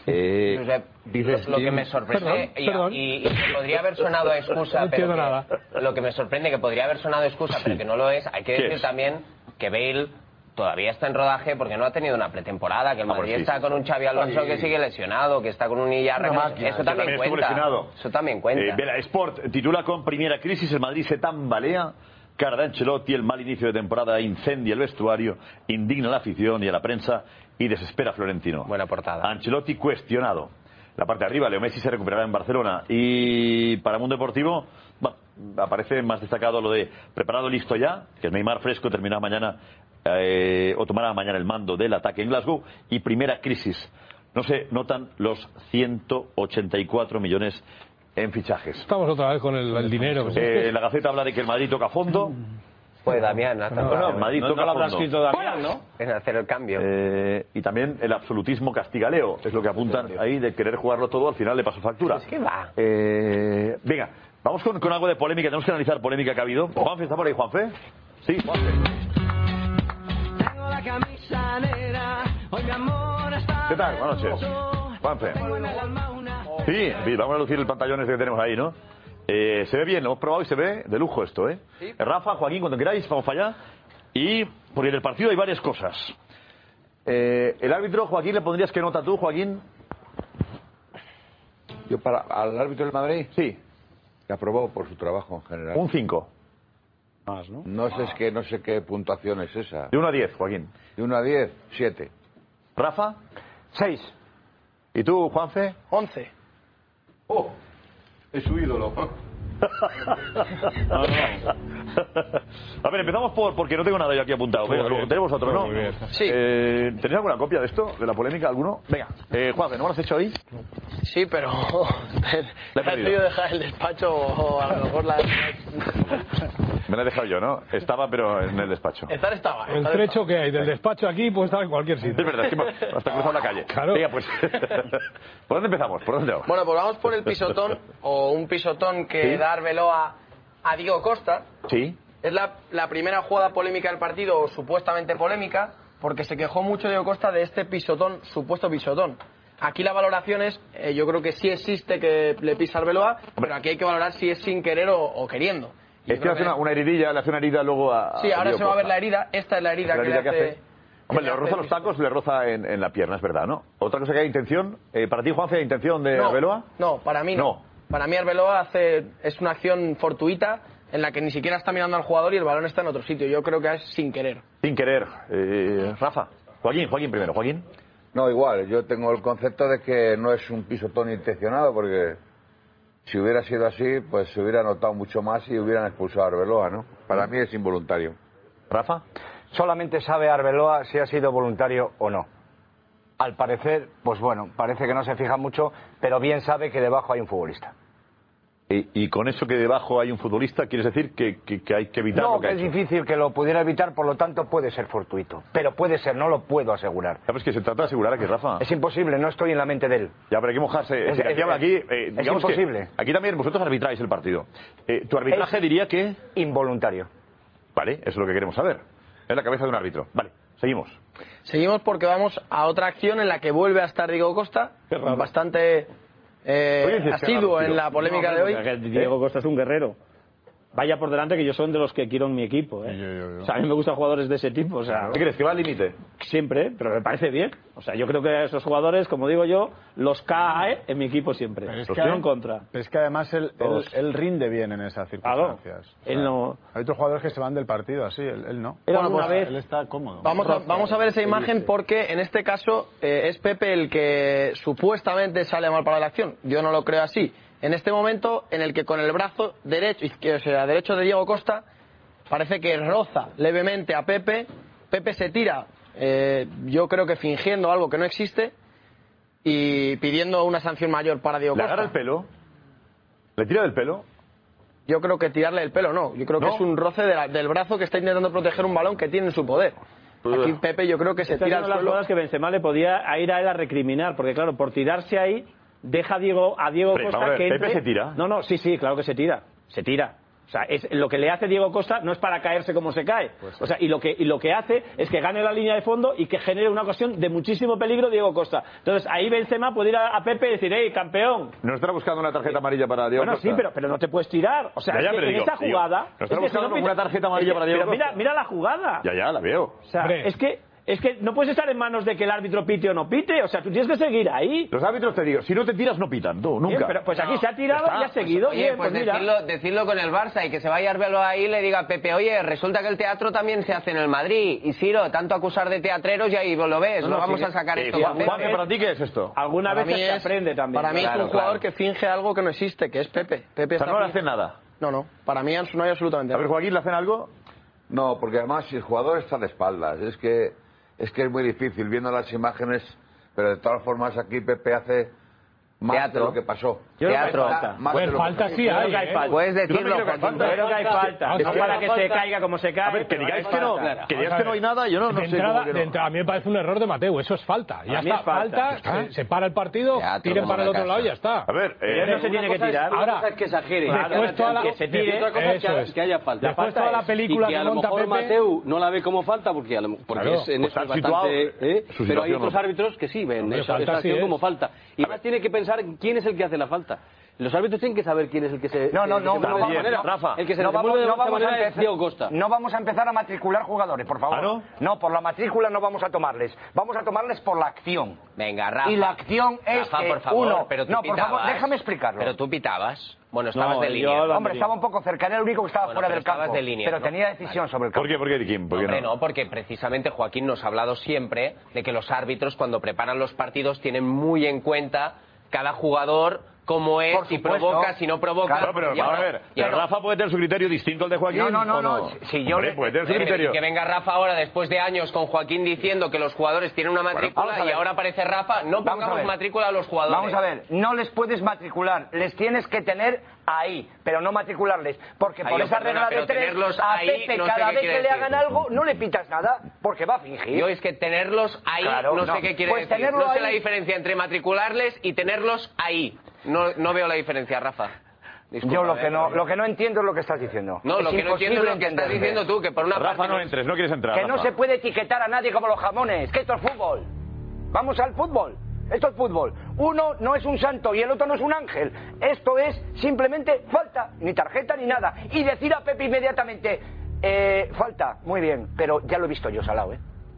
Lo que me sorprende y que podría haber sonado a excusa, no entiendo nada. Lo que me sorprende que podría haber sonado a excusa, pero que no lo es, hay que decir también que Bale todavía está en rodaje porque no ha tenido una pretemporada, que el Madrid está con un Xavi Alonso que sigue lesionado, que está con un Iyarra, eso también cuenta. Eso también cuenta. Vela Sport titula con primera crisis, el Madrid se tambalea. Cara de Ancelotti, el mal inicio de temporada incendia el vestuario, indigna a la afición y a la prensa y desespera a Florentino. Buena portada. Ancelotti cuestionado. La parte de arriba, Leo Messi se recuperará en Barcelona. Y para Mundo Deportivo, aparece más destacado lo de preparado, listo ya, que el Neymar fresco terminará mañana o tomará mañana el mando del ataque en Glasgow. Y primera crisis. No se notan los 184 millones en fichajes. Estamos otra vez con el dinero. La Gaceta habla de que el Madrid toca fondo. Pues Damián, el Madrid toca lo habrá fondo. escrito Damián, ¿no? En hacer el cambio. Y también el absolutismo castiga a Leo, es lo que apuntan ahí de querer jugarlo todo, al final le pasó factura. Es que va. Venga, vamos con algo de polémica, tenemos que analizar polémica que ha habido. Juanfe, ¿está por ahí, Juanfe? Sí, Juanfe. ¿Qué tal? Buenas noches. Juanfe. Sí, vamos a lucir el pantallón ese que tenemos ahí, ¿no? Se ve bien, lo hemos probado y se ve de lujo esto, ¿eh? ¿Sí? Rafa, Joaquín, cuando queráis, vamos para allá. Y porque en el partido hay varias cosas. El árbitro, Joaquín, ¿le pondrías qué nota tú, Joaquín? Yo al árbitro del Madrid, sí, le aprobó por su trabajo en general. Un 5. Más, ¿no? No sé qué puntuación es esa. De 1 a 10, Joaquín. De 1 a 10, 7. Rafa, 6. ¿Y tú, Juanfe? 11. ¡Oh! Es su ídolo. A ver, empezamos porque no tengo nada yo aquí apuntado. Venga, luego tenemos otro, ¿no? Sí. ¿Tenéis alguna copia de esto? ¿De la polémica? ¿Alguno? Venga, Juanfe, ¿no me lo has hecho ahí? Sí, pero ¿me has pedido dejar el despacho o a lo mejor la... Me la he dejado yo, ¿no? Estaba, pero en el despacho. Estaba. El trecho que hay del despacho aquí puede estar en cualquier sitio. Es verdad, es que hasta cruzado la calle. Claro. Venga, pues. ¿Por dónde empezamos? ¿Por dónde vamos? Bueno, pues vamos por el pisotón, o un pisotón que da Arbeloa a Diego Costa. Sí. Es la primera jugada polémica del partido, o supuestamente polémica, porque se quejó mucho Diego Costa de este pisotón, supuesto pisotón. Aquí la valoración es, yo creo que sí existe que le pisa Arbeloa, pero aquí hay que valorar si es sin querer o queriendo. Es que hace una heridilla, le hace una herida luego a... Sí, ahora Diego se va a ver Costa. la herida, esta es la herida que le hace... Hombre, le roza los tacos, le roza en la pierna, es verdad, ¿no? Otra cosa que hay intención, para ti, Juanfe, ¿hay intención de Arbeloa? No, para mí no. Para mí Arbeloa es una acción fortuita en la que ni siquiera está mirando al jugador y el balón está en otro sitio. Yo creo que es sin querer. Sin querer. Rafa. Joaquín primero. Joaquín. No, igual. Yo tengo el concepto de que no es un pisotón intencionado, porque si hubiera sido así, pues se hubiera notado mucho más y hubieran expulsado a Arbeloa, ¿no? Para mí es involuntario. ¿Rafa? Solamente sabe Arbeloa si ha sido voluntario o no. Al parecer, pues bueno, parece que no se fija mucho, pero bien sabe que debajo hay un futbolista. Y con eso que debajo hay un futbolista, ¿quieres decir que hay que evitar lo que ha hecho? No, que es difícil que lo pudiera evitar, por lo tanto puede ser fortuito. Pero puede ser, no lo puedo asegurar. ¿Sabes que se trata de asegurar aquí, Rafa? Es imposible, no estoy en la mente de él. Ya, pero hay que mojarse. Es imposible. Aquí también vosotros arbitráis el partido. ¿Tu arbitraje diría que...? Involuntario. Vale, eso es lo que queremos saber. Es la cabeza de un árbitro. Vale, seguimos. Seguimos porque vamos a otra acción en la que vuelve a estar Diego Costa, bastante asiduo en la polémica de hoy. Diego Costa es un guerrero. Vaya por delante que yo soy de los que quiero en mi equipo. O sea, a mí me gustan jugadores de ese tipo. O sea, ¿qué crees? ¿Que va al límite? Siempre, pero me parece bien. O sea, yo creo que esos jugadores, como digo yo, los cae en mi equipo siempre. Los tengo en contra. Pero es que además él rinde bien en esas circunstancias. Claro, él no... Hay otros jugadores que se van del partido así, él no. Él está cómodo. Vamos a ver esa imagen porque en este caso es Pepe el que supuestamente sale mal para la acción. Yo no lo creo así. En este momento en el que con el brazo derecho, derecho de Diego Costa, parece que roza levemente a Pepe. Pepe se tira, yo creo que fingiendo algo que no existe y pidiendo una sanción mayor para Diego Costa. ¿Le agarra el pelo? ¿Le tira del pelo? Yo creo que tirarle el pelo no. Yo creo que es un roce del brazo que está intentando proteger un balón que tiene en su poder. Aquí Pepe yo creo que se tira al las suelo. jugadas que Benzema le podía ir a él a recriminar, porque claro, por tirarse ahí, deja a Diego Costa que entre... ¿Pepe se tira? No, sí, claro que se tira. O sea, lo que le hace Diego Costa no es para caerse como se cae. O sea, y lo que hace es que gane la línea de fondo y que genere una ocasión de muchísimo peligro Diego Costa. Entonces, ahí Benzema puede ir a Pepe y decir, hey, campeón. No estará buscando una tarjeta amarilla para Diego Costa. Bueno, sí, pero no te puedes tirar. O sea, ya, es que en esta jugada... No estará buscando una tarjeta amarilla para Diego Costa. Mira la jugada. Ya, la veo. O sea, es que no puedes estar en manos de que el árbitro pite o no pite. O sea, tú tienes que seguir ahí. Los árbitros te digo, si no te tiras no pitan, tú, nunca. Bien, pero pues aquí se ha tirado y ha seguido. Oye, pues decirlo con el Barça y que se vaya Arbeloa ahí y le diga a Pepe, oye, resulta que el teatro también se hace en el Madrid. Y Ciro, tanto acusar de teatreros y ahí lo ves. No vamos a sacar esto. Juan, ¿para ti qué es esto? Alguna vez se aprende también. Para mí es un jugador que finge algo que no existe, que es Pepe. O sea, no le hacen nada. No. Para mí no hay absolutamente nada. A ver, Joaquín, ¿le hacen algo? No, porque además si el jugador está de espaldas, es que es muy difícil viendo las imágenes, pero de todas formas aquí Pepe hace más de lo que pasó. Falta sí hay. Puedes decirlo, Joaquín. Creo que hay falta. No para que se caiga como se cae. A ver, que digáis que no hay nada, yo no sé. A mí me parece un error de Mateu, eso es falta. Ya está, falta, se para el partido, tiren para el otro lado y ya está. A ver, no se tiene que tirar. Ahora, es que exagere. Que se tire. Otra cosa es que haya falta. Después toda la película que monta Pepe... Mateu no la ve como falta porque es en eso bastante... Pero hay otros árbitros que sí ven esa acción como falta. Y además tiene que pensar quién es el que hace la falta. Los árbitros tienen que saber quién es el que se... Rafa, el que se desenvuelve de otra manera es Diego Costa. No vamos a empezar a matricular jugadores, por favor. ¿Ah, no? No, por la matrícula no vamos a tomarles. Vamos a tomarles por la acción. Venga, Rafa. Y la acción es Rafa, por favor, uno... pero tú no, pitabas. por favor, déjame explicarlo. Pero tú pitabas. Bueno, estabas de línea. Hombre, estaba un poco cerca, era el único que estaba fuera del campo. De línea, pero tenía decisión sobre el campo. ¿Por qué, Kim? No, porque precisamente Joaquín nos ha hablado siempre de que los árbitros cuando preparan los partidos tienen muy en cuenta cada jugador, cómo es, si provoca, si no provoca. Claro, pero vamos a ver, Rafa puede tener su criterio distinto al de Joaquín. No. Si yo puede tener su criterio. Que venga Rafa ahora, después de años, con Joaquín diciendo que los jugadores tienen una matrícula y ahora aparece Rafa, no pongamos matrícula a los jugadores. Vamos a ver, no les puedes matricular, les tienes que tener ahí, pero no matricularles, porque por esa regla de tres, a Pepe cada vez que le hagan algo, no le pitas nada, porque va a fingir. Yo es que tenerlos ahí, no sé qué quiere decir. No sé la diferencia entre matricularles y tenerlos ahí. No veo la diferencia, Rafa. Disculpa, yo lo que no entiendo es lo que estás diciendo. No, lo que no entiendo es lo que estás diciendo tú, que por una Rafa, parte... no entres, no quieres entrar, Que Rafa. no se puede etiquetar a nadie como los jamones, que esto es fútbol. Vamos al fútbol. Esto es fútbol. Uno no es un santo y el otro no es un ángel. Esto es simplemente falta, ni tarjeta ni nada. Y decir a Pepe inmediatamente, falta, muy bien, pero ya lo he visto yo, Salao,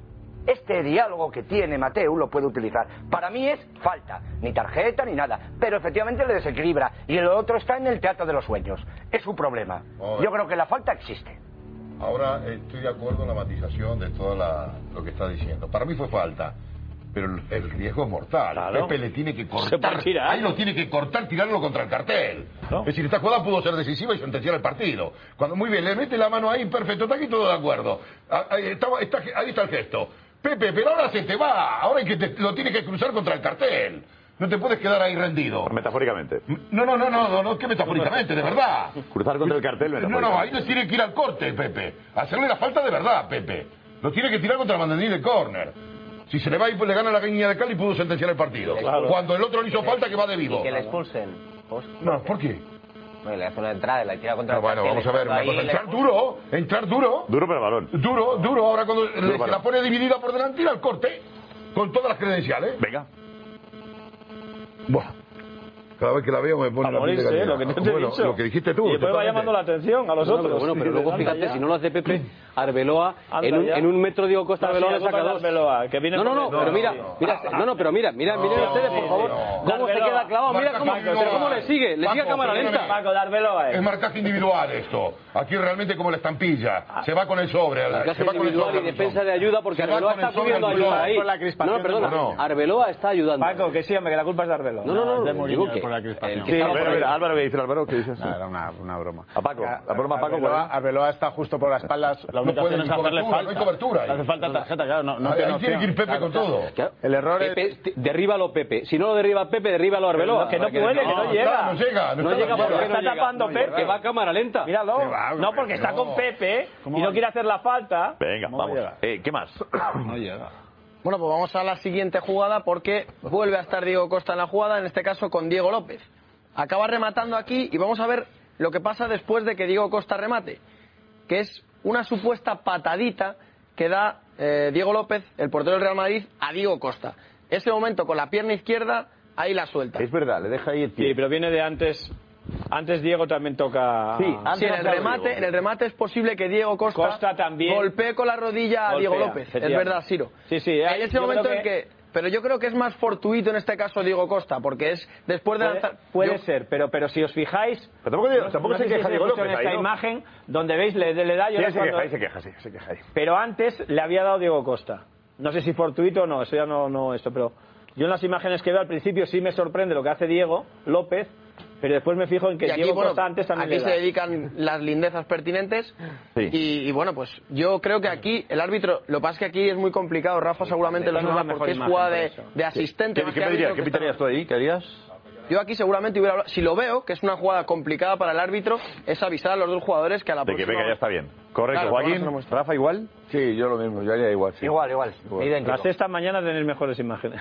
Este diálogo que tiene Mateu lo puede utilizar. Para mí es falta, ni tarjeta ni nada, pero efectivamente le desequilibra. Y el otro está en el teatro de los sueños. Es un problema. Yo creo que la falta existe. Ahora estoy de acuerdo en la matización de todo lo que está diciendo. Para mí fue falta, pero el riesgo es mortal. Claro. Pepe le tiene que cortar. Ahí lo tiene que cortar, tirarlo contra el cartel. ¿No? Es decir, esta jugada pudo ser decisiva y sentenciar el partido. Cuando muy bien, le mete la mano ahí, perfecto, está aquí todo de acuerdo. Ahí está el gesto. Pepe, pero ahora se te va. Ahora lo tiene que cruzar contra el cartel. No te puedes quedar ahí rendido. Metafóricamente. No, que metafóricamente, de verdad. Cruzar contra el cartel, metafóricamente. No, ahí no tiene que ir al corte, Pepe. Hacerle la falta de verdad, Pepe. Lo tiene que tirar contra el banderín de córner. Si se le va y le gana la Guiña de Cali, pudo sentenciar el partido. Claro. Cuando el otro le hizo falta, que va de vivo. Y que le expulsen. No, ¿por qué? Bueno, le hace una entrada, la tira contra el cartel. Bueno, vamos a ver, una cosa. Entrar duro. Duro pero balón. Duro. Ahora cuando se la pone dividida por delante, tira al corte. Con todas las credenciales. Venga. Buah. Cada vez que la veo me pone la piel de gallina. Lo que te he dicho. Lo que dijiste tú. Y después va llamando la atención a los otros. Bueno, pero luego fíjate, si no lo hace Pepe, Arbeloa, en un metro Diego Costa Arbeloa le saca dos. Pero mira ustedes, por favor, cómo se queda clavado, mira cómo le sigue a cámara lenta. Paco, Arbeloa es marcaje individual esto. Aquí realmente como la estampilla, se va con el sobre. Marcaje individual y defensa de ayuda porque Arbeloa está cubriendo ayuda ahí. No, perdona, Arbeloa está ayudando. Paco, que sí, hombre, que la culpa es de Arbeloa. No, digo que por la crispación. Sí, Álvaro, ¿qué dice Álvaro? ¿Qué dices? Era una broma. A Paco, la broma a Paco. Arbeloa está justo por la espalda. La única opción es hacerle falta. No hay cobertura. Hace falta tarjeta, claro. Ahí tiene que ir Pepe con todo. El error es... Derríbalo Pepe. Si no lo derriba Pepe, derríbalo Arbeloa. Que no puede, que no llega. No llega porque está tapando Pepe. Que va a cámara lenta. Míralo. No, porque está con Pepe y no quiere hacer la falta. Venga, vamos. ¿Qué más? No llega. Bueno, pues vamos a la siguiente jugada porque vuelve a estar Diego Costa en la jugada, en este caso con Diego López. Acaba rematando aquí y vamos a ver lo que pasa después de que Diego Costa remate, que es una supuesta patadita que da Diego López, el portero del Real Madrid, a Diego Costa. Ese momento con la pierna izquierda, ahí la suelta. Es verdad, le deja ahí el pie. Sí, pero viene de antes. Antes Diego también toca... Sí, en el remate es posible que Diego Costa también golpee con la rodilla a Diego López. Es verdad, Ciro. Sí. Hay ese momento en que... Pero yo creo que es más fortuito en este caso Diego Costa, porque es después de lanzar... Puede ser, pero si os fijáis... Pero tampoco se queja Diego López en esta ahí, ¿no? imagen, donde veis, le da... Se queja ahí. Pero antes le había dado Diego Costa. No sé si fortuito o no, eso ya no esto, pero... Yo en las imágenes que veo al principio sí me sorprende lo que hace Diego López, pero después me fijo en que aquí, Diego Costa antes también aquí se dedican las lindezas pertinentes. Sí. Y bueno, pues yo creo que aquí el árbitro, lo que pasa es que aquí es muy complicado, Rafa seguramente lo sabe porque es jugada de asistente. ¿Qué pitarías tú ahí? ¿Qué harías? Yo aquí seguramente hubiera hablado, si lo veo, que es una jugada complicada para el árbitro, es avisar a los dos jugadores que a la próxima... De que venga, ya está bien. Correcto, claro, Joaquín. ¿Rafa igual? Sí, yo lo mismo, yo haría igual. Sí. Igual. Idéntico. La sexta mañana tenéis mejores imágenes.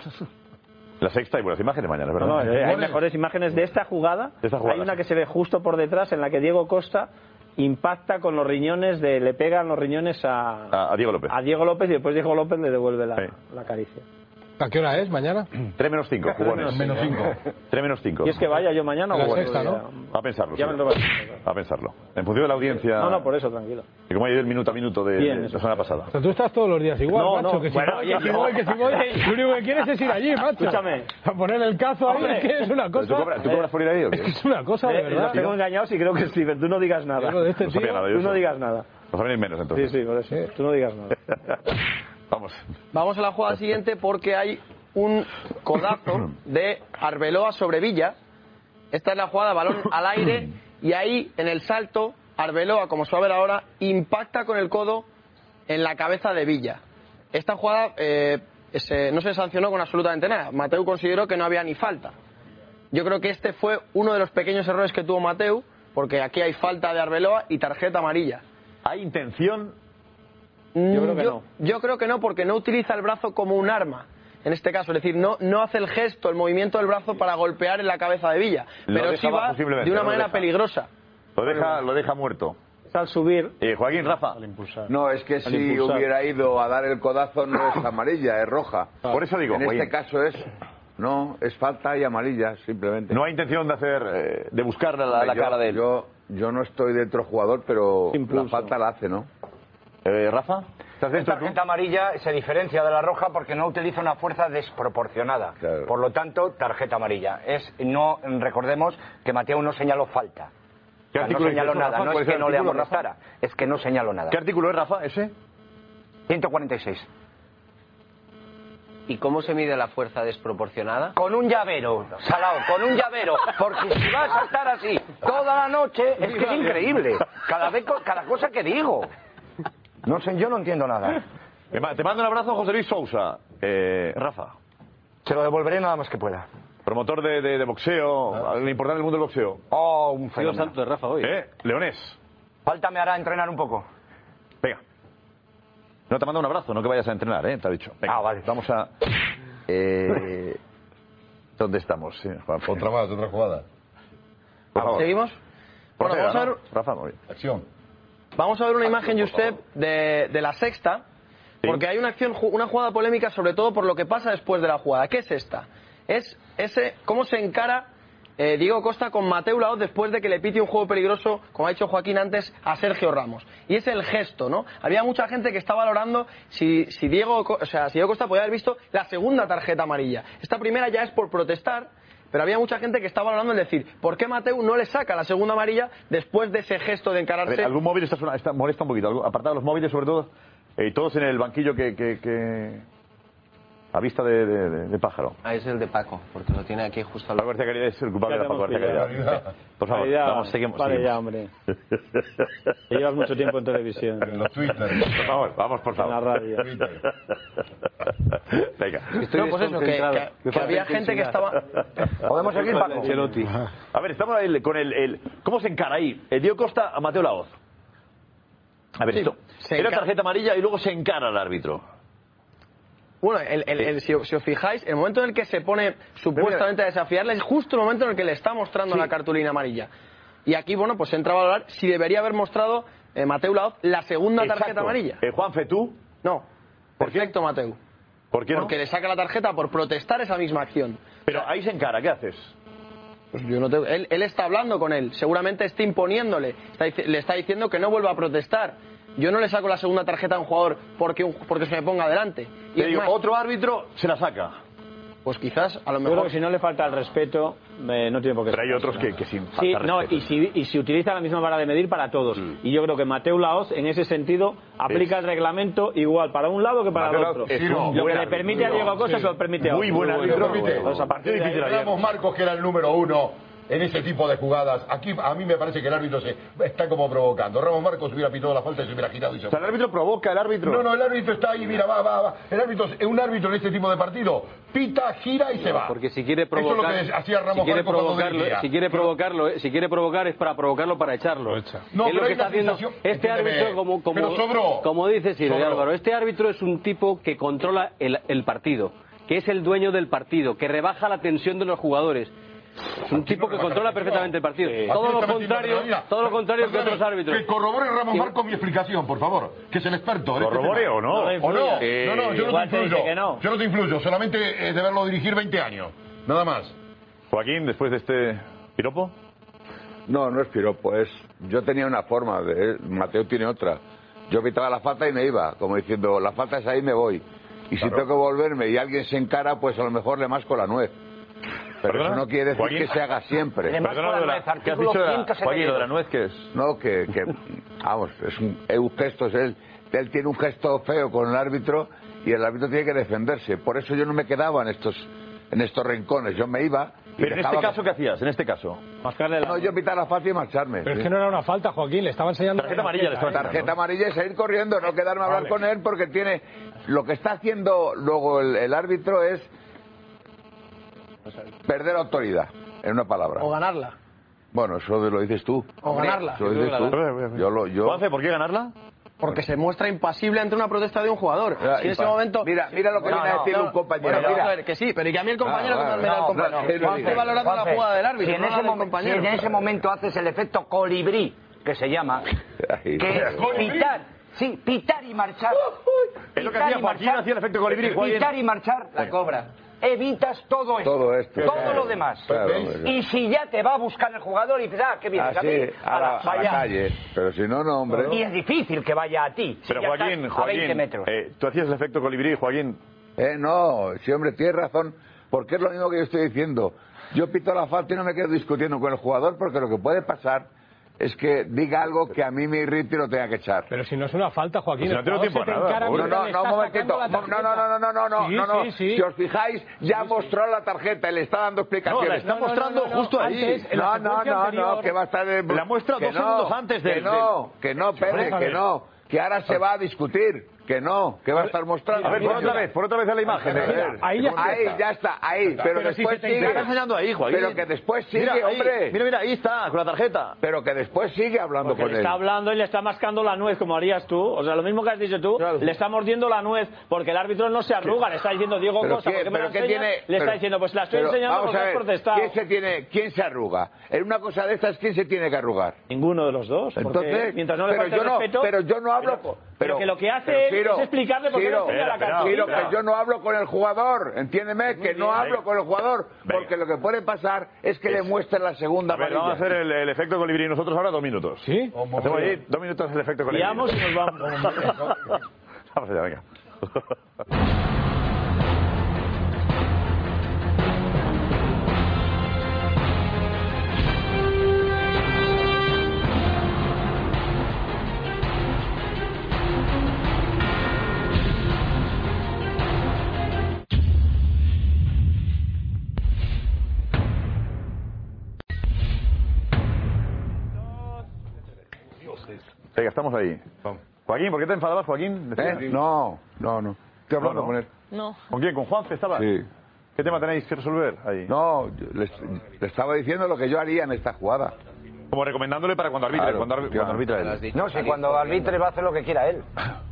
La sexta y buenas imágenes mañana, ¿verdad? No, hay mejores imágenes de esta jugada. Hay una que se ve justo por detrás en la que Diego Costa impacta con los riñones, le pegan los riñones a Diego López. A Diego López y después Diego López le devuelve la caricia. ¿A qué hora es mañana? 3 menos 5, jugones. Menos 5. 3 menos 5. ¿Y es que vaya yo mañana o la sexta, ¿no? A pensarlo. Ya a pensarlo. En función de la audiencia. No, por eso, tranquilo. Y como ha ido el minuto a minuto de la semana pasada. O sea, tú estás todos los días igual, macho. Que si bueno, voy, que si voy. Lo único que quieres es ir allí, macho. Escúchame. A poner el cazo ahí, es que es una cosa. ¿Tú cobras por ir ahí o qué? Es que es una cosa de verdad. Los tengo engañados y creo que sí, pero tú no digas nada. De este tío, tú no digas nada. Los sabéis menos entonces. Sí, por eso. Tú no digas nada. Vamos a la jugada siguiente porque hay un codazo de Arbeloa sobre Villa. Esta es la jugada, balón al aire, y ahí en el salto Arbeloa, como se va a ver ahora, impacta con el codo en la cabeza de Villa. Esta jugada no se sancionó con absolutamente nada. Mateu consideró que no había ni falta. Yo creo que este fue uno de los pequeños errores que tuvo Mateu, porque aquí hay falta de Arbeloa y tarjeta amarilla. ¿Hay intención? Yo creo que no, porque no utiliza el brazo como un arma. En este caso, es decir, no hace el gesto, el movimiento del brazo para golpear en la cabeza de Villa, pero sí va de una manera peligrosa. Lo deja muerto. Al subir. Joaquín, Rafa. No, es que si hubiera ido a dar el codazo no es amarilla, es roja. Por eso digo, en este caso es falta y amarilla, simplemente. No hay intención de hacer, de buscar la cara de él. Yo no estoy dentro jugador, pero la falta la hace, ¿no? Rafa. Esta tarjeta amarilla se diferencia de la roja porque no utiliza una fuerza desproporcionada. Claro. Por lo tanto, tarjeta amarilla. Recordemos que Mateu no señaló falta. No señaló nada. No es que no le amonestara, es que no señaló nada. ¿Qué artículo es, Rafa, ese? 146. ¿Y cómo se mide la fuerza desproporcionada? Con un llavero, Salao, con un llavero. Porque si va a saltar así toda la noche, es que es increíble. Cada cosa que digo. No sé, yo no entiendo nada. Te mando un abrazo, José Luis Sousa. Rafa. Se lo devolveré nada más que pueda. Promotor de boxeo, alguien importante del mundo del boxeo. Oh, un fenómeno. Santo de Rafa hoy. Leonés. Falta me hará entrenar un poco. Venga. No te mando un abrazo, no que vayas a entrenar, te ha dicho. Venga, vale. Vamos a... ¿Dónde estamos? Sí, otra jugada. Por favor. ¿Seguimos? Bueno, vamos a ver... Rafa, muy bien. Acción. Vamos a ver una imagen, Josep, de la sexta, porque hay una jugada polémica, sobre todo por lo que pasa después de la jugada. ¿Qué es esta? Es cómo se encara Diego Costa con Mateu Laoz después de que le pite un juego peligroso, como ha dicho Joaquín antes, a Sergio Ramos. Y es el gesto, ¿no? Había mucha gente que está valorando si Diego Costa podía haber visto la segunda tarjeta amarilla. Esta primera ya es por protestar, pero había mucha gente que está valorando el decir, ¿por qué Mateu no le saca la segunda amarilla después de ese gesto de encararse? A ver, algún móvil molesta un poquito, apartado los móviles sobre todo, y todos en el banquillo que... a vista de pájaro. Ahí es el de Paco, porque lo tiene aquí justo al lado. Paco García Caridad es el culpable de la Paco García Caridad. Por favor, vamos, seguimos. Vale ya, hombre. Llevas mucho tiempo en televisión. En los Twitter. Por favor, vamos, por favor. En la radio. Venga. No, pues eso, que había gente que estaba... ¿Podemos seguir, Paco? A ver, estamos ahí con el... ¿Cómo se encara ahí? Diego Costa a Mateo Laoz. A ver, esto. Era tarjeta amarilla y luego se encara al árbitro. Bueno, si os fijáis, el momento en el que se pone supuestamente a desafiarle es justo el momento en el que le está mostrando la cartulina amarilla. Y aquí, bueno, pues entra a valorar si debería haber mostrado Mateu Laoz la segunda tarjeta amarilla. Juanfe, ¿tú? No. Perfecto, Mateu. ¿Por qué no? Porque le saca la tarjeta por protestar esa misma acción. Pero ahí se encara, ¿qué haces? Pues yo no él está hablando con él, seguramente está imponiéndole, le está diciendo que no vuelva a protestar. Yo no le saco la segunda tarjeta a un jugador porque se me ponga adelante. Y digo, otro árbitro se la saca. Pues quizás, a lo mejor... Yo creo que si no le falta el respeto, no tiene por qué... Pero hay otros que sin falta sí, respeto. No, y si utiliza la misma vara de medir para todos. Y yo creo que Mateu Laoz, en ese sentido, aplica el reglamento igual para un lado que para el otro. Lo que le permite a Diego Costa se lo permite a otro. Muy buen árbitro. Ramos Marcos, que era el número 1 en ese tipo de jugadas. Aquí a mí me parece que el árbitro se está como provocando. Ramos Marcos hubiera pitado la falta y se hubiera girado y se... O sea, el árbitro provoca al árbitro. No, el árbitro está ahí, mira, va. El árbitro, un árbitro en este tipo de partido pita, gira y se va. Porque si quiere provocar, eso es lo que hacía Ramos Marcos cuando dirigía. Si quiere provocar es para provocarlo, para echarlo. No, es lo que está haciendo este árbitro, como dice Silvio Álvaro. Este árbitro es un tipo que controla el partido, que es el dueño del partido, que rebaja la tensión de los jugadores. Es un tipo que controla perfectamente el partido. Todo lo contrario que otros árbitros. Que corrobore Ramos Marcos mi explicación, por favor. Que es el experto. ¿Corrobore o no? ¿O no? No, yo no te influyo. Yo no te influyo, solamente de verlo dirigir 20 años. Nada más. Joaquín, después de este piropo. No es piropo, yo tenía una forma, Mateo tiene otra. Yo pitaba la falta y me iba, como diciendo, la falta es ahí, me voy. Y si tengo que volverme y alguien se encara, pues a lo mejor le masco la nuez. Pero eso no quiere decir que se haga siempre. ¿Qué has dicho Joaquín, de la nuez qué es? No, vamos, es un gesto, él tiene un gesto feo con el árbitro y el árbitro tiene que defenderse. Por eso yo no me quedaba en estos rincones, yo me iba. Pero en este caso, ¿qué hacías? En este caso. No, yo pitar la falta y marcharme. Pero es que no era una falta, Joaquín, le estaba enseñando... Tarjeta amarilla. Tarjeta amarilla y seguir corriendo, no quedarme a hablar con él porque tiene... Lo que está haciendo luego el árbitro es perder autoridad, en una palabra. O ganarla. Bueno, eso lo dices tú. O ganarla. Eso lo dices tú. ¿Juanfe, por qué ganarla? Porque se muestra impasible ante una protesta de un jugador. Si en ese momento... Mira lo que viene a decir un compañero. Bueno, vamos a ver, que sí, pero y que a mí el compañero me da el compañero. Juanfe valorando la jugada del árbitro, si en ese momento haces el efecto colibrí, que se llama, que pitar y marchar. Es lo que hacía Joaquín, hacía el efecto colibrí. Pitar y marchar, la cobra. Evitas todo esto. Todo lo demás. Claro, y si ya te va a buscar el jugador y dices, ¿qué vienes a mí? A la calle. Pero si no, hombre. Y es difícil que vaya a ti. Pero si Joaquín, a 20 metros. ¿Tú hacías el efecto colibrí, Joaquín? No, sí, hombre, tienes razón. Porque es lo mismo que yo estoy diciendo. Yo pito la falta y no me quedo discutiendo con el jugador porque lo que puede pasar es que diga algo que a mí me irrite y lo tenga que echar. Pero si no es una falta, Joaquín. Si no tengo tiempo nada. No, un momentito. No. Si os fijáis, ya mostró la tarjeta y le está dando explicaciones. No, la está mostrando justo ahí. No, que va a estar... La muestra 2 segundos antes de... Que no, Pérez, que ahora se va a discutir. Que va a estar mostrando. A ver, por otra vez a la imagen. Ahí ya está. Pero después sigue. Está enseñando ahí, Joaquín. Pero que después sigue, hombre. Mira, ahí está, con la tarjeta. Pero que después sigue hablando con él. Está hablando y le está mascando la nuez, como harías tú. O sea, lo mismo que has dicho tú, le está mordiendo la nuez, porque el árbitro no se arruga. Le está diciendo, Diego Costa, ¿por qué me lo enseñas? Le está diciendo, pues la estoy enseñando porque has protestado. ¿Quién se arruga? En una cosa de estas, ¿quién se tiene que arrugar? Ninguno de los dos. Entonces, mientras no le falte respeto... Pero yo no hablo... Pero que lo que hace es explicarle por qué no enseña la cartulina. Que yo no hablo con el jugador, entiéndeme, que no hablo con el jugador, porque lo que puede pasar es que le muestren la segunda amarilla. Vamos a hacer el efecto colibrí nosotros ahora 2 minutos. ¿Sí? Hacemos ahí 2 minutos el efecto colibrí. Guiamos y nos vamos. Vamos allá, venga. Venga, estamos ahí. Joaquín, ¿por qué te enfadabas, Joaquín? No. Estoy hablando con él. No. ¿Con quién? ¿Con Juanfe estaba? Sí. ¿Qué tema tenéis que resolver ahí? No, le estaba diciendo lo que yo haría en esta jugada. Como recomendándole para cuando arbitre, Claro, cuando arbitre él. No, si cuando arbitre va a hacer lo que quiera él.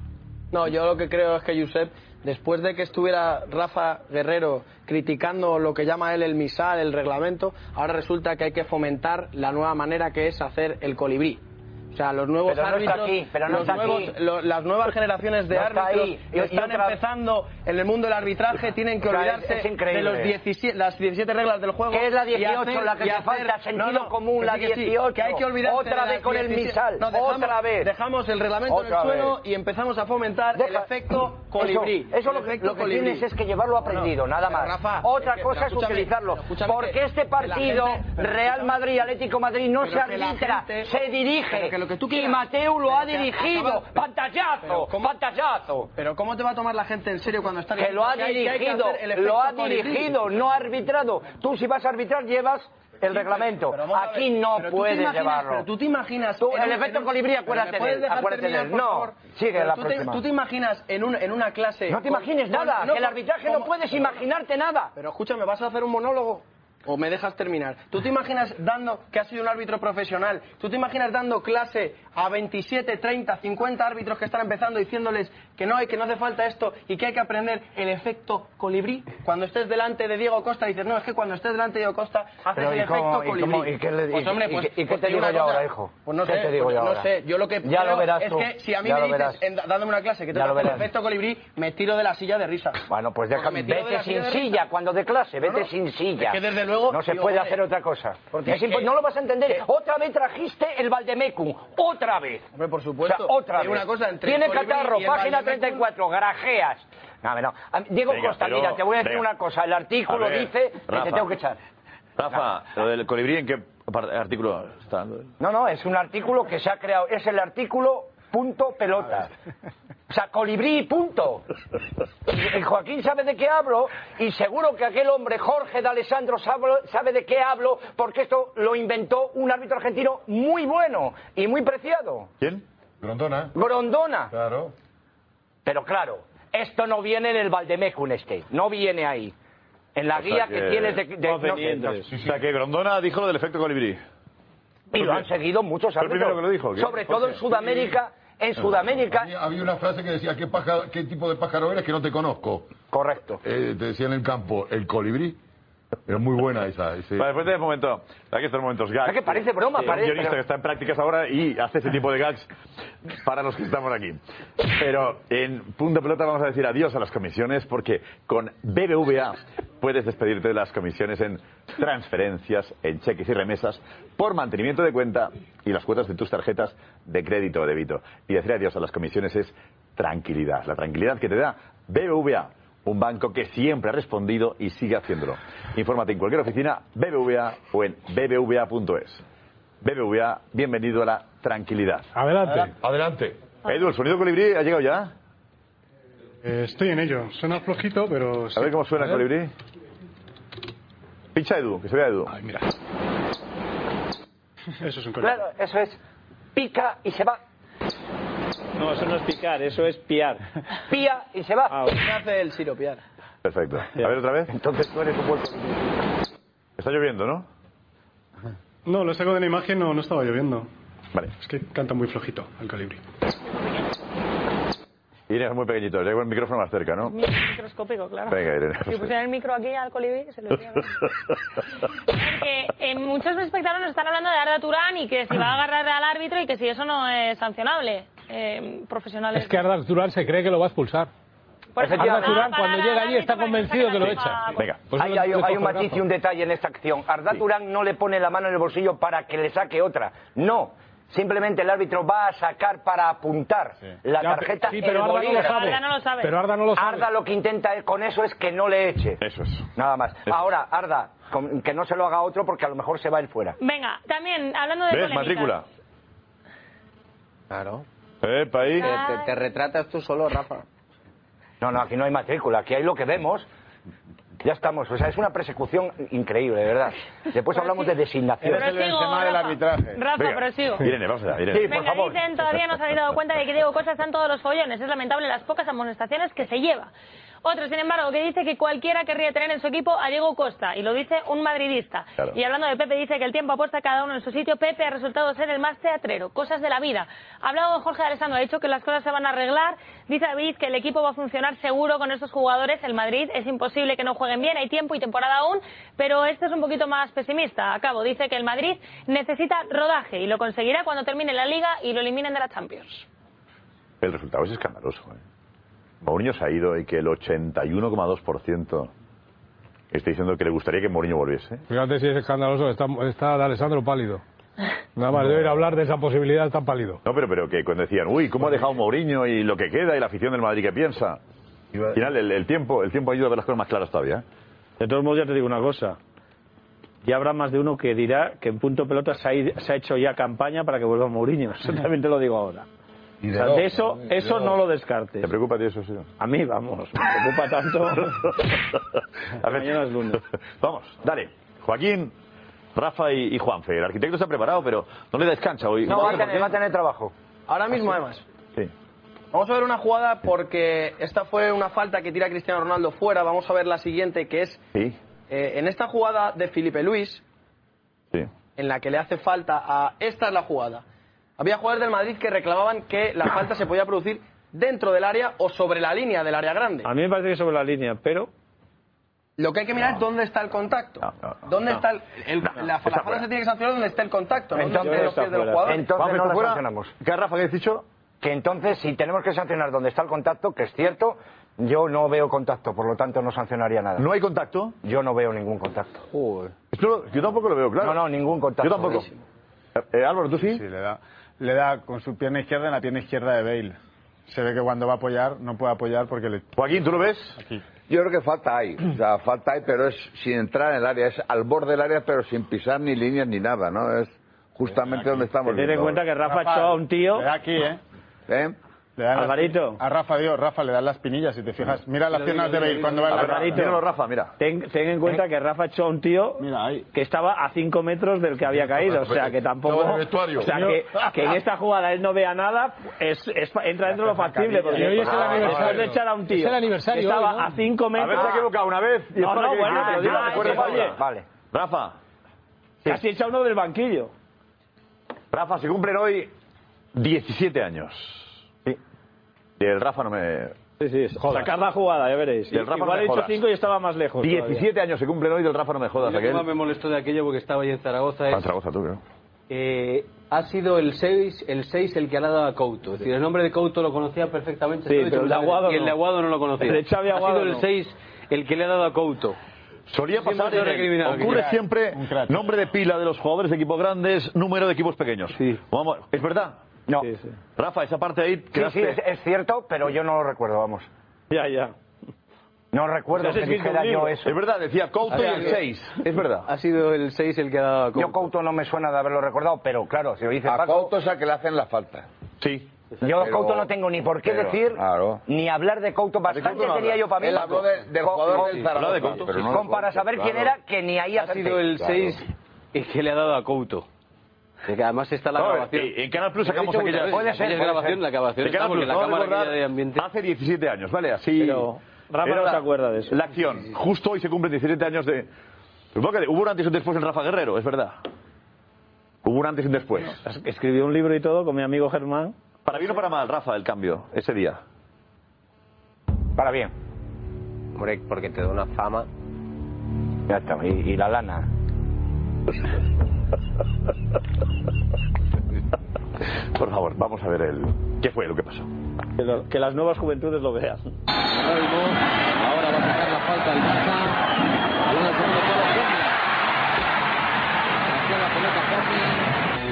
No, yo lo que creo es que Josep, después de que estuviera Rafa Guerrero criticando lo que llama él el misal, el reglamento, ahora resulta que hay que fomentar la nueva manera que es hacer el colibrí. O sea, los nuevos Pero no está árbitros, aquí, pero no los está nuevos, aquí. las nuevas generaciones de No está árbitros ahí. que están empezando en el mundo del arbitraje tienen que O sea, olvidarse es increíble. de las 17 reglas del juego. ¿Qué es la 18 y hacer- la que y te hacer- falta? Sentido común, que la sí, que sí, 18. que hay que olvidarse Otra de vez las con el 17. misal. No, Otra vez. Dejamos el reglamento en Otra el suelo vez. y empezamos a fomentar el efecto colibrí. Eso El lo que efecto colibrí. tienes es que llevarlo aprendido, nada Pero, más. Rafa, Otra es que- cosa es escúchame, utilizarlo. escúchame Porque que- este que la partido, gente- pero Real escúchame. Madrid, Atlético Madrid, no Pero se que la arbitra, gente- se dirige. pero que lo que tú Y quieras. Mateu lo Pero ha que dirigido. acaba- Pantallazo, pantallazo. Pero ¿cómo te va a tomar la gente en serio cuando está Que lo ha dirigido, lo ha dirigido, no ha arbitrado. Tú si vas a arbitrar llevas el reglamento. pero vamos a ver, Aquí no pero tú te puedes imaginas- llevarlo. pero tú te imaginas Tú, en el un- efecto en un- colibrí, pero acuérdate ¿me puedes de él, dejar acuérdate de terminar, él. por No, favor? sigue Pero la tú te imaginas en una clase... No te imagines nada, que el arbitraje no puedes imaginarte nada. Pero escúchame, ¿vas a hacer un monólogo? ¿O me dejas terminar? ¿Tú te imaginas dando, que has sido un árbitro profesional, tú te imaginas dando clase a 27, 30, 50 árbitros que están empezando diciéndoles que no hace falta esto y que hay que aprender el efecto colibrí? Cuando estés delante de Diego Costa dices, no, es que cuando estés delante de Diego Costa haces Pero, el ¿y cómo- efecto y cómo- colibrí. y qué le- Pues hombre, pues... y qué pues te digo digo una yo cosa, ahora, hijo? Pues no ¿Qué sé, te digo yo no ahora? sé, yo lo que Ya lo creo verás es tú, que si a mí ya me lo dices, verás. dándome una clase, que te Ya vas lo a hacer el verás. efecto colibrí, me tiro de la silla de risa. Bueno, pues Porque me tiro de vete la sin de silla risa. cuando de clase, vete No, sin silla. es que desde luego, no se digo, puede hombre, hacer otra cosa. Porque es que- no lo vas a entender. Otra vez trajiste el Valdemecum. Otra vez. Hombre, por supuesto. O sea, otra Hay vez. una cosa entre Tiene el colibrí catarro, y el página Valdemecum. 34, garajeas. No. Diego Venga, Costa, pero- mira, te voy a decir venga. una cosa. El artículo A ver, dice que Rafa. te tengo que echar. Rafa, lo del colibrí, ¿en qué artículo está dando? No, es un artículo que se ha creado. Es el artículo punto pelota. O sea, colibrí punto. Y Joaquín sabe de qué hablo y seguro que aquel hombre, Jorge de Alessandro, sabe de qué hablo porque esto lo inventó un árbitro argentino muy bueno y muy preciado. ¿Quién? Grondona. Grondona. Claro. Pero claro, esto no viene en el Valdemecum no viene ahí. En la guía que tienes de O sea, que Grondona dijo lo del efecto colibrí. y lo han seguido muchos Fue el árbitros. primero que lo dijo, ¿qué? Sobre todo en Sudamérica. En Sudamérica. Había una frase que decía, ¿qué tipo de pájaro eres que no te conozco? Correcto. Te decía en el campo, el colibrí. Era muy buena esa. Vale, después de un momento, aquí están momentos gags. Es que parece broma, Un parece, guionista pero- que está en prácticas ahora y hace ese tipo de gags para los que estamos aquí. Pero en punto pelota vamos a decir adiós a las comisiones porque con BBVA puedes despedirte de las comisiones en transferencias, en cheques y remesas por mantenimiento de cuenta y las cuotas de tus tarjetas de crédito o débito. Y decir adiós a las comisiones es tranquilidad. La tranquilidad que te da BBVA. Un banco que siempre ha respondido y sigue haciéndolo. Infórmate en cualquier oficina BBVA o en bbva.es. BBVA, bienvenido a la tranquilidad. Adelante. Edu, ¿el sonido colibrí ha llegado ya? Estoy en ello. Suena flojito, pero... A ver cómo suena el colibrí. Pincha Edu, que se vea Edu. Ay, mira. Eso es un colibrí. Claro, eso es. Pica y se va. No, eso no es picar, eso es piar. Pía y se va. ¿Qué hace el siropiar? Perfecto. A ver otra vez. Entonces tú eres un buen... Está lloviendo, ¿no? No, lo saco de la imagen, no estaba lloviendo. Vale. Es que canta muy flojito el colibrí. Irene es muy pequeñito, le llevo el micrófono más cerca, ¿no? Microscópico, claro. Venga, Irene. Si pusieran el micro aquí al colibrí, se lo diría. Porque muchos espectadores nos están hablando de Arda Turán y que si va a agarrar al árbitro y que si eso no es sancionable. Profesionales. Es que Arda Turán se cree que lo va a expulsar. Arda Turán cuando llega allí está convencido que lo echa. Venga. Pues hay un matiz y un detalle en esta acción. Arda Turán no le pone la mano en el bolsillo para que le saque otra. No. Simplemente el árbitro va a sacar para apuntar la tarjeta. Sí, pero el Arda no lo bolígrafo. sabe. Arda no lo sabe. Pero Arda no lo sabe. Arda lo que intenta con eso es que no le eche. Eso es. Nada más. Ahora, Arda, que no se lo haga otro porque a lo mejor se va él fuera. Venga, también, hablando de ¿Ves? polémicas. Matrícula. Claro. Ahí. Te retratas tú solo, Rafa. No, aquí no hay matrícula. Aquí hay lo que vemos. Ya estamos, o sea, es una persecución increíble, de verdad. Después hablamos de designación. Es el Benzema del arbitraje. Rafa, prosigo. Irene, vamos allá, Irene. Sí, por favor. Dicen, todavía no se habéis dado cuenta de que Diego Costa está en todos los follones. Es lamentable las pocas amonestaciones que se lleva. Otro, sin embargo, que dice que cualquiera querría tener en su equipo a Diego Costa, y lo dice un madridista. Claro. Y hablando de Pepe, dice que el tiempo ha puesto a cada uno en su sitio. Pepe ha resultado ser el más teatrero, cosas de la vida. Ha hablado Jorge Alessandro, ha dicho que las cosas se van a arreglar. Dice David que el equipo va a funcionar seguro con estos jugadores. El Madrid es imposible que no jueguen bien, hay tiempo y temporada aún, pero este es un poquito más pesimista. Acabo, dice que el Madrid necesita rodaje y lo conseguirá cuando termine la Liga y lo eliminen de la Champions. El resultado es escandaloso, ¿eh? Mourinho se ha ido y que el 81,2% está diciendo que le gustaría que Mourinho volviese. Fíjate si es escandaloso, está de Alessandro pálido. Nada más de oír hablar de esa posibilidad está pálido. No, pero que cuando decían, uy, ¿cómo ha dejado Mourinho y lo que queda y la afición del Madrid que piensa? Al final el tiempo ha ido a ver las cosas más claras todavía, ¿eh? De todos modos, ya te digo una cosa. Ya habrá más de uno que dirá que en punto pelota se ha hecho ya campaña para que vuelva Mourinho. Eso también te lo digo ahora. Y o sea, de eso no lo descartes. ¿Te preocupa a ti eso, sí? A mí, vamos, me preocupa tanto. A ver, mañana es lunes. Vamos, dale. Joaquín, Rafa y Juanfe. El arquitecto está preparado, pero no le descansa hoy. No, va a tener trabajo. Ahora mismo, además. Sí. Vamos a ver una jugada porque esta fue una falta que tira Cristiano Ronaldo fuera. Vamos a ver la siguiente, que es en esta jugada de Felipe Luis, en la que le hace falta a... Esta es la jugada. Había jugadores del Madrid que reclamaban que la falta se podía producir dentro del área o sobre la línea del área grande. A mí me parece que sobre la línea, pero... Lo que hay que mirar es dónde está el contacto. ¿Dónde está la falta se tiene que sancionar donde está el contacto, no donde los pies de los jugadores. Entonces no la sancionamos. ¿Qué, Rafa, qué has dicho? Que entonces, si tenemos que sancionar donde está el contacto, que es cierto, yo no veo contacto, por lo tanto no sancionaría nada. ¿No hay contacto? Yo no veo ningún contacto. Yo tampoco lo veo, claro. No, ningún contacto. Yo tampoco. Álvaro, ¿tú sí? Sí, le da con su pierna izquierda en la pierna izquierda de Bale. Se ve que cuando va a apoyar, no puede apoyar porque le... Joaquín, ¿tú lo ves? Aquí. Yo creo que falta ahí. O sea, falta ahí, pero es sin entrar en el área. Es al borde del área, pero sin pisar ni líneas ni nada, ¿no? Es justamente donde estamos. Ten en cuenta que Rafa echó a un tío... Le da aquí, ¿eh? Alvarito. A Rafa le dan las pinillas, si te fijas. Mira las piernas de Bale cuando va en la... Míralo, Rafa, mira. Ten en cuenta que Rafa echó a un tío que estaba a 5 metros del que había caído. O sea, que tampoco... O sea, que en esta jugada él no vea nada, entra dentro de lo factible. Porque hoy es el aniversario. Después de echar a un tío es el aniversario que estaba hoy, ¿no? a 5 metros... A ver, se ha equivocado una vez. Y bueno, te lo digo, oye. Vale. Rafa. Casi echa uno del banquillo. Rafa, se cumplen hoy 17 años. Sí. Y el Rafa no me... Sí, sacar la jugada, ya veréis. Del Rafa igual no he me hecho jodas. 5 y estaba más lejos. 17 todavía. años se cumplen hoy, del Rafa no me jodas. Lo que más me molestó de aquello, porque estaba ahí en Zaragoza, En Zaragoza, tú, creo. ha sido el 6 el que ha dado a Couto. Es decir, el nombre de Couto lo conocía perfectamente. Sí, pero el de Aguado y el de Aguado no lo conocía. El de Xavi Aguado ha sido el 6 el que le ha dado a Couto. Solía pasar, ocurre siempre nombre de pila de los jugadores de equipos grandes, número de equipos pequeños. Sí. Vamos, ¿es verdad? No. Sí, sí. Rafa, esa parte ahí... Sí, es cierto, pero yo no lo recuerdo, vamos. Ya. No recuerdo que dijera yo eso. Es verdad, decía Couto y el 6. Es verdad. Ha sido el 6 el que ha dado a Couto. Yo Couto no me suena de haberlo recordado, pero claro, si lo dice A Paco... Couto es al que le hacen la falta. Sí. Yo Pero- Couto no tengo ni por qué pero, decir, claro. ni hablar de Couto. Bastante Couto no tenía habla. yo para mí. Él habló del jugador del Zaragoza, Habló de Couto. pero no de Con para Couto, saber quién claro. era, que ni ahí Ha sido el 6 el que le ha dado a Couto. Que además está la grabación. En Canal Plus sacamos De hecho, aquella... puede ser, puede grabación, ser. la grabación En está Canal porque Plus, la vamos a cámara recordar, aquella de ambiente... hace 17 años, ¿vale? Así... Pero Rafa era no se acuerda de eso. La acción. Justo hoy se cumplen 17 años de... Supongo que hubo un antes y un después en Rafa Guerrero, es verdad. Hubo un antes y un después. Escribió un libro y todo con mi amigo Germán. ¿Para bien o para mal, Rafa, el cambio, ese día? Para bien. Hombre, porque te da una fama. Ya está. Y la lana. Por favor, vamos a ver qué fue lo que pasó. Que las nuevas juventudes lo vean. Ahora va a sacar la falta el Barça. Balón al segundo palo, Fermi. Hacia la pelota Fermi.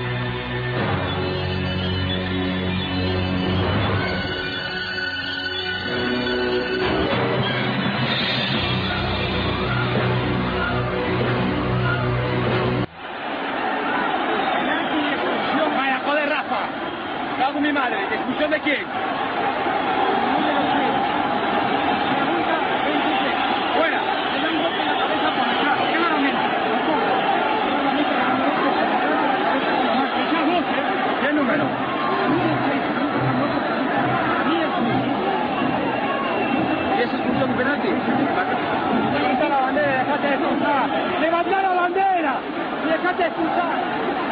Vaya, joder, Rafa. Cago en mi madre. ¿Expulsión de quién? Fuera. déjate expulsar.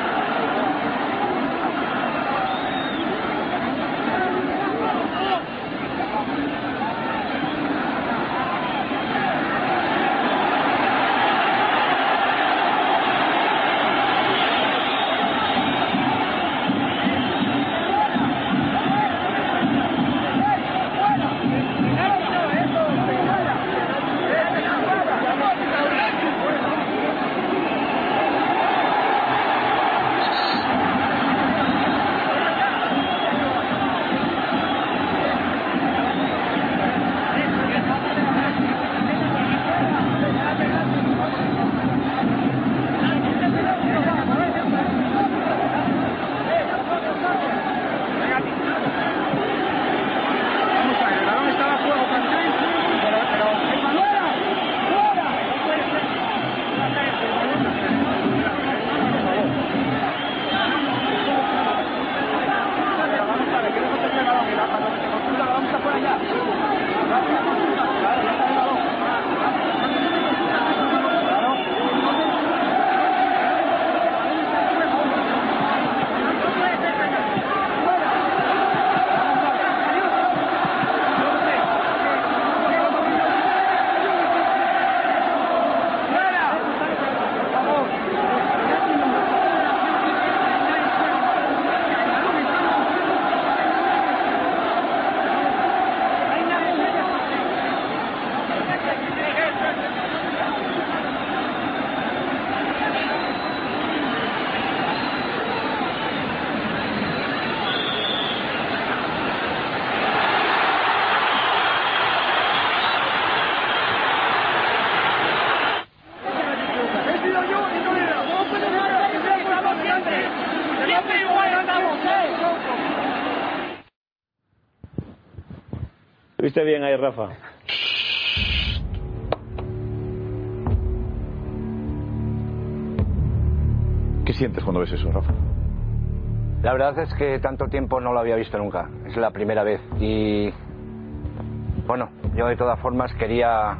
¿Viste bien ahí, Rafa? ¿Qué sientes cuando ves eso, Rafa? La verdad es que tanto tiempo no lo había visto nunca. Es la primera vez. Y bueno, yo de todas formas quería...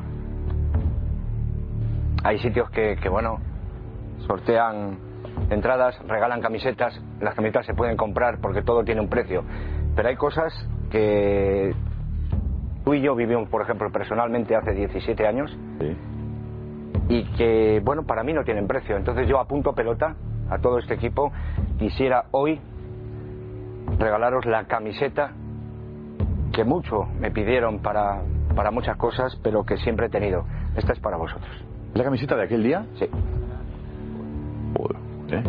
Hay sitios que bueno, sortean entradas, regalan camisetas. Las camisetas se pueden comprar porque todo tiene un precio. Pero hay cosas que tú y yo vivimos, por ejemplo, personalmente hace 17 años. Sí. Y que, bueno, para mí no tienen precio. Entonces yo apunto pelota a todo este equipo. Quisiera hoy regalaros la camiseta que mucho me pidieron para muchas cosas, pero que siempre he tenido. Esta es para vosotros. ¿La camiseta de aquel día? Sí. Joder,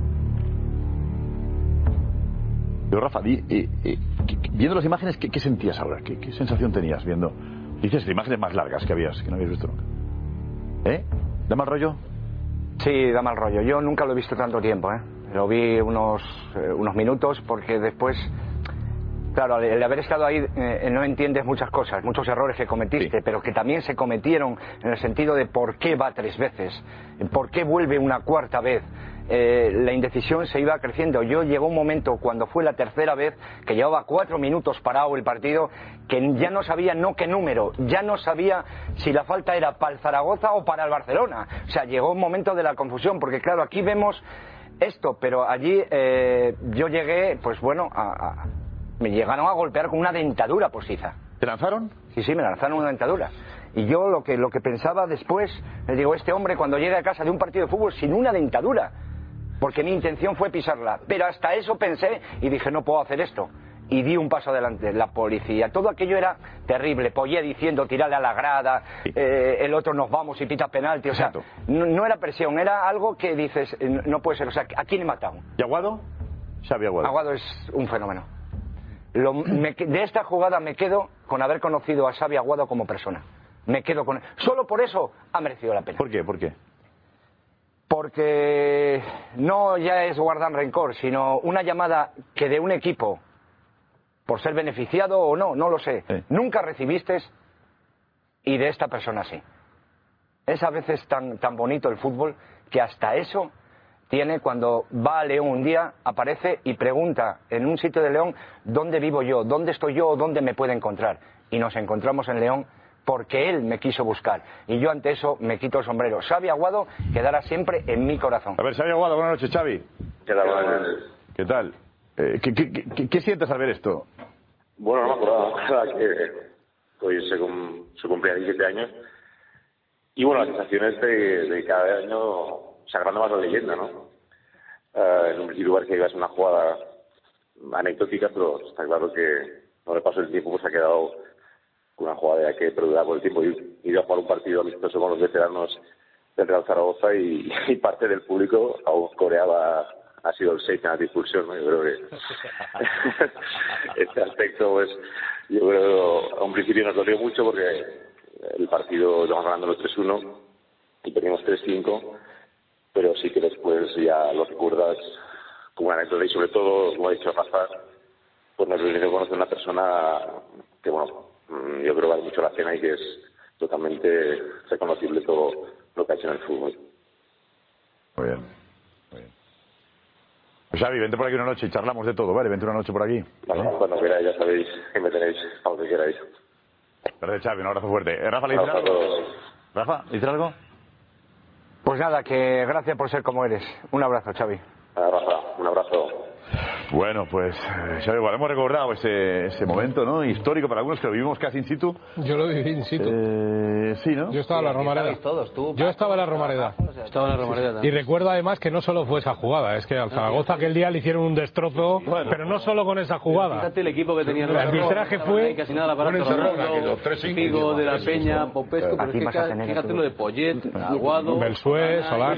Pero Rafa, viendo las imágenes, ¿qué sentías ahora? ¿Qué sensación tenías viendo? Dices de imágenes más largas que no habías visto nunca. ¿Da mal rollo? Sí, da mal rollo. Yo nunca lo he visto tanto tiempo, Lo vi unos minutos porque después, claro, el haber estado ahí no entiendes muchas cosas, muchos errores que cometiste, sí, pero que también se cometieron en el sentido de por qué va 3 veces, por qué vuelve una 4ª vez. La indecisión se iba creciendo. Yo llegó un momento cuando fue la 3ª vez que llevaba 4 minutos parado el partido, que ya no sabía qué número, ya no sabía si la falta era para el Zaragoza o para el Barcelona. O sea, llegó un momento de la confusión, porque claro, aquí vemos esto, pero allí yo llegué, pues bueno, me llegaron a golpear con una dentadura postiza. ¿Te lanzaron? Sí, me lanzaron una dentadura. Y yo lo que pensaba después, le digo, este hombre cuando llega a casa de un partido de fútbol sin una dentadura, porque mi intención fue pisarla, pero hasta eso pensé y dije, no puedo hacer esto. Y di un paso adelante, la policía, todo aquello era terrible. Poyé diciendo, tirarle a la grada, el otro nos vamos y pita penalti, o sea, no era presión, era algo que dices, no puede ser, o sea, ¿a quién he matado? ¿Y Aguado? Xavi Aguado. Aguado es un fenómeno. De esta jugada me quedo con haber conocido a Xavi Aguado como persona. Me quedo con él. Solo por eso ha merecido la pena. ¿Por qué? ¿Por qué? Porque no ya es guardar rencor, sino una llamada que de un equipo, por ser beneficiado o no lo sé, nunca recibiste, y de esta persona sí. Es a veces tan bonito el fútbol que hasta eso tiene. Cuando va a León un día, aparece y pregunta en un sitio de León dónde vivo yo, dónde estoy yo o dónde me puede encontrar. Y nos encontramos en León porque él me quiso buscar. Y yo ante eso me quito el sombrero. Xavi Aguado quedará siempre en mi corazón. A ver, Xavi Aguado, buenas noches, Xavi. ¿Qué tal? Buenas noches. ¿Qué tal? ¿Qué sientes al ver esto? Bueno, no me acordaba que hoy se cumplía 17 años. Y bueno, la sensación es de cada año se agranda más la leyenda, ¿no? En un principio parece que iba a ser una jugada anecdótica, pero está claro que no le pasó el tiempo, pues ha quedado una jugada que perdura por el tiempo. Y iba a jugar un partido amistoso con los veteranos del Real Zaragoza y parte del público aún coreaba ha sido el 6 en la expulsión, ¿no? Yo creo que este aspecto, pues, yo creo a un principio nos dolió mucho porque el partido íbamos ganando los 3-1 y perdimos 3-5, pero sí que después ya lo recuerdas como una anécdota y sobre todo, como ha dicho Rafa, pues nos viene a conocer una persona que, bueno, yo creo que vale mucho la pena y que es totalmente reconocible todo lo que ha hecho en el fútbol. Muy bien, muy bien. Pues Xavi, vente por aquí una noche y charlamos de todo, ¿vale? Vente una noche por aquí. Vale, cuando queráis, ya sabéis que me tenéis a donde queráis. Gracias, Xavi, un abrazo fuerte. Rafa, ¿le dices algo? Rafa, ¿le dices algo? Pues nada, que gracias por ser como eres. Un abrazo, Xavi. Rafa, un abrazo. Bueno, pues Xavi, igual hemos recordado ese momento, ¿no? Histórico para algunos que lo vivimos casi in situ. Yo lo viví in situ. Sí, ¿no? Yo estaba en la Romareda. Yo estaba en la Romareda. Estaba en la Romareda también. Y recuerdo además que no solo fue esa jugada, es que al Zaragoza aquel día le hicieron un destrozo, pero no solo con esa jugada. Fíjate el equipo que tenía. El arbitraje fue casi nada para Figo de la Peña, Popescu, pero es que fíjate lo de Poyet, Aguado, Belsué, Solán,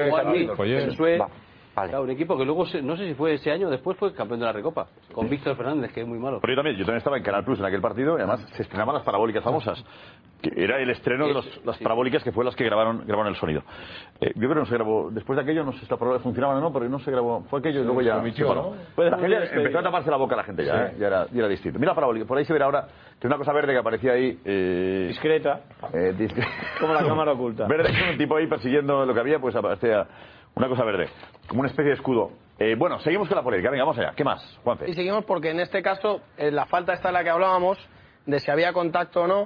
Belsué. Vale. Claro, un equipo que luego, no sé si fue ese año, después fue campeón de la Recopa, con Víctor Fernández, que es muy malo. Pero yo también estaba en Canal Plus en aquel partido y además se estrenaban las parabólicas famosas, que era el estreno de las parabólicas que fue las que grabaron el sonido. Yo creo que no se grabó, después de aquello, no sé si las parabólicas funcionaban o no, pero no se grabó, fue aquello y luego ya se paró. La gente empezó a taparse la boca a la gente ya, ya era distinto. Mira la parabólica, por ahí se verá ahora que una cosa verde que aparecía ahí... discreta. Como la cámara oculta. Verde, un tipo ahí persiguiendo lo que había, pues aparecía... Una cosa verde, como una especie de escudo. Bueno, seguimos con la polémica. Venga, vamos allá. ¿Qué más, Juanfe? Y seguimos porque en este caso la falta está en la que hablábamos, de si había contacto o no,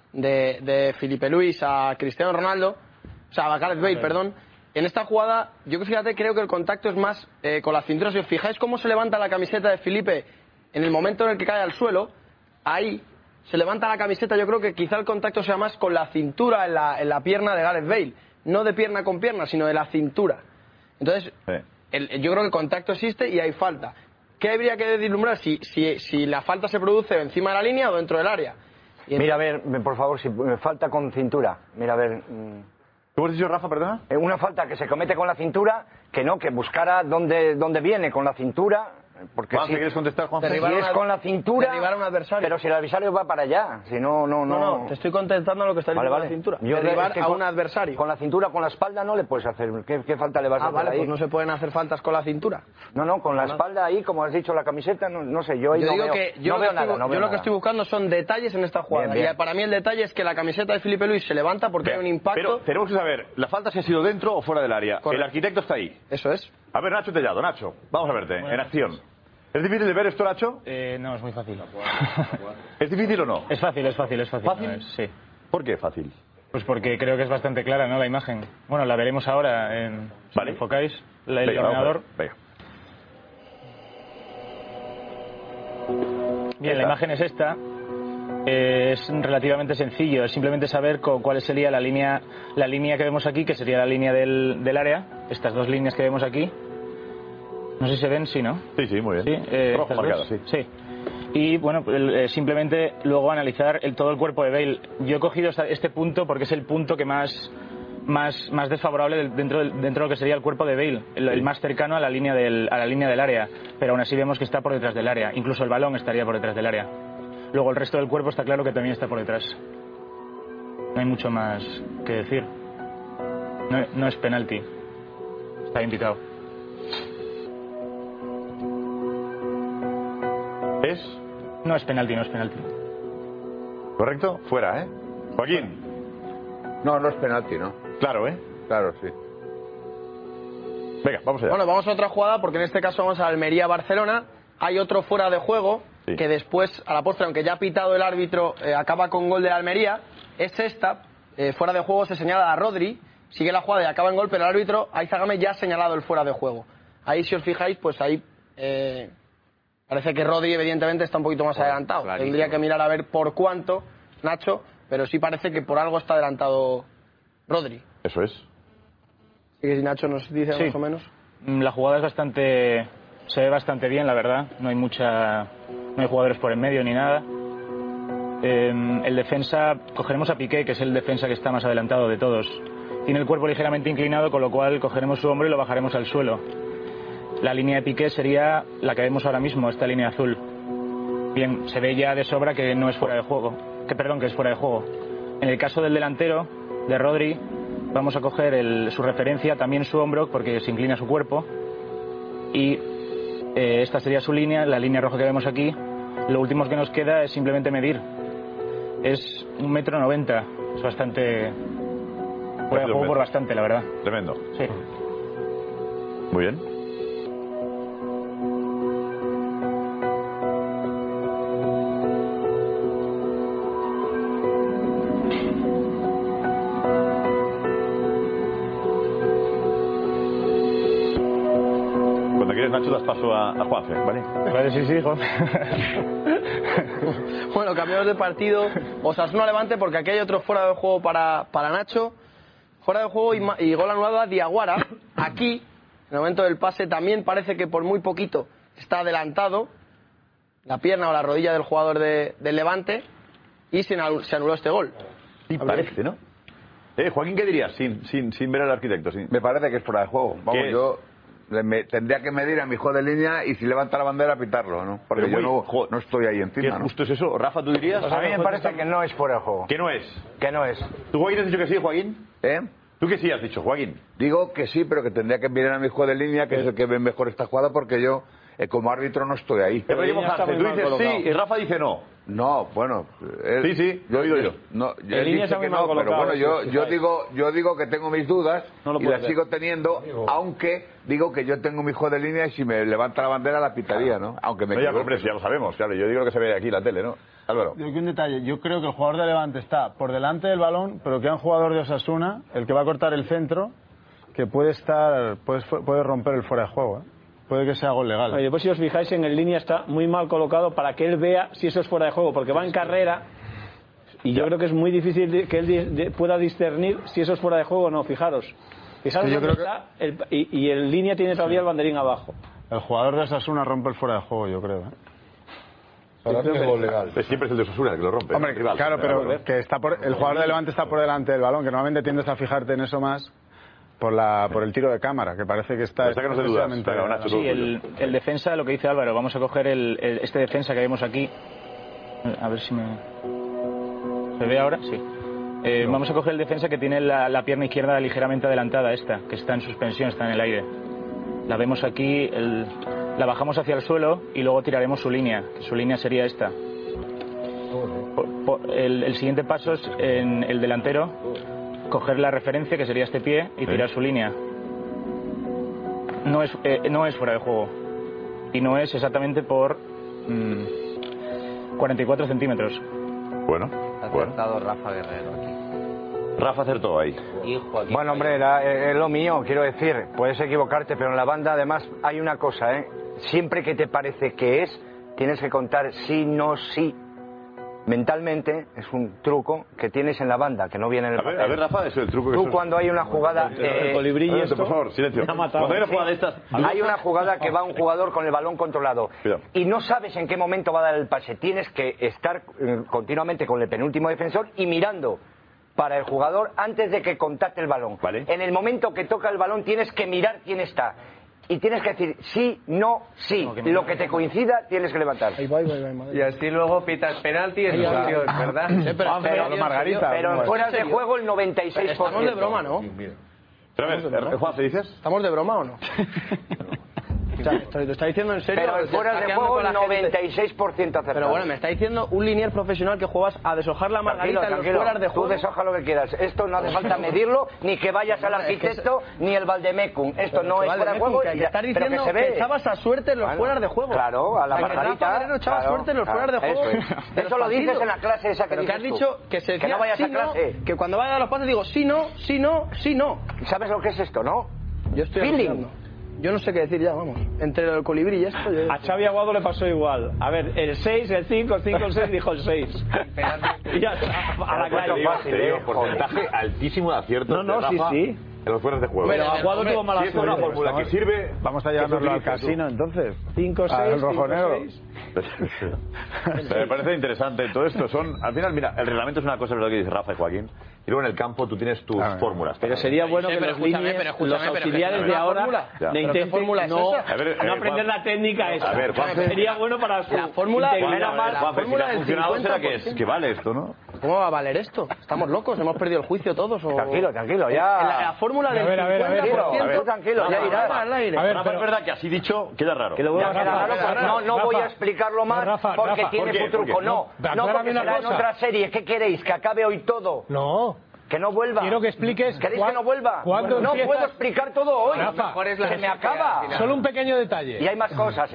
de Filipe Luis a Cristiano Ronaldo, o sea, a Gareth Bale, perdón. En esta jugada, yo fíjate, creo que el contacto es más con la cintura. Si os fijáis cómo se levanta la camiseta de Filipe en el momento en el que cae al suelo, ahí se levanta la camiseta. Yo creo que quizá el contacto sea más con la cintura en la pierna de Gareth Bale. No de pierna con pierna, sino de la cintura. Entonces, yo creo que el contacto existe y hay falta. ¿Qué habría que deslumbrar si la falta se produce encima de la línea o dentro del área? Mira, a ver, por favor, si me falta con cintura. Mira, a ver... ¿Cómo has dicho, Rafa, perdona? Una falta que se comete con la cintura, que buscara dónde viene con la cintura... Porque si quieres contestar, Juan, si es con la cintura, derribar a un adversario. Pero si el adversario va para allá, si no, te estoy contestando lo que está diciendo la cintura. Derribar a un adversario. Con la cintura, con la espalda no le puedes hacer. ¿Qué falta le vas a hacer vale, ahí? Pues no se pueden hacer faltas con la cintura. No, con la espalda ahí, como has dicho, la camiseta, no sé, yo ahí no veo nada. Yo lo que estoy buscando son detalles en esta jugada. Bien. Y para mí el detalle es que la camiseta de Filipe Luis se levanta porque hay un impacto. Pero tenemos que saber, ¿la falta si ha sido dentro o fuera del área? Correcto. El arquitecto está ahí. Eso es. A ver, Nacho Tellado, Nacho, vamos a verte, en acción. ¿Es difícil de ver esto, Nacho? No, es muy fácil. ¿Es difícil o no? Es fácil. ¿Fácil? No, sí. ¿Por qué fácil? Pues porque creo que es bastante clara, ¿no? La imagen. Bueno, la veremos ahora. Si enfocáis el ordenador. Venga. Bien, la imagen es esta. Es relativamente sencillo. Es simplemente saber cuál sería la línea que vemos aquí, que sería la línea del área. Estas dos líneas que vemos aquí. No sé si se ven, sí, ¿no? Sí, muy bien. Rojo marcado, sí. Y bueno, simplemente luego analizar todo el cuerpo de Bale. Yo he cogido este punto porque es el punto que más desfavorable dentro de lo que sería el cuerpo de Bale, el más cercano a la línea del área. Pero aún así vemos que está por detrás del área. Incluso el balón estaría por detrás del área. Luego el resto del cuerpo está claro que también está por detrás. No hay mucho más que decir. No es penalti. Está bien pitado. No es penalti. ¿Correcto? Fuera, ¿eh? Joaquín. No es penalti, ¿no? Claro, ¿eh? Claro, sí. Venga, vamos allá. Bueno, vamos a otra jugada porque en este caso vamos a Almería-Barcelona. Hay otro fuera de juego que después, a la postre, aunque ya ha pitado el árbitro, acaba con gol de la Almería, es esta. Fuera de juego se señala a Rodri, sigue la jugada y acaba en gol, pero el árbitro Aiza Gámez ya ha señalado el fuera de juego. Ahí, si os fijáis, pues ahí parece que Rodri evidentemente está un poquito más adelantado. Clarísimo. Tendría que mirar a ver por cuánto, Nacho, pero sí parece que por algo está adelantado Rodri. Eso es. Así que si Nacho nos dice más o menos. La jugada es bastante... se ve bastante bien, la verdad. No hay jugadores por en medio ni nada. El defensa, cogeremos a Piqué, que es el defensa que está más adelantado de todos. Tiene el cuerpo ligeramente inclinado, con lo cual cogeremos su hombro y lo bajaremos al suelo. La línea de Piqué sería la que vemos ahora mismo, esta línea azul. Bien, se ve ya de sobra que no es fuera de juego. Que es fuera de juego. En el caso del delantero, de Rodri, vamos a coger su referencia, también su hombro, porque se inclina su cuerpo. Y esta sería su línea, la línea roja que vemos aquí. Lo último que nos queda es simplemente medir. Es 1,90 m. Es bastante... fuera de juego por bastante, la verdad. Tremendo. Sí. Muy bien. Cuando quieres, Nacho, das paso a Juanfe, ¿vale? Vale, sí, Juan. Bueno, cambiamos de partido. Osasuna Levante, porque aquí hay otro fuera de juego para Nacho. Fuera de juego y gol anulado a Diaguara. Aquí, en el momento del pase, también parece que por muy poquito está adelantado la pierna o la rodilla del jugador del Levante y se anuló este gol. Sí, parece, ¿no? Joaquín, ¿qué dirías sin ver al arquitecto? Me parece que es fuera de juego. Vamos, yo tendría que medir a mi hijo de línea y si levanta la bandera pitarlo, ¿no? Porque yo no estoy ahí encima. ¿Qué justo es eso? Rafa, ¿tú dirías? Pues a mí me parece que no es fuera de juego. ¿Que no es? Que no es. ¿Tú, Joaquín, has dicho que sí, Joaquín? ¿Tú qué sí has dicho, Joaquín? Digo que sí, pero que tendría que mirar a mi hijo de línea, que es el que ve mejor esta jugada, porque yo, como árbitro, no estoy ahí. Pero tú dices sí y Rafa dice no. No, bueno... Sí, lo he oído yo. No, él dice que no, pero bueno, yo digo que tengo mis dudas y las sigo teniendo, aunque digo que yo tengo mi hijo de línea y si me levanta la bandera la pitaría, ¿no? Aunque me equivoque. Ya lo sabemos, claro. Yo digo lo que se ve aquí en la tele, ¿no? Álvaro. Yo un detalle. Yo creo que el jugador de Levante está por delante del balón, pero que hay un jugador de Osasuna, el que va a cortar el centro, que puede romper el fuera de juego, Puede que sea gol legal. Y después, si os fijáis, en el línea está muy mal colocado para que él vea si eso es fuera de juego, porque va en carrera y yo creo que es muy difícil que él pueda discernir si eso es fuera de juego o no. Fijaros dónde está y el línea tiene todavía el banderín abajo. El jugador de Osasuna rompe el fuera de juego, yo creo. Para mí es gol legal. Siempre es el de Osasuna el que lo rompe. Hombre, claro, pero que el jugador de Levante está por delante del balón, que normalmente tiendes a fijarte en eso más por el tiro de cámara, que parece que está... Sí, el defensa, lo que dice Álvaro, vamos a coger este defensa que vemos aquí. A ver si ¿se ve ahora? Sí. Vamos a coger el defensa que tiene la pierna izquierda ligeramente adelantada, que está en suspensión, está en el aire. La vemos aquí, la bajamos hacia el suelo y luego tiraremos su línea. Su línea sería esta. El siguiente paso es en el delantero, coger la referencia, que sería este pie, y tirar su línea. No es fuera de juego. Y no es exactamente por 44 centímetros. Bueno. Ha acertado Rafa Guerrero aquí. Rafa acertó ahí. Bueno, hombre, es lo mío, quiero decir. Puedes equivocarte, pero en la banda además hay una cosa, Siempre que te parece que tienes que contar sí, no, sí. Mentalmente es un truco que tienes en la banda, que no viene en el papel. A ver, Rafa, eso es el truco. Tú cuando hay una jugada... por favor, silencio. Cuando hay una jugada de estas... Hay una jugada que va un jugador con el balón controlado. Cuidado. Y no sabes en qué momento va a dar el pase. Tienes que estar continuamente con el penúltimo defensor y mirando para el jugador antes de que contacte el balón. Vale. En el momento que toca el balón tienes que mirar quién está. Y tienes que decir sí, no, sí. Lo que te coincida tienes que levantar. Y así luego pitas penalti y expulsión, ¿verdad? Pero fuera de juego el 96%. Estamos de broma, ¿no? Juan, ¿se dices? ¿Estamos de broma o no? ¿Lo está diciendo en serio? Pero en fuera de juego 96% acertado. Pero bueno, me está diciendo un linier profesional que juegas a deshojar la margarita en los fueras de juego. Tú deshoja lo que quieras. Esto no hace falta medirlo, ni que vayas al arquitecto, ni el Valdemecum. Esto no es fuera de juego. Que estás diciendo que echabas a suerte en los fueras de juego. Claro, a la margarita. Rafa echaba suerte en los fueras de juego. Eso lo dices en la clase esa que dices has dicho que no vayas a clase. Que cuando vaya a los pases digo sí, no, sí, no, sí, no. ¿Sabes lo que es esto, no? Yo estoy feeling. Yo no sé qué decir ya, vamos. Entre el colibrí y esto... A Xavi Aguado le pasó igual. A ver, el 6, el 5, el 5, el 6, dijo el 6. Y ya está, a la calle. Porcentaje altísimo de aciertos de Rafa en los fueros de juego. Pero Aguado tuvo mala suerte. Si es una fórmula que sirve... Vamos a llevárnoslo al casino, entonces. 5, 6, al rojonero. Me parece interesante todo esto. Al final, mira, el reglamento es una cosa, es lo que dice Rafa y Joaquín. Y luego en el campo tú tienes tus fórmulas. Pero sería bueno que los auxiliares de ahora no intenten no aprender la técnica esa. A ver, sería bueno para su la fórmula. La fórmula del 50%. Será que vale esto, ¿no? ¿Cómo va a valer esto? ¿Estamos locos? ¿Hemos perdido el juicio todos? O... Tranquilo, ya. La fórmula del 50%. Tranquilo, ya irás. Al aire. A ver, pero es verdad que así dicho queda raro. No voy a explicarlo más porque tiene su truco. No, porque será en otra serie. ¿Qué queréis? ¿Que acabe hoy todo? No. Que no vuelva. Quiero que expliques. ¿Queréis que no vuelva? No puedo explicar todo hoy. Rafa, se me acaba. Solo un pequeño detalle. Y hay más cosas,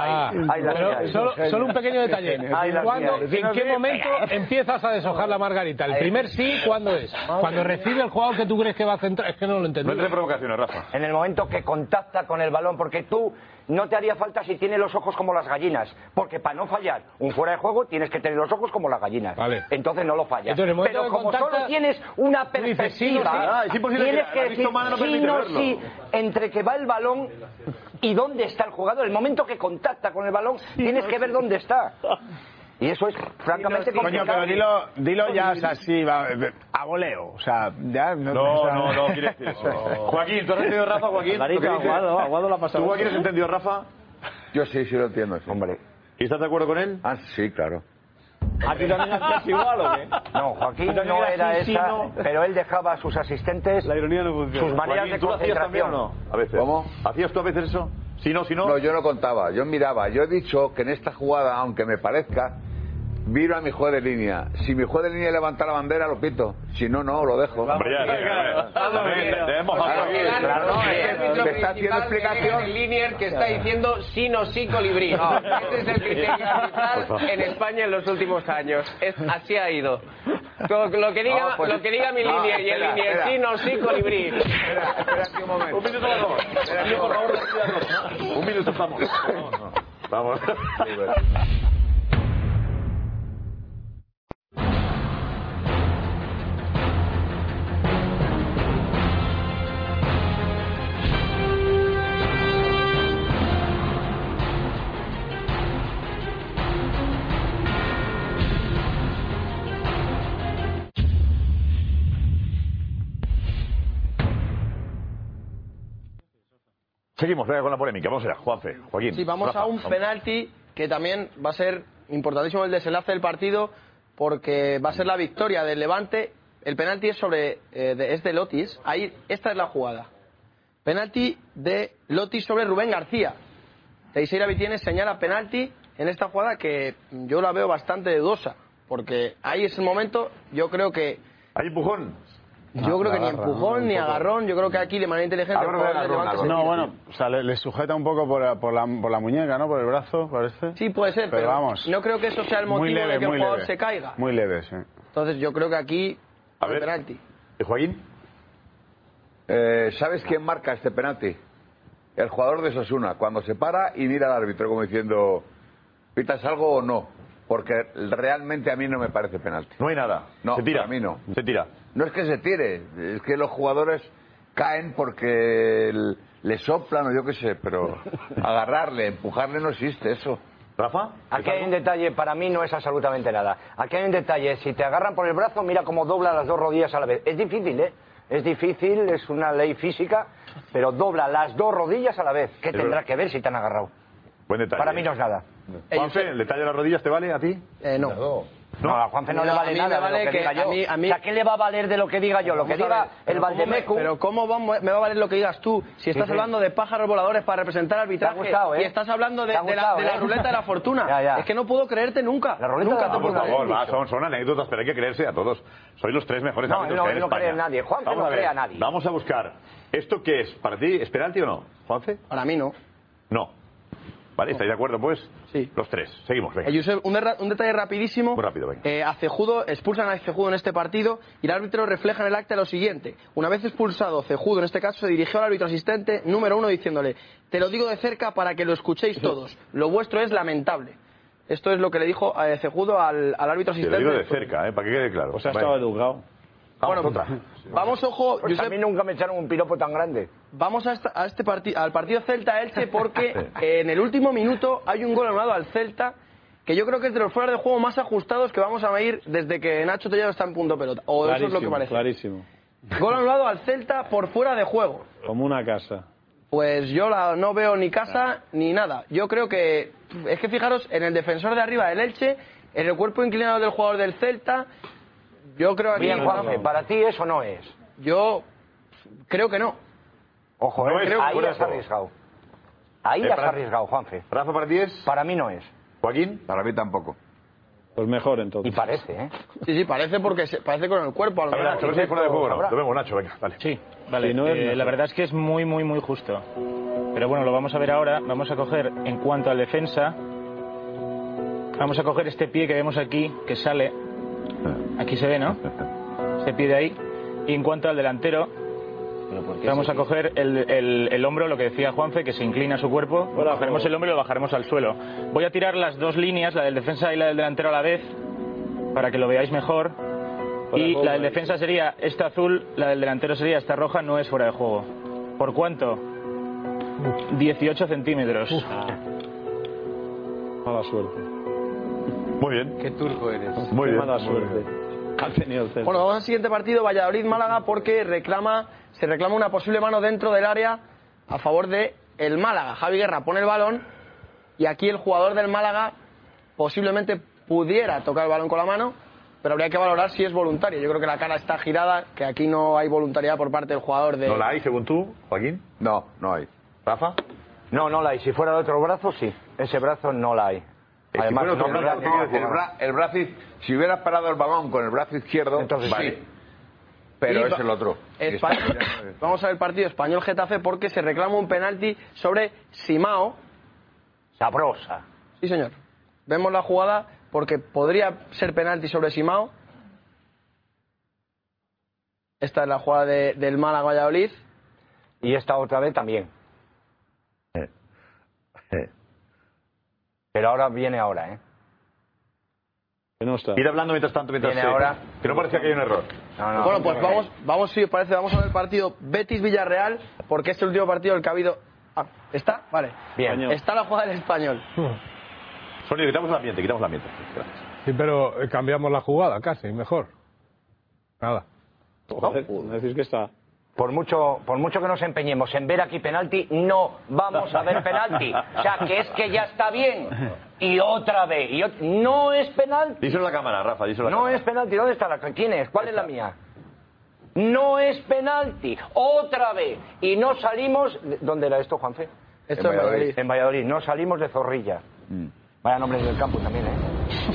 Solo un pequeño detalle. ¿En qué momento empiezas a deshojar la margarita? ¿El primer sí? ¿Cuándo es? Cuando recibe el jugador que tú crees que va a centrar. Es que no lo entiendo. No es de provocaciones, Rafa. En el momento que contacta con el balón, porque tú no te haría falta si tienes los ojos como las gallinas, porque para no fallar un fuera de juego tienes que tener los ojos como las gallinas. Vale. Entonces no lo fallas. Entonces, pero como solo tienes una perspectiva, es imposible tienes que decir sí, no, sí, entre que va el balón y dónde está el jugador. El momento que contacta con el balón, tienes que ver dónde está. Y eso es francamente complicado. Coño, pero dilo ya, o sea, así, a voleo. O sea, ya... No quiere decir eso. Joaquín, ¿tú has entendido Rafa, Joaquín? Aguado la ha pasado. ¿Tú, Joaquín, has entendido Rafa? Yo sí lo entiendo. Sí. Hombre. ¿Y estás de acuerdo con él? Sí, claro. ¿A ti también hacías igual o qué? No, Joaquín no era esa, pero él dejaba a sus asistentes... La ironía no funciona. Sus maneras de concentración. ¿Tú hacías también o no? A veces. ¿Cómo? ¿Hacías tú a veces eso? Si no. No, yo no contaba, yo miraba. Yo he dicho que en esta jugada, aunque me parezca, viro a mi juez de línea. Si mi juez de línea levanta la bandera, lo pito. Si no, lo dejo. Hombre, debemos me está haciendo explicación. El linier que está diciendo sí, no, sí, colibrí. Ese es el criterio arbitral en España en los últimos años. Así ha ido. Lo que diga mi linier y el linier sí, no, sí, colibrí. Espera aquí un momento. Un minuto, por favor. Un minuto, estamos. Vamos. Seguimos con la polémica. Vamos allá, Juanfe, Joaquín. Sí, vamos Rafa, a un penalti que también va a ser importantísimo el desenlace del partido porque va a ser la victoria del Levante. El penalti es es de Lotis. Ahí, esta es la jugada. Penalti de Lotis sobre Rubén García. Teixeira Vitienes señala penalti en esta jugada que yo la veo bastante dudosa porque ahí es el momento, yo creo que... ¿Hay empujón? Yo creo que ni empujón ni agarrón. Yo creo que aquí de manera inteligente o sea, le sujeta un poco por la muñeca, ¿no? Por el brazo, parece. Sí, puede ser, pero vamos, no creo que eso sea el motivo de que el jugador se caiga. Muy leve, sí. Entonces yo creo que aquí a ver, penalti. ¿Y Joaquín? ¿Sabes quién marca este penalti? El jugador de Osasuna, cuando se para y mira al árbitro como diciendo ¿pitas algo o no? Porque realmente a mí no me parece penalti. No hay nada. No, se tira. A mí no. Se tira. No es que se tire, es que los jugadores caen porque le soplan o yo qué sé, pero agarrarle, empujarle no existe eso. ¿Rafa? Aquí hay un detalle, para mí no es absolutamente nada. Aquí hay un detalle, si te agarran por el brazo, mira cómo dobla las dos rodillas a la vez. Es difícil, Es difícil, es una ley física, pero dobla las dos rodillas a la vez. ¿Qué tendrá que ver si te han agarrado? Buen detalle. Para mí no es nada. Juanfe, ¿el detalle de las rodillas te vale a ti? No. No, a Juanfe no le vale nada de lo que diga yo. O sea, ¿qué le va a valer de lo que diga yo? Lo que diga el Valdemecu... Pero ¿cómo me va a valer lo que digas tú? Si estás hablando de pájaros voladores para representar arbitraje y estás hablando de la ruleta de la fortuna. Es que no puedo creerte nunca. Nunca te puedo creer. Son anécdotas, pero hay que creerse a todos. Sois los 3 mejores árbitros que hay en España. No cree nadie. Juanfe no cree a nadie. Vamos a buscar. ¿Esto qué es? ¿Para ti es penalti o no, Juanfe? Para mí no. No. Vale, ¿estáis de acuerdo, pues? Sí. Los 3. Seguimos, venga. Josep, un detalle rapidísimo. Muy rápido, venga. A Cejudo, expulsan a Cejudo en este partido y el árbitro refleja en el acta lo siguiente. Una vez expulsado Cejudo, en este caso, se dirigió al árbitro asistente número 1 diciéndole: te lo digo de cerca para que lo escuchéis todos. Lo vuestro es lamentable. Esto es lo que le dijo Cejudo al árbitro asistente. Te lo digo de cerca, para que quede claro. O sea, estaba educado. Vamos, otra. Vamos, ojo, pues a mí nunca me echaron un piropo tan grande. Vamos al partido Celta-Elche porque en el último minuto hay un gol anulado al Celta que yo creo que es de los fuera de juego más ajustados que vamos a medir desde que Nacho Tellado está en punto pelota. O eso es lo que parece. Clarísimo. Gol anulado al Celta por fuera de juego. Como una casa. Pues yo no veo ni casa ni nada. Yo creo que... Es que fijaros, en el defensor de arriba del Elche, en el cuerpo inclinado del jugador del Celta... Yo creo que... Bien, Juanfe, ¿para ti eso no es? Yo creo que no. Ojo, no creo que ahí has arriesgado. Ahí has arriesgado, Juanfe. ¿Rafa, para ti es? Para mí no es. ¿Joaquín? Para mí tampoco. Pues mejor entonces. Y parece, ¿eh? Sí, parece porque parece con el cuerpo. A ver, Nacho, a ver si hay fuera de juego, ¿no? Lo vemos, Nacho, venga, vale. Sí, vale. La verdad es que es muy, muy, muy justo. Pero bueno, lo vamos a ver ahora. Vamos a coger, en cuanto al defensa, vamos a coger este pie que vemos aquí, que sale... Aquí se ve, ¿no? Se pide ahí. Y en cuanto al delantero, vamos a coger el hombro, lo que decía Juanfe, que se inclina su cuerpo. Bajaremos el hombro y lo bajaremos al suelo. Voy a tirar las dos líneas, la del defensa y la del delantero a la vez, para que lo veáis mejor. Y la del defensa sería esta azul, la del delantero sería esta roja, no es fuera de juego. ¿Por cuánto? 18 centímetros. Mala suerte. Muy bien. Qué turco eres. Muy bien. Mala suerte. Bueno, vamos al siguiente partido, Valladolid-Málaga, porque se reclama una posible mano dentro del área a favor de el Málaga. Javi Guerra pone el balón y aquí el jugador del Málaga posiblemente pudiera tocar el balón con la mano, pero habría que valorar si es voluntario. Yo creo que la cara está girada, que aquí no hay voluntariedad por parte del jugador de... ¿No la hay, según tú, Joaquín? No, no hay. ¿Rafa? No, no la hay. Si fuera de otro brazo, sí. Ese brazo no la hay. Además, el brazo, si hubiera parado el balón con el brazo izquierdo, entonces vale. Sí. Pero es el otro. Vamos a ver el partido Español-Getafe porque se reclama un penalti sobre Simao. Sabrosa. Sí, señor. Vemos la jugada porque podría ser penalti sobre Simao. Esta es la jugada del Málaga-Valladolid. Y esta otra vez también. Pero ahora viene ahora, ¿eh? Que no está. Ir hablando mientras tanto, viene ahora. Que no parecía que hay un error. No, bueno, pues vamos, si os parece, vamos a ver el partido Betis-Villarreal, porque es el último partido del que ha habido... Ah, ¿está? Vale. Bien. Está la jugada del Español. Sonia, quitamos el ambiente. Gracias. Sí, pero cambiamos la jugada casi, mejor. Nada. Joder, decís que está... Por mucho que nos empeñemos en ver aquí penalti, no vamos a ver penalti. O sea, que es que ya está bien. Y otra vez. No es penalti. Díselo a la cámara, Rafa. No es penalti. ¿Dónde está la? ¿Quién es? ¿Cuál es la mía? No es penalti. Otra vez. Y no salimos... ¿Dónde era esto, Juanfe? Esto en Valladolid. En Valladolid. No salimos de Zorrilla. Vaya nombres del campo también, ¿eh?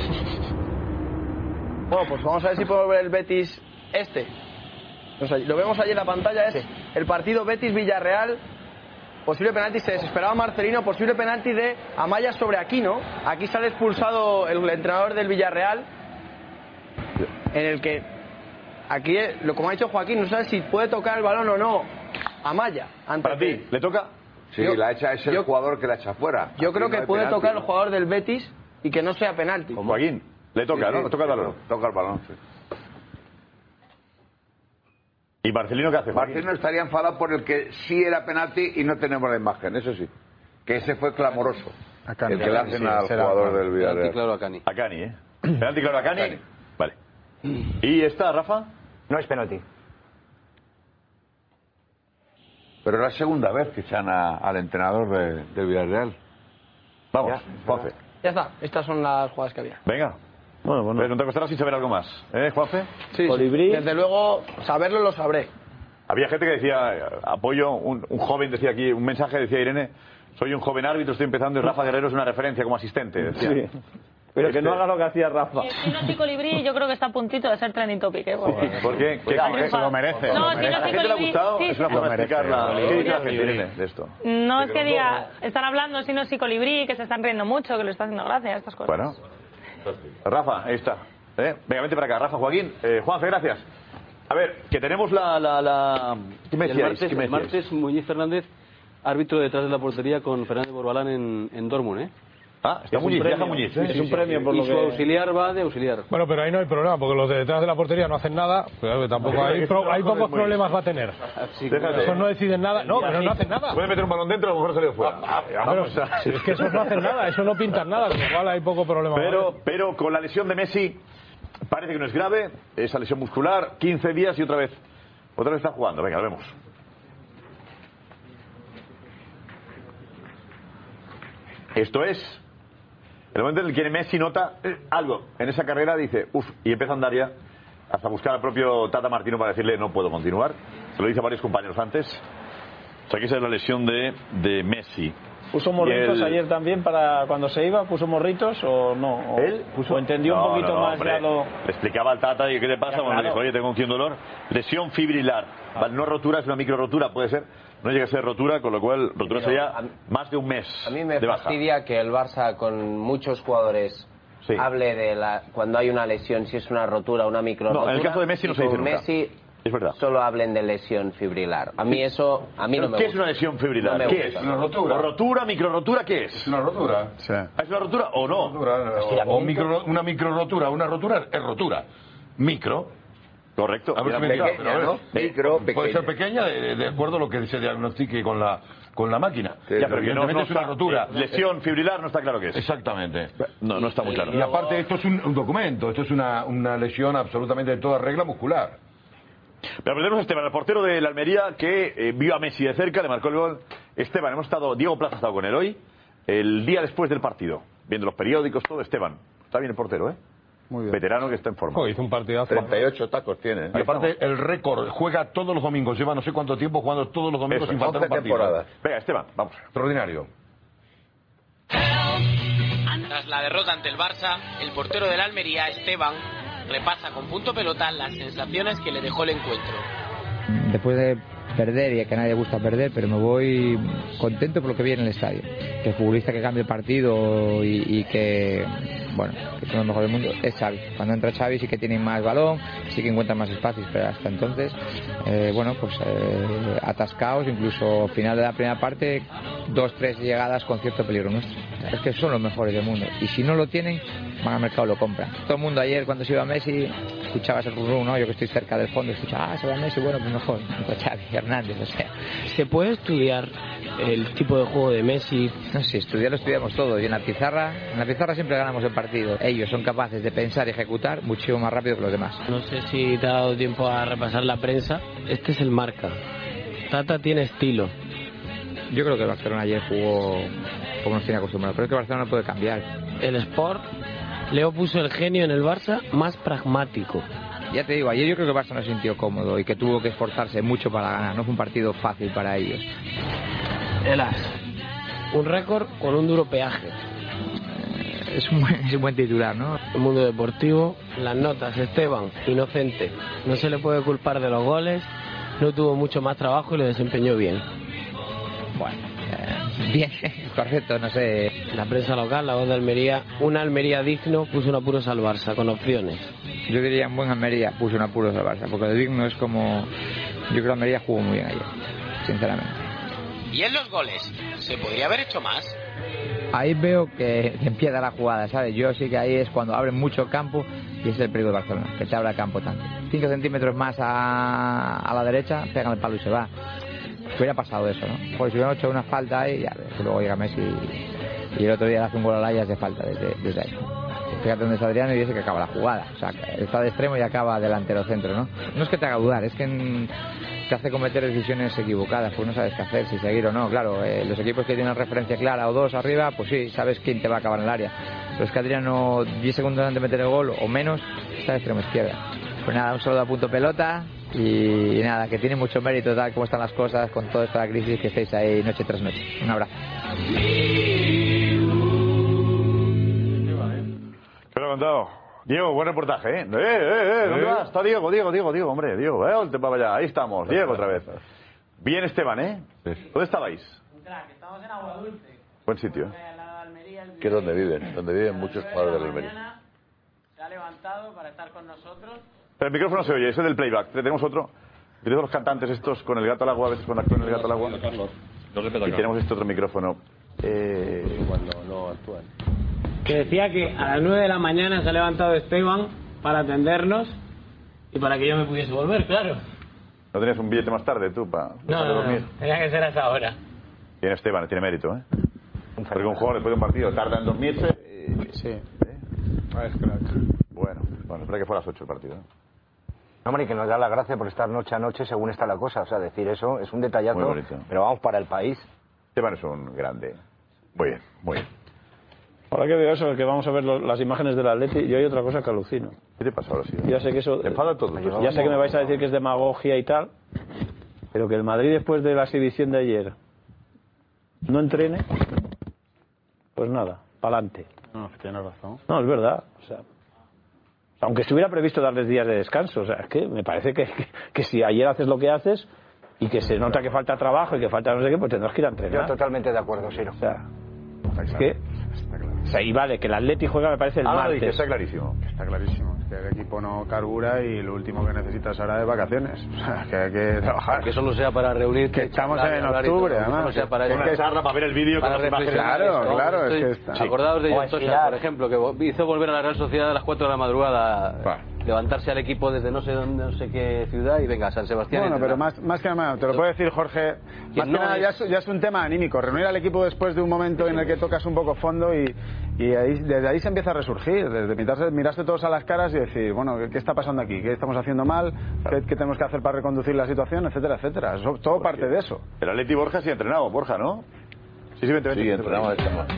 Bueno, pues vamos a ver si podemos ver el Betis lo vemos allí en la pantalla, es el partido Betis-Villarreal. Posible penalti, se desesperaba Marcelino. Posible penalti de Amaya sobre Aquino. Aquí sale expulsado el entrenador del Villarreal, en el que aquí, como ha dicho Joaquín, no sabe si puede tocar el balón o no Amaya. ¿Para ti? ¿Le toca? Sí, la echa, es el jugador que la echa fuera. Yo creo que puede tocar el jugador del Betis y que no sea penalti. Joaquín, le toca, ¿no? Le toca el balón. Toca el balón, sí. ¿Y Marcelino qué hace? Marcelino estaría enfadado por el que sí era penalti y no tenemos la imagen, eso sí. Que ese fue clamoroso. El que le hacen al jugador del Villarreal. Penalti claro a Cani. A Cani, ¿eh? Penalti claro a Cani. Vale. ¿Y esta, Rafa? No es penalti. Pero es la segunda vez que echan al entrenador del Villarreal. Vamos, Juanfe. Ya está, estas son las jugadas que había. Venga. Bueno. Pero no te costará sin saber algo más, Juanfe. Sí, Colibrí. Desde luego, saberlo lo sabré. Había gente que decía, apoyo, un joven decía aquí, un mensaje decía Irene, soy un joven árbitro, estoy empezando y Rafa Guerrero es una referencia como asistente, decía. Sí. Pero que no haga lo que hacía Rafa. Si no, Colibrí, yo creo que está a puntito de ser trending topic, ¿eh? ¿Por qué? Se lo merece. No, si no, ¿A la gente le ha gustado? Sí, es una forma de explicarla. ¿Qué dice la gente, Irene, de esto? No es que diga, están hablando, sino si Colibrí, que se están riendo mucho, que le está haciendo gracia, estas cosas. Bueno. Rafa, ahí está. Venga, vente para acá. Rafa, Joaquín. Juanfe, gracias. A ver, que tenemos la... ¿Qué me decíais? El martes Muñiz Fernández, árbitro detrás de la portería con Fernández Borbalán en Dortmund, ¿eh? Ah, está Muñiz, viaja Muñiz. Es un premio por lo que... Y su auxiliar va de auxiliar. Bueno, pero ahí no hay problema, porque los de detrás de la portería no hacen nada. Cuidado que tampoco hay pocos problemas va a tener. Esos no deciden nada. No, pero no hacen nada. Puede meter un balón dentro, a lo mejor salió fuera. Es que esos no hacen nada, eso no pintan nada, con lo cual hay poco problema. Pero con la lesión de Messi, parece que no es grave, esa lesión muscular, 15 días y otra vez está jugando. Venga, lo vemos. Esto es el momento en el que Messi nota algo en esa carrera, dice, y empieza a andar ya hasta buscar al propio Tata Martino para decirle no puedo continuar. Se lo dice a varios compañeros antes. O sea, que esa es la lesión de Messi. ¿Puso morritos ayer también para cuando se iba? ¿Puso morritos o no? ¿Él puso? ¿O entendió un poquito más ya lo...? Le explicaba al Tata, ¿y qué te pasa? Ya, Bueno, le dijo, oye, tengo aquí un dolor. Lesión fibrilar. No rotura, es una micro rotura, puede ser. No llega a ser rotura, con lo cual rotura sería más de un mes. A mí me fastidia que el Barça, con muchos jugadores, hable de cuando hay una lesión, si es una rotura o una micro rotura. No, en el caso de Messi no se dice nunca. Messi, es verdad. Solo hablen de lesión fibrilar. A mí eso, no me gusta. ¿Qué es una lesión fibrilar? No ¿Qué es? Una rotura. ¿O rotura, micro rotura? ¿Qué es? Es una rotura. Sí. ¿Es una rotura o no? Una micro rotura. Una rotura es rotura. Micro. Correcto. A ver si me pequeña, ¿no? Puede ser pequeña de acuerdo a lo que se diagnostique con la máquina. Ya, pero evidentemente es una rotura. Lesión fibrilar no está claro qué es. Exactamente. No está muy claro. Y aparte esto es un documento, esto es una lesión absolutamente de toda regla muscular. Pero aprendemos a Esteban, el portero de la Almería, que vio a Messi de cerca, le marcó el gol. Esteban, Diego Plaza ha estado con él hoy, el día después del partido, viendo los periódicos, todo. Esteban, está bien el portero, ¿eh? Muy bien. Veterano que está en forma. Hizo un partidazo. 38 tacos tiene. Y aparte el récord, juega todos los domingos, lleva no sé cuánto tiempo jugando todos los domingos sin faltar un partido. Venga, Esteban, vamos. Extraordinario. Tras la derrota ante el Barça, el portero del Almería, Esteban, repasa con punto pelota las sensaciones que le dejó el encuentro. Después de perder, y a que a nadie le gusta perder, pero me voy contento por lo que vi en el estadio. Que el futbolista que cambia el partido y que, bueno, que es lo mejor del mundo, es Xavi. Cuando entra Xavi sí que tiene más balón, sí que encuentra más espacios, pero hasta entonces, atascados, incluso al final de la primera parte, 2-3 llegadas con cierto peligro nuestro. Es que son los mejores del mundo, y si no lo tienen, van al mercado y lo compran. Todo el mundo ayer, cuando se iba a Messi, escuchaba ese rum, ¿no? Yo que estoy cerca del fondo, escuchaba, se va Messi, bueno, pues mejor, Xavi Hernández, o sea. ¿Se puede estudiar el tipo de juego de Messi? No sé, lo estudiamos todo, y en la pizarra siempre ganamos el partido. Ellos son capaces de pensar y ejecutar muchísimo más rápido que los demás. No sé si te ha dado tiempo a repasar la prensa. Este es el Marca. Tata tiene estilo. Yo creo que el Barcelona ayer jugó como nos tiene acostumbrado, pero es que el Barcelona no puede cambiar. El Sport, Leo puso el genio en el Barça más pragmático. Ya te digo, ayer yo creo que el Barça no se sintió cómodo y que tuvo que esforzarse mucho para ganar. No fue un partido fácil para ellos. El As, un récord con un duro peaje. Es un buen titular, ¿no? El mundo deportivo, las notas, Esteban, inocente. No se le puede culpar de los goles, no tuvo mucho más trabajo y lo desempeñó bien. Bueno, bien, correcto, no sé. La prensa local, La Voz de Almería, un Almería digno puso un apuros al Barça, con opciones. Yo diría un buen Almería puso un apuros al Barça, porque el digno es como... Yo creo que Almería jugó muy bien ayer, sinceramente. ¿Y en los goles? ¿Se podría haber hecho más? Ahí veo que empieza la jugada, ¿sabes? Yo sí que ahí es cuando abren mucho el campo y es el peligro de Barcelona, que te abra el campo tanto. 5 centímetros más a la derecha, pegan el palo y se va. Hubiera pasado eso, ¿no? Pues si hubieran hecho una falta ahí, ya ves, luego llega Messi y el otro día le hace un gol a la y hace falta desde ahí. Fíjate dónde está Adriano y dice que acaba la jugada. O sea, está de extremo y acaba delantero centro, ¿no? No es que te haga dudar, es que te hace cometer decisiones equivocadas, pues no sabes qué hacer, si seguir o no. Claro, los equipos que tienen una referencia clara o dos arriba, pues sí, sabes quién te va a acabar en el área. Pero es que Adriano, 10 segundos antes de meter el gol o menos, está de extremo izquierda. Pues nada, un saludo a Punto Pelota y nada, que tiene mucho mérito tal como están las cosas con toda esta crisis, que estéis ahí noche tras noche. Un abrazo. ¿Qué lo he contado? Diego, buen reportaje, ¿eh? ¿Dónde vas? Está Diego, hombre, Diego, te para allá. Ahí estamos, Diego otra vez. Bien, Esteban, ¿eh? ¿Dónde estabais? Estamos en Agua Dulce. Buen sitio. ¿Qué es donde viven? Donde viven muchos jugadores de la Almería. Se ha levantado para estar con nosotros. Pero el micrófono se oye, ese es del playback. Tenemos otro. Tenemos los cantantes estos con el gato al agua, a veces cuando actúan el gato al agua. Y tenemos este otro micrófono. Cuando no actúan. Que decía que a las 9 de la mañana se ha levantado Esteban para atendernos y para que yo me pudiese volver, claro. ¿No tenías un billete más tarde tú para dormir? No, tenía que ser a esa hora. Bien, Esteban, tiene mérito, ¿eh? Porque un jugador después de un partido tarda en dormirse. Sí. Es crack. Bueno, espera que fuera a las 8 el partido. Hombre, y que nos da la gracia por estar noche a noche según está la cosa. O sea, decir eso es un detallazo. Muy bonito. Pero vamos, para el país. Esteban es un grande. Muy bien, muy bien. Ahora que veo eso, que vamos a ver las imágenes del Atleti, yo hay otra cosa que alucino. ¿Qué te pasa ahora, sí? Ya sé que eso... Te enfada todo. Ya sé que me vais a decir que es demagogia y tal, pero que el Madrid después de la exhibición de ayer no entrene, pues nada, pa'lante. No, tienes razón. No, es verdad. O sea, aunque estuviera previsto darles días de descanso, o sea, es que me parece que si ayer haces lo que haces y que se nota que falta trabajo y que falta no sé qué, pues tendrás que ir a entrenar. Yo totalmente de acuerdo, Siro. O sea, es que... O sea, y vale, que el Atleti juega, me parece, el martes. Está clarísimo. Está clarísimo. Que el equipo no carbura y lo último que necesitas ahora es vacaciones. O sea, que hay que trabajar. Que solo sea para reunir. Que estamos en octubre, además. Que sea para una charla para ver el vídeo con las imágenes. Claro, es que está. Acordaos de John Tosha, por ejemplo, que hizo volver a la Real Sociedad a las 4 de la madrugada. Levantarse al equipo desde no sé dónde, no sé qué ciudad y venga a San Sebastián. Bueno, pero más que nada, te lo puedo decir, Jorge, más que nada ya es un tema anímico. Reunir al equipo después de un momento en el que tocas un poco fondo y desde ahí se empieza a resurgir. Desde mirarse todos a las caras y decir, bueno, ¿qué está pasando aquí? ¿Qué estamos haciendo mal? ¿Qué tenemos que hacer para reconducir la situación? Etcétera, etcétera. Todo parte de eso. El Atleti Borja sí ha entrenado, Borja, ¿no? Sí, vente. Sí, entrenamos esta tarde,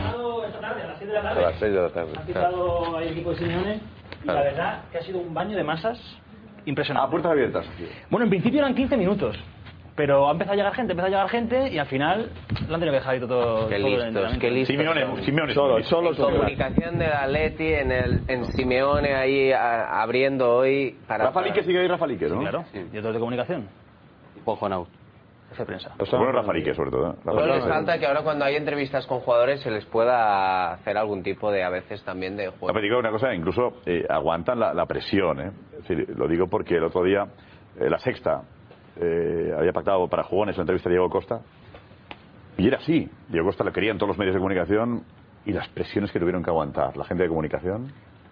a las 6 de la tarde. A las 6 de la tarde. Ha citado ahí el equipo de Simeone. Y la verdad que ha sido un baño de masas impresionante. A puertas abiertas. Bueno, en principio eran 15 minutos. Pero ha empezado a llegar gente y al final lo han tenido que dejar ahí todo. Qué listos. Simeone solo. Comunicación del Atleti en Simeone ahí abriendo hoy para... Rafa Lique sigue ahí, Rafa Lique, ¿no? Claro, director de comunicación. Y Juan Out. Jefe de prensa. Bueno, Rafa Lique, sobre todo. Solo les falta que ahora cuando hay entrevistas con jugadores se les pueda hacer algún tipo de, a veces también de juego. Me digo una cosa, incluso aguantan la presión, ¿eh? Es decir, lo digo porque el otro día La Sexta había pactado para jugones la entrevista a Diego Costa y era así. Diego Costa lo quería en todos los medios de comunicación y las presiones que tuvieron que aguantar la gente de comunicación.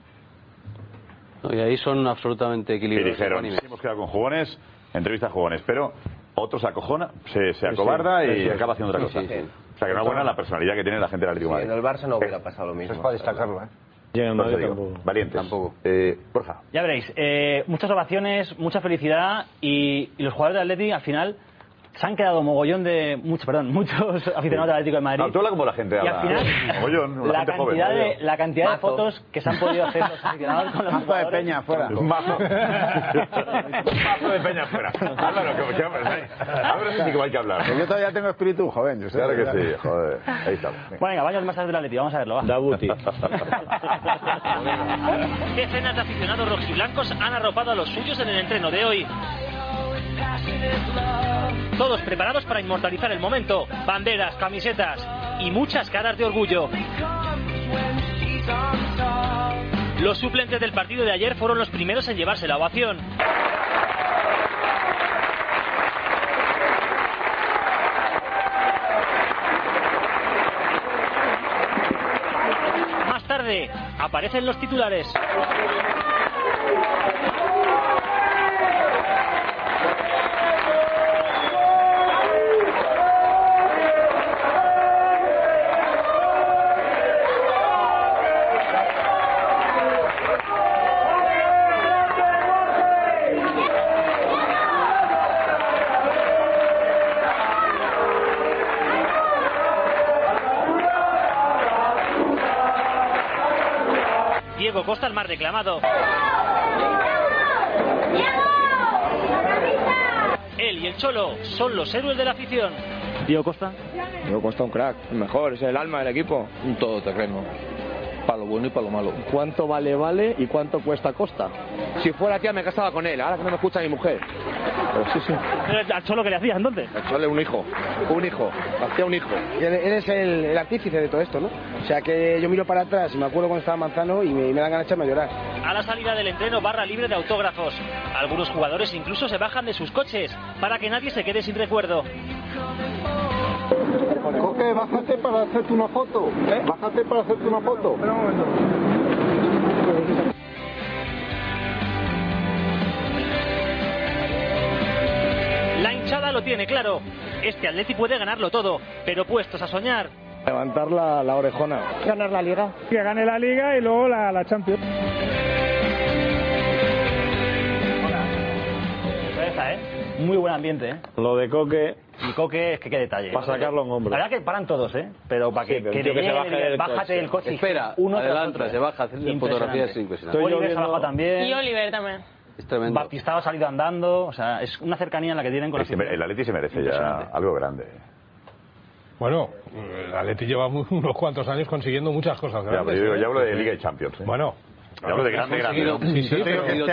No, y ahí son absolutamente equilibrados. Y dijeron, hemos quedado con jugones, entrevista a jugones, pero otro se acojona, se acobarda y acaba haciendo otra cosa. O sea, que no es buena la personalidad que tiene la gente del Atlético de Madrid. En el Barça no hubiera pasado lo mismo. Es para destacarlo, ¿eh? Valientes. Tampoco. Borja. Ya veréis, muchas ovaciones, mucha felicidad y los jugadores del Atleti al final se han quedado muchos aficionados del Atlético de Madrid. No, tú habla como la gente habla. Y al final, mogollón, la cantidad de fotos que se han podido hacer los aficionados con los mazo de peña afuera. Mazo de peña afuera. Álvaro, Álvaro sí que hay que hablar. Yo todavía tengo espíritu joven, yo sé. Claro que sí, joder. Ahí estamos. Bueno, venga, baños más tarde del Atleti, vamos a verlo, va. Dabuti. Decenas de aficionados rojiblancos han arropado a los suyos en el entreno de hoy. Todos preparados para inmortalizar el momento. Banderas, camisetas y muchas caras de orgullo. Los suplentes del partido de ayer fueron los primeros en llevarse la ovación. Más tarde aparecen los titulares. Diego Costa, el más reclamado. Él y el Cholo son los héroes de la afición. Diego Costa. Diego Costa un crack, el mejor, es el alma del equipo. Un todoterreno, para lo bueno y para lo malo. ¿Cuánto vale y cuánto cuesta Costa? Si fuera tía me casaba con él, ahora que no me escucha mi mujer. Pero sí. ¿Al Cholo qué le hacías entonces? Al Cholo un hijo, hacía un hijo. Eres el artífice de todo esto, ¿no? O sea que yo miro para atrás y me acuerdo cuando estaba Manzano y me dan ganas de echarme a llorar. A la salida del entreno, barra libre de autógrafos. Algunos jugadores incluso se bajan de sus coches para que nadie se quede sin recuerdo. Coque, bájate para hacerte una foto. Bájate para hacerte una foto. Espera un momento. La hinchada lo tiene claro. Este Atleti puede ganarlo todo, pero puestos a soñar. Levantar la orejona. Ganar la Liga. Que gane la Liga y luego la Champions. Muy buen ambiente, Lo de Coque. Y Coque, es que qué detalle. Para sacarlo en hombros. La verdad que paran todos, pero para que se bájate del coche. Espera, uno adelanta, se baja, hacer fotografías es impresionante. Oliver se ha bajado también. Y Oliver también. Es tremendo. Baptistao ha salido andando, o sea, es una cercanía en la que tienen con el Atleti se merece ya algo grande. Bueno, el Atleti lleva unos cuantos años consiguiendo muchas cosas grandes. Ya hablo de Liga y Champions. Bueno. Hablo de grande. Sí, pero este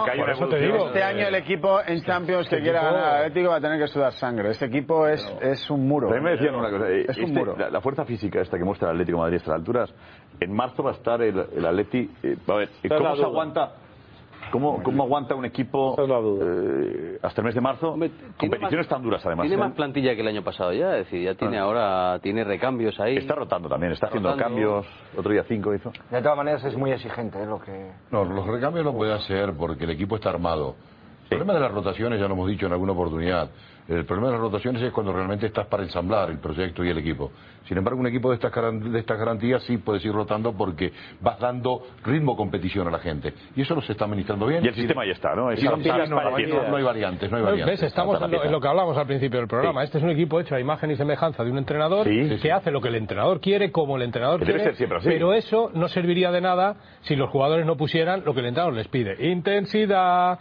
año el equipo en Champions que quiera ganar al Atlético va a tener que sudar sangre. Este equipo es un muro. También me decían una cosa. Es un muro. La fuerza física esta que muestra el Atlético de Madrid a estas alturas, en marzo va a estar el Atleti. A ver, ¿cómo se aguanta? ¿Cómo aguanta un equipo hasta el mes de marzo? Hombre, competiciones tan duras, además. Tiene más plantilla que el año pasado ya, es decir, ya tiene ahora recambios ahí. Está rotando también, está haciendo cambios. Otro día 5 hizo. De todas maneras es muy exigente, es lo que... No, los recambios lo puede hacer porque el equipo está armado. El problema de las rotaciones, ya lo hemos dicho en alguna oportunidad, el problema de las rotaciones es cuando realmente estás para ensamblar el proyecto y el equipo. Sin embargo, un equipo de estas garantías sí puedes ir rotando porque vas dando ritmo competición a la gente. Y eso lo se está administrando bien. Y el sistema ahí está, ¿no? No hay variantes. ¿Ves? Estamos en lo que hablamos al principio del programa. Este es un equipo hecho a imagen y semejanza de un entrenador que hace lo que el entrenador quiere, como el entrenador quiere. Debe ser siempre así. Pero eso no serviría de nada si los jugadores no pusieran lo que el entrenador les pide. Intensidad,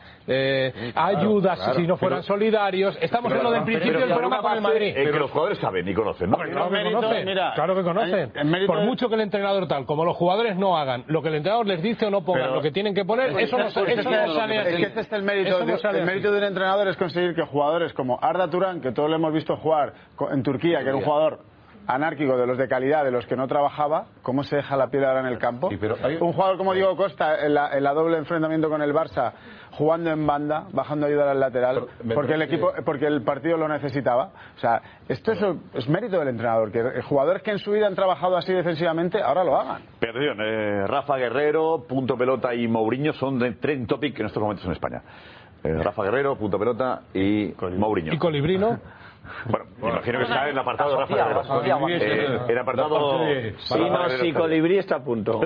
ayudas si no fueran solidarios. Estamos en lo del principio del programa con el Madrid. Que los jugadores saben y conocen, ¿no? Claro que conocen. Por mucho que el entrenador tal, como los jugadores no hagan lo que el entrenador les dice o no pongan lo que tienen que poner, eso no sale así. Es que este es el mérito. El mérito de un entrenador es conseguir que jugadores como Arda Turan, que todos le hemos visto jugar en Turquía, que era un jugador anárquico, de los de calidad, de los que no trabajaba, cómo se deja la piel ahora en el campo. Un jugador como Diego Costa en la doble enfrentamiento con el Barça, jugando en banda, bajando a ayudar al lateral, porque el partido lo necesitaba. O sea, esto es mérito del entrenador, que jugadores que en su vida han trabajado así defensivamente ahora lo hagan. Perdón, Rafa Guerrero, Punto Pelota y Mourinho son de trending topic en estos momentos en España. Rafa Guerrero, Punto Pelota y Mourinho. ¿Y Colibrino? Bueno, me imagino que está en el apartado de Rafa Guerrero. El apartado... Sinos y Colibrí está a punto.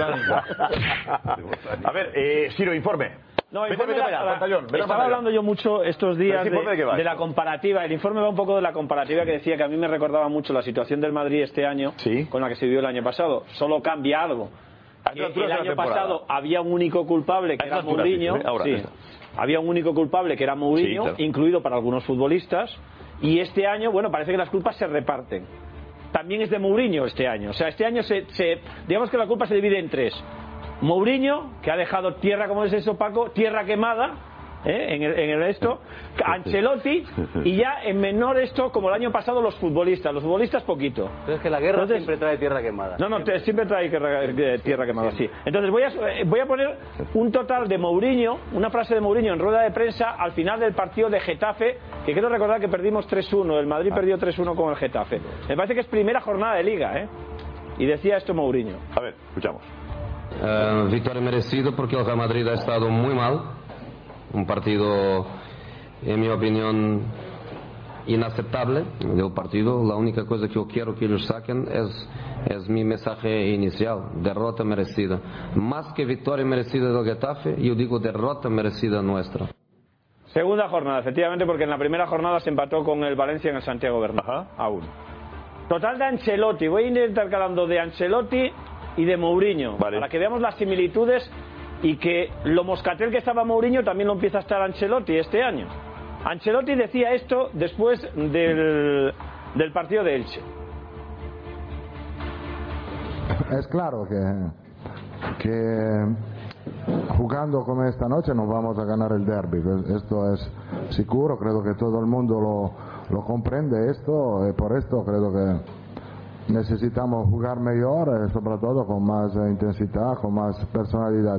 A ver, Ciro, informe. No, estaba hablando yo mucho estos días de la comparativa. El informe va un poco de la comparativa que decía que a mí me recordaba mucho la situación del Madrid este año con la que se vivió el año pasado. Solo cambia algo. El año pasado había un único culpable que era Mourinho. Había un único culpable que era Mourinho, incluido para algunos futbolistas. Y este año, bueno, parece que las culpas se reparten. También es de Mourinho este año. O sea, este año digamos que la culpa se divide en tres. Mourinho, que ha dejado tierra, como es eso, Paco, tierra quemada, en el esto. Ancelotti, y ya en menor esto, como el año pasado, los futbolistas poquito. Pero es que la guerra siempre trae tierra quemada. Siempre trae tierra quemada, sí. Entonces voy a poner un total de Mourinho, una frase de Mourinho en rueda de prensa al final del partido de Getafe, que quiero recordar que perdimos 3-1, el Madrid perdió 3-1 con el Getafe. Me parece que es primera jornada de Liga, y decía esto Mourinho. A ver, escuchamos. Victoria merecida porque el Real Madrid ha estado muy mal. Un partido, en mi opinión, inaceptable del partido. La única cosa que yo quiero que ellos saquen es mi mensaje inicial: derrota merecida. Más que victoria merecida del Getafe, yo digo derrota merecida nuestra. Segunda jornada, efectivamente, porque en la primera jornada se empató con el Valencia en el Santiago Bernabéu. Aún. Total de Ancelotti. Voy a ir intercalando de Ancelotti y de Mourinho, para que veamos las similitudes y que lo moscatel que estaba Mourinho también lo empieza a estar Ancelotti este año. Ancelotti decía esto después del partido de Elche. Es claro que jugando como esta noche nos vamos a ganar el derby, esto es seguro, creo que todo el mundo lo comprende esto, y por esto creo que necesitamos jugar mejor, sobre todo con más intensidad, con más personalidad.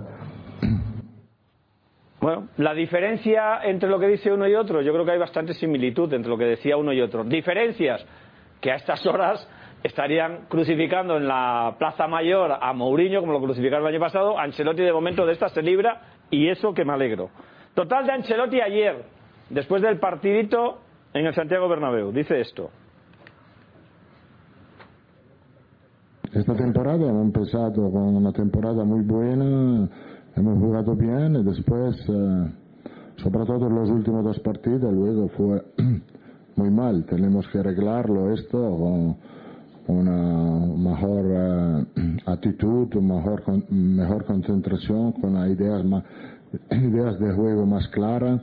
Bueno, la diferencia entre lo que dice uno y otro, yo creo que hay bastante similitud entre lo que decía uno y otro. Diferencias que a estas horas estarían crucificando en la Plaza Mayor a Mourinho, como lo crucificaron el año pasado. Ancelotti de momento de esta se libra, y eso que me alegro. Total de Ancelotti ayer, después del partidito en el Santiago Bernabéu, dice esto. Esta temporada hemos empezado con una temporada muy buena, hemos jugado bien, y después, sobre todo en los últimos 2 partidos, luego fue muy mal. Tenemos que arreglarlo esto con una mejor actitud, mejor concentración, con ideas de juego más claras.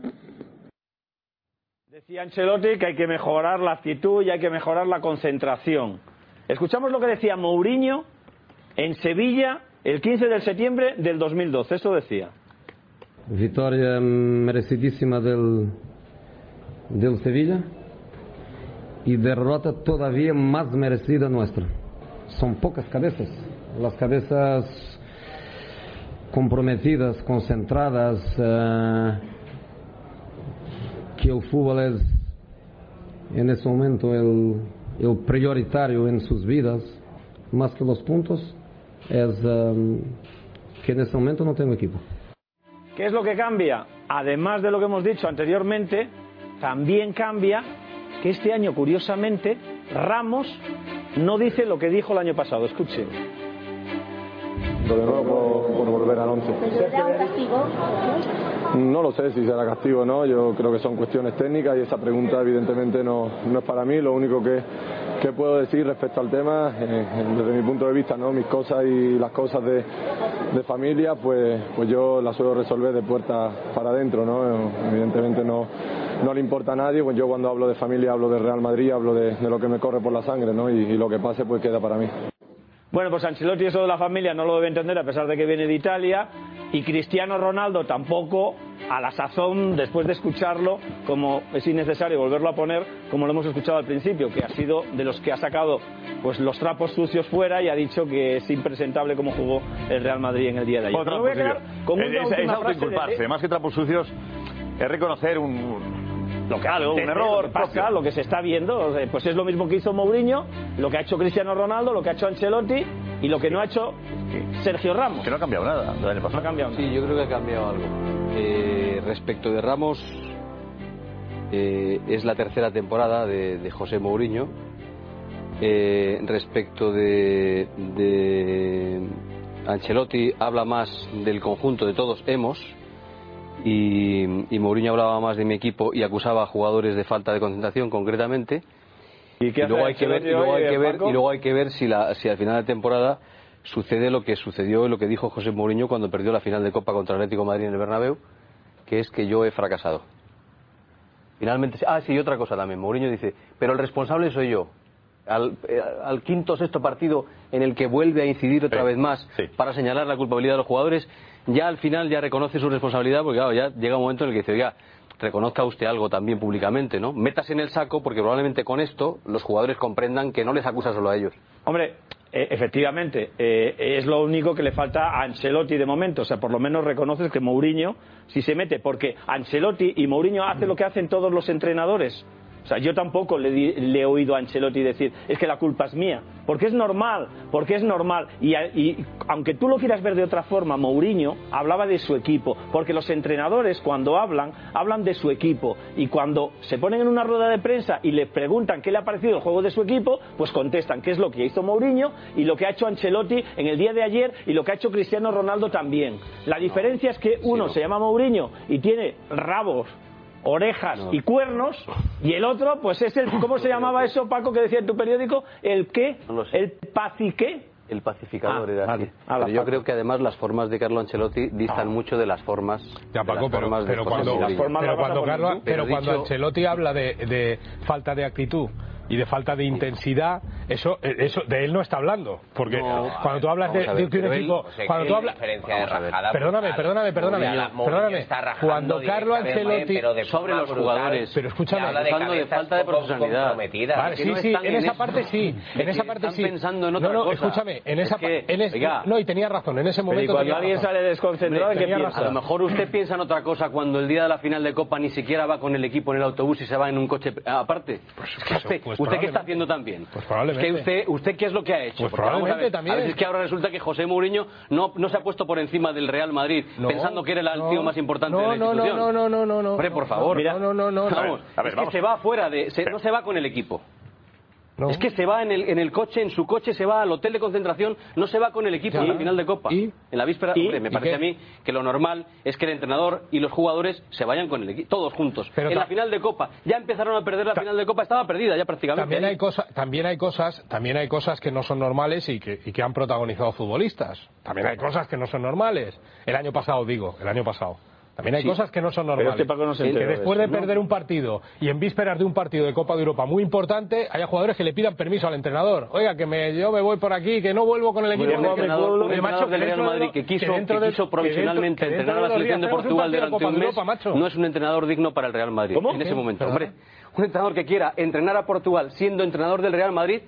Decía Ancelotti que hay que mejorar la actitud y hay que mejorar la concentración. Escuchamos lo que decía Mourinho en Sevilla el 15 de septiembre del 2012. Esto decía. Vitória merecidísima del Sevilla y derrota todavía más merecida nuestra. Son pocas cabezas, las cabezas comprometidas, concentradas, que el fútbol es en ese momento el prioritario en sus vidas, más que los puntos, es que en ese momento no tengo equipo. ¿Qué es lo que cambia? Además de lo que hemos dicho anteriormente, también cambia que este año, curiosamente, Ramos no dice lo que dijo el año pasado. Escuchen. De nuevo por volver al 11. ¿Será un castigo? No lo sé si será castigo o no, yo creo que son cuestiones técnicas y esa pregunta evidentemente no es para mí. Lo único que puedo decir respecto al tema, desde mi punto de vista, ¿no? Mis cosas y las cosas de familia, pues yo las suelo resolver de puertas para adentro, ¿no? Evidentemente no le importa a nadie, pues yo cuando hablo de familia hablo de Real Madrid, hablo de lo que me corre por la sangre, ¿no? Y lo que pase pues queda para mí. Bueno, pues Ancelotti eso de la familia no lo debe entender a pesar de que viene de Italia, y Cristiano Ronaldo tampoco, a la sazón, después de escucharlo, como es innecesario volverlo a poner, como lo hemos escuchado al principio, que ha sido de los que ha sacado pues los trapos sucios fuera y ha dicho que es impresentable como jugó el Real Madrid en el día de ayer. Pero me voy a quedar con una autoinculparse, más que trapos sucios, es reconocer un error, pasa, lo que se está viendo, pues es lo mismo que hizo Mourinho, lo que ha hecho Cristiano Ronaldo, lo que ha hecho Ancelotti y lo que no ha hecho Sergio Ramos. Que no ha cambiado nada. No ha cambiado nada. Sí, yo creo que ha cambiado algo. Respecto de Ramos, es la tercera temporada de José Mourinho. Respecto de Ancelotti, habla más del conjunto de todos y Mourinho hablaba más de mi equipo y acusaba a jugadores de falta de concentración concretamente. Y luego hay que ver si al final de temporada sucede lo que sucedió y lo que dijo José Mourinho cuando perdió la final de Copa contra el Atlético de Madrid en el Bernabéu, que es que yo he fracasado. Finalmente, sí, otra cosa también. Mourinho dice, pero el responsable soy yo. Al quinto o sexto partido en el que vuelve a incidir otra vez más para señalar la culpabilidad de los jugadores, ya al final ya reconoce su responsabilidad, porque claro, ya llega un momento en el que dice, oiga, reconozca usted algo también públicamente, ¿no? Métase en el saco, porque probablemente con esto los jugadores comprendan que no les acusa solo a ellos. Hombre, efectivamente, es lo único que le falta a Ancelotti de momento. O sea, por lo menos reconoces que Mourinho si se mete, porque Ancelotti y Mourinho hacen lo que hacen todos los entrenadores. O sea, yo tampoco le he oído a Ancelotti decir, es que la culpa es mía, porque es normal. Y aunque tú lo quieras ver de otra forma, Mourinho hablaba de su equipo, porque los entrenadores cuando hablan de su equipo, y cuando se ponen en una rueda de prensa y le preguntan qué le ha parecido el juego de su equipo, pues contestan qué es lo que hizo Mourinho y lo que ha hecho Ancelotti en el día de ayer y lo que ha hecho Cristiano Ronaldo también. La diferencia es que uno se llama Mourinho y tiene rabos, orejas y cuernos, y el otro pues es el, ¿cómo se llamaba eso, Paco, que decía en tu periódico? El qué, el paciqué, El pacificador era así. Pero yo creo que además las formas de Carlo Ancelotti distan mucho de las formas. Ya, Paco, pero cuando Ancelotti habla de falta de actitud y de falta de intensidad, eso de él no está hablando, porque cuando tú hablas de un equipo, cuando tú hablas, perdóname, cuando Carlo Ancelotti sobre los jugadores, pero escúchame, hablando de falta de profesionalidad, vale, sí, en esa parte sí, pensando en otra cosa. Escúchame, no, y tenía razón, en ese momento. Y cuando alguien sale desconcentrado, ¿qué piensa? A lo mejor usted piensa en otra cosa cuando el día de la final de Copa ni siquiera va con el equipo en el autobús y se va en un coche aparte. ¿Usted qué está haciendo también? Pues probablemente. ¿Usted qué es lo que ha hecho? Pues probablemente también. A ver, es que ahora resulta que José Mourinho no se ha puesto por encima del Real Madrid pensando que era el tío más importante de la institución. No. Hombre, por favor. No. Vamos, es que se va fuera no se va con el equipo. No. Es que se va en el coche, en su coche, se va al hotel de concentración, no se va con el equipo en la final de Copa. En la víspera, hombre, me parece a mí que lo normal es que el entrenador y los jugadores se vayan con el equipo, todos juntos. Pero en la final de Copa, ya empezaron a perder la final de Copa, estaba perdida ya prácticamente. También hay cosas que no son normales y que han protagonizado futbolistas. También hay cosas que no son normales. El año pasado. También hay cosas que no son normales. Que después de perder un partido y en vísperas de un partido de Copa de Europa muy importante, haya jugadores que le pidan permiso al entrenador. Oiga, yo me voy por aquí, que no vuelvo con el equipo. Un entrenador del Real Madrid que quiso provisionalmente entrenar a la selección de Portugal durante un mes, no es un entrenador digno para el Real Madrid en ese momento. Hombre, un entrenador que quiera entrenar a Portugal siendo entrenador del Real Madrid,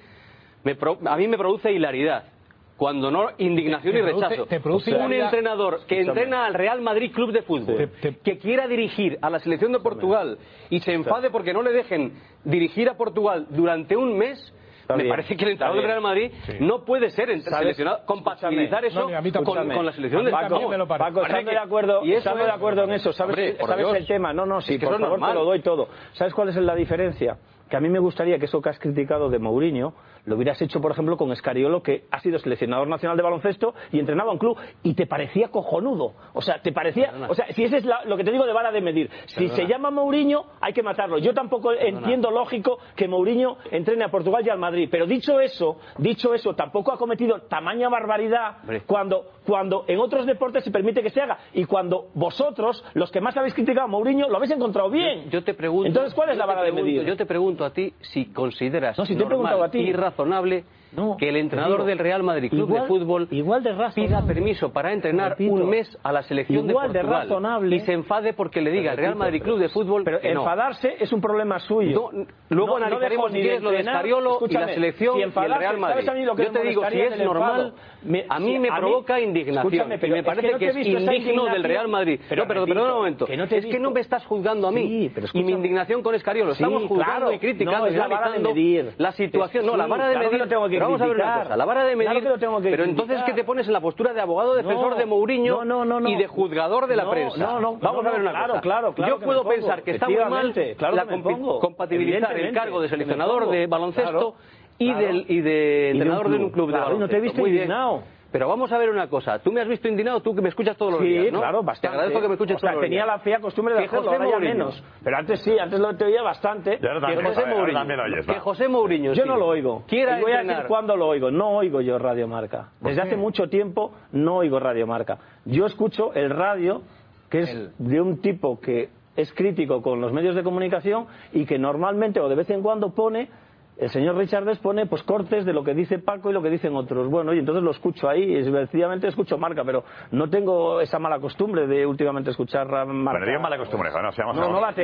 a mí me produce hilaridad. Cuando no, indignación y rechazo. Un entrenador que entrena al Real Madrid Club de Fútbol, que quiera dirigir a la selección de Portugal y se enfade porque no le dejen dirigir a Portugal durante un mes, me parece que el entrenador del Real Madrid no puede ser seleccionado, compatibilizar eso con la selección del Paco, estamos de acuerdo en eso. ¿Sabes el tema? No, sí, por favor, te lo doy todo. ¿Sabes cuál es la diferencia? Que a mí me gustaría que eso que has criticado de Mourinho lo hubieras hecho, por ejemplo, con Scariolo, que ha sido seleccionador nacional de baloncesto y entrenaba un club, y te parecía cojonudo. O sea, si ese es lo que te digo de vara de medir. Si se llama Mourinho, hay que matarlo. Yo tampoco entiendo lógico que Mourinho entrene a Portugal y al Madrid. Pero dicho eso, tampoco ha cometido tamaña barbaridad cuando en otros deportes se permite que se haga. Y cuando vosotros, los que más habéis criticado a Mourinho, lo habéis encontrado bien. Yo te pregunto. Entonces, ¿cuál es la vara de medir? Yo te pregunto a ti si consideras normal y razonable que el entrenador del Real Madrid Club de Fútbol pida permiso para entrenar un mes a la selección de Portugal y se enfade porque le diga al Real Madrid Club de Fútbol pero enfadarse es un problema suyo. Luego analizaremos si quieres lo de Scariolo y la selección y el Real Madrid. Yo te digo, si es normal, a mí me provoca indignación y me parece que es indigno del Real Madrid. Pero perdona un momento, es que no me estás juzgando a mí y mi indignación con Scariolo. Estamos juzgando y criticando y analizando la situación. No, la vara de medir. Vamos a ver una cosa, la vara de medir, pero entonces que te pones en la postura de abogado defensor de Mourinho y de juzgador de la prensa. Vamos a ver una cosa. Claro, yo puedo pensar que está muy mal compatibilizar el cargo de seleccionador de baloncesto y de entrenador de un club de baloncesto. No te he visto indignado. Pero vamos a ver una cosa. Tú me has visto indignado, tú que me escuchas todos los días, ¿no? Sí, claro, bastante. Te agradezco que me escuches todos los días. Tenía la fea costumbre de hacerlo, ahora ya menos. Pero antes sí, antes lo te oía bastante. Que José Mourinho... Yo no lo oigo. Y voy a decir cuándo lo oigo. No oigo yo Radio Marca. Desde hace mucho tiempo no oigo Radio Marca. Yo escucho el radio, que es de un tipo que es crítico con los medios de comunicación y que normalmente o de vez en cuando pone... El señor Richards pone pues cortes de lo que dice Paco y lo que dicen otros. Bueno, y entonces lo escucho ahí, y sencillamente escucho Marca, pero no tengo esa mala costumbre de últimamente escuchar Marca. Pero digo mala costumbre, no la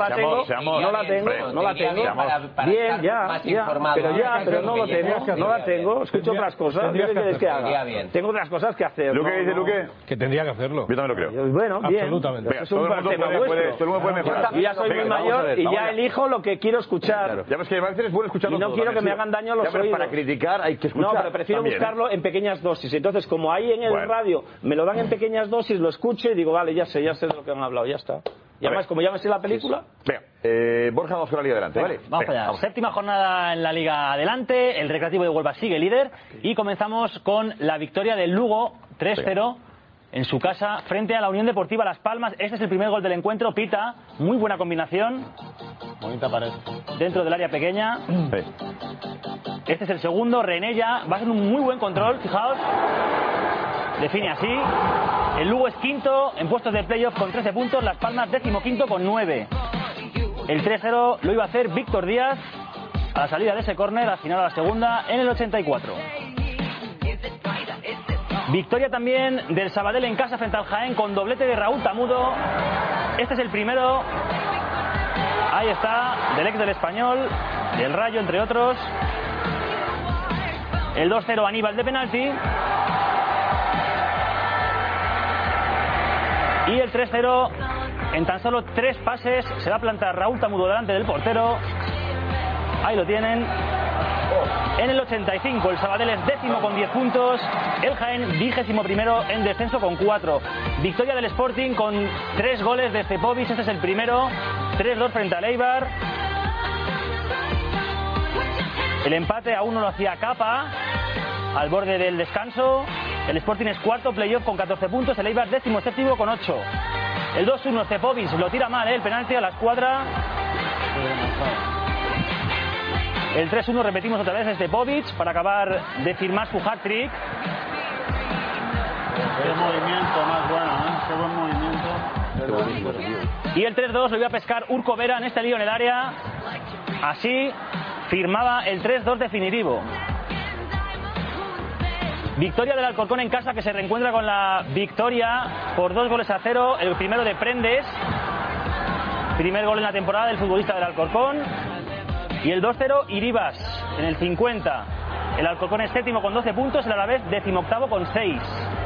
tengo. Bien, ya, pero no la tengo. Escucho otras cosas. ¿Qué quieres que haga? Tengo otras cosas que hacer. ¿Luque dice Luque? Que tendría que hacerlo. Yo también lo creo. Bueno, bien. Absolutamente. Es un tema vuestro. Todo el mundo puede mejorar. Yo ya soy muy mayor y ya elijo lo que quiero escuchar. Ya ves que a veces es bueno escuchar. Y no quiero que me hagan daño los oídos. Para criticar hay que escuchar. No, pero prefiero buscarlo en pequeñas dosis. Entonces, como ahí en el radio me lo dan en pequeñas dosis, lo escucho y digo, vale, ya sé de lo que han hablado, ya está. Y además, como ya me sé la película... Venga, Borja, vamos con la Liga adelante, ¿vale? Vamos allá. Séptima jornada en la Liga adelante. El Recreativo de Huelva sigue líder. Y comenzamos con la victoria del Lugo, 3-0. En su casa, frente a la Unión Deportiva Las Palmas. Este es el primer gol del encuentro. Pita, muy buena combinación. Bonita pared. Dentro del área pequeña. Este es el segundo, Renella, va a ser un muy buen control, fijaos. Define así. El Lugo es quinto en puestos de playoff con 13 puntos, Las Palmas 15º con 9. El 3-0 lo iba a hacer Víctor Díaz a la salida de ese córner, al final a la segunda, en el 84. Victoria también del Sabadell en casa frente al Jaén con doblete de Raúl Tamudo. Este es el primero. Ahí está, del ex del Español, del Rayo, entre otros. El 2-0 Aníbal de penalti. Y el 3-0, en tan solo 3 pases, se va a plantar Raúl Tamudo delante del portero. Ahí lo tienen. En el 85, el Sabadell es 10º con 10 puntos. El Jaén 21º en descenso con 4. Victoria del Sporting con 3 goles de Cepovic. Este es el primero. 3-2 frente al Eibar. El empate a 1 lo hacía Capa al borde del descanso. El Sporting es cuarto, playoff con 14 puntos. El Eibar 17º con 8. El 2-1, Cepovic lo tira mal, el penalti a la escuadra. El 3-1, repetimos otra vez, es Cepovic para acabar de firmar su hat-trick. Qué movimiento más bueno, Qué buen movimiento. Y el 3-2 lo iba a pescar Urco Vera en este lío en el área. Así firmaba el 3-2 definitivo. Victoria del Alcorcón en casa, que se reencuentra con la victoria por 2-0. El primero de Prendes. Primer gol en la temporada del futbolista del Alcorcón. Y el 2-0 Iribas en el 50. El Alcorcón es 7º con 12 puntos. El Alavés 18º con 6.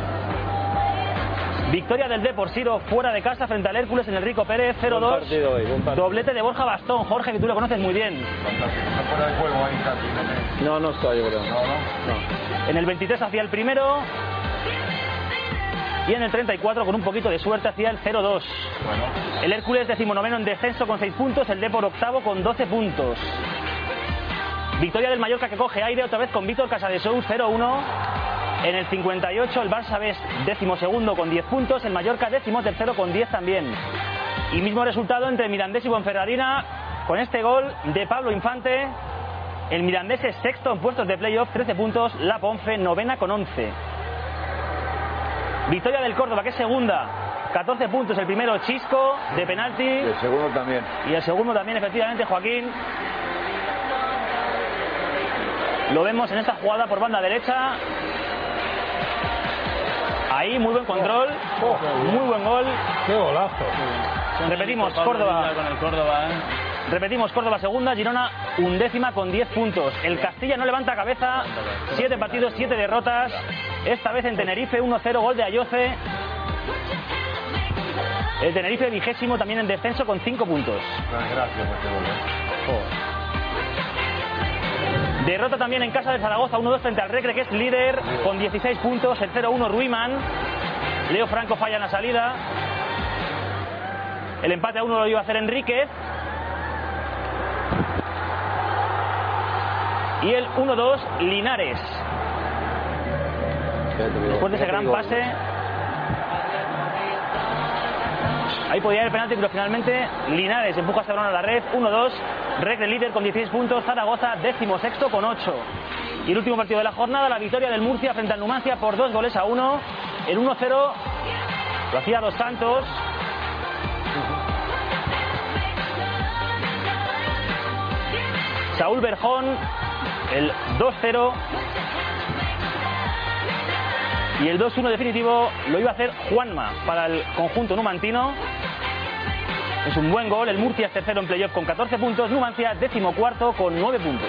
Victoria del Depor Siro fuera de casa frente al Hércules en el Rico Pérez, 0-2. Doblete de Borja Bastón. Jorge, que tú lo conoces muy bien. Está fuera de juego ahí casi. No está, yo creo. No. En el 23 hacía el primero. Y en el 34, con un poquito de suerte, hacía el 0-2. Bueno. El Hércules 19º en descenso con 6 puntos. El Depor 8º con 12 puntos. Victoria del Mallorca, que coge aire otra vez con Víctor Casadesou, 0-1. En el 58 el Barça B 12º con 10 puntos. El Mallorca 13º con 10 también. Y mismo resultado entre Mirandés y Ponferradina con este gol de Pablo Infante. El Mirandés es 6º en puestos de playoff, 13 puntos. La Ponfe 9ª con 11. Victoria del Córdoba, que es segunda, 14 puntos. El primero Chisco de penalti. Y el segundo también. Y el segundo también, efectivamente, Joaquín. Lo vemos en esta jugada por banda derecha. Ahí, muy buen control, muy buen gol. ¡Qué golazo! Repetimos, Córdoba. Repetimos, Córdoba segunda, Girona 11ª con 10 puntos. El Castilla no levanta cabeza, 7 partidos, 7 derrotas. Esta vez en Tenerife, 1-0, gol de Ayoce. El Tenerife 20º también en descenso con 5 puntos. Gracias por este gol. Derrota también en casa de Zaragoza, 1-2 frente al Recre, que es líder con 16 puntos. El 0-1 Ruiman. Leo Franco falla en la salida. El empate a 1 lo iba a hacer Enríquez. Y el 1-2 Linares. Después de ese gran pase. Ahí podía haber penalti, pero finalmente Linares empuja a balón a la red. 1-2. Recre líder con 16 puntos. Zaragoza 16º con 8. Y el último partido de la jornada, la victoria del Murcia frente al Numancia por 2-1. El 1-0 lo hacía Dos Santos. Saúl Berjón, el 2-0. Y el 2-1 definitivo lo iba a hacer Juanma para el conjunto numantino. Es un buen gol. El Murcia es 3º en playoff con 14 puntos. Numancia 14º con 9 puntos.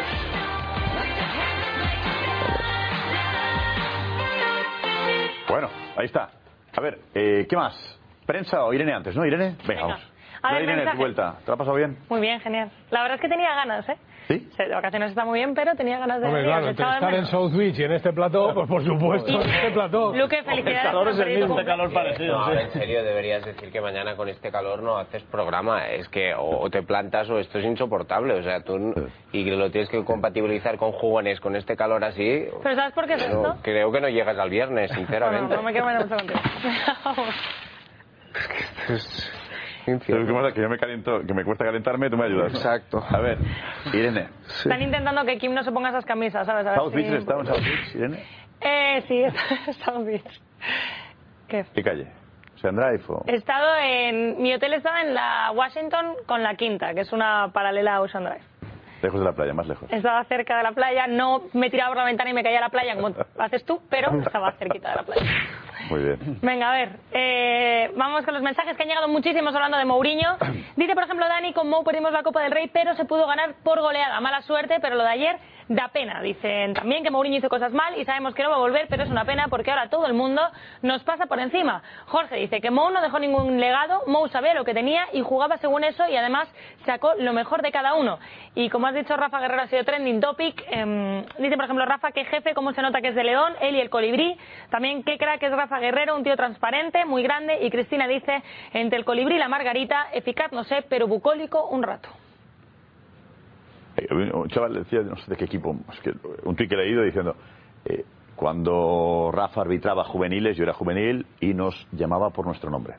Bueno, ahí está. A ver, ¿qué más? ¿Prensa o Irene antes, no? Irene, venga, vamos. A ver, Irene, tu vuelta. ¿Te lo ha pasado bien? Muy bien, genial. La verdad es que tenía ganas, ¿eh? ¿Sí? De vacaciones está muy bien, pero tenía ganas de... Hombre, claro, entre estar en South Beach y en este plató, pues por supuesto, en este plató. Luque, felicidades. El calor es el mismo, de calor parecido. No, en serio, deberías decir que mañana con este calor no haces programa. Es que o te plantas o esto es insoportable. O sea, tú... Y lo tienes que compatibilizar con jugones con este calor así... ¿Pero sabes por qué es esto? Creo que no llegas al viernes, sinceramente. No me quiero meter mucho contigo. Que yo me caliento, que me cuesta calentarme, tú me ayudas. Exacto. A ver, Irene. Están intentando que Kim no se ponga esas camisas, ¿sabes? A ver ¿South Beach está en South Beach, Irene? Sí, South Beach. ¿Qué calle? ¿Ocean Drive o...? Mi hotel estaba en la Washington con la Quinta, que es una paralela a Ocean Drive. Lejos de la playa, más lejos. Estaba cerca de la playa, no me tiraba por la ventana y me caía a la playa como haces tú, pero estaba cerquita de la playa. Muy bien. Venga, a ver, vamos con los mensajes que han llegado muchísimos hablando de Mourinho. Dice, por ejemplo, Dani, con Mou perdimos la Copa del Rey, pero se pudo ganar por goleada. Mala suerte, pero lo de ayer da pena. Dicen también que Mourinho hizo cosas mal y sabemos que no va a volver, pero es una pena porque ahora todo el mundo nos pasa por encima. Jorge dice que Mou no dejó ningún legado, Mou sabía lo que tenía y jugaba según eso y además sacó lo mejor de cada uno. Y como has dicho, Rafa Guerrero ha sido trending topic. Dice, por ejemplo, Rafa, que jefe, cómo se nota que es de León, él y el colibrí. También qué crack es Rafa Guerrero, un tío transparente, muy grande. Y Cristina dice, entre el colibrí y la margarita, eficaz no sé, pero bucólico un rato. Un chaval decía, no sé de qué equipo, es que un tuit que he leído diciendo, cuando Rafa arbitraba juveniles, yo era juvenil y nos llamaba por nuestro nombre.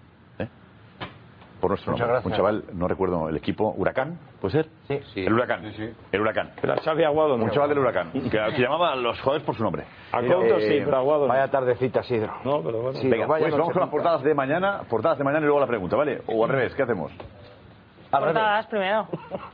Por nuestro nombre. Gracias. Un chaval, no recuerdo el equipo, ¿Huracán? ¿Puede ser? Sí. El Huracán. El Huracán. Pero Xavi Aguado no. Un chaval del Huracán. Que llamaba a los jugadores por su nombre. A Couto sí, pero Aguado no. Vaya tardecita, Sidro. No, pero bueno. Sí, venga, pues vamos con las portadas de mañana y luego la pregunta, ¿vale? O al revés, ¿qué hacemos? Portadas primero.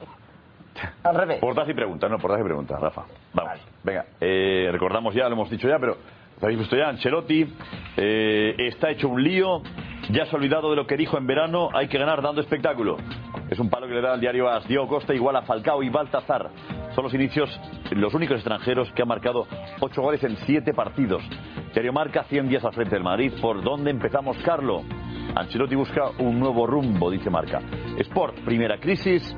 Al revés. Portadas y preguntas, Rafa. Vamos, venga. Recordamos ya, lo hemos dicho ya, pero lo habéis visto ya, Ancelotti está hecho un lío, ya se ha olvidado de lo que dijo en verano, hay que ganar dando espectáculo. Es un palo que le da al diario AS. Diego Costa igual a Falcao y Baltazar. Son los únicos extranjeros que han marcado 8 goles en 7 partidos. Diario Marca, 100 días al frente del Madrid. ¿Por dónde empezamos, Carlo? Ancelotti busca un nuevo rumbo, dice Marca. Sport, primera crisis.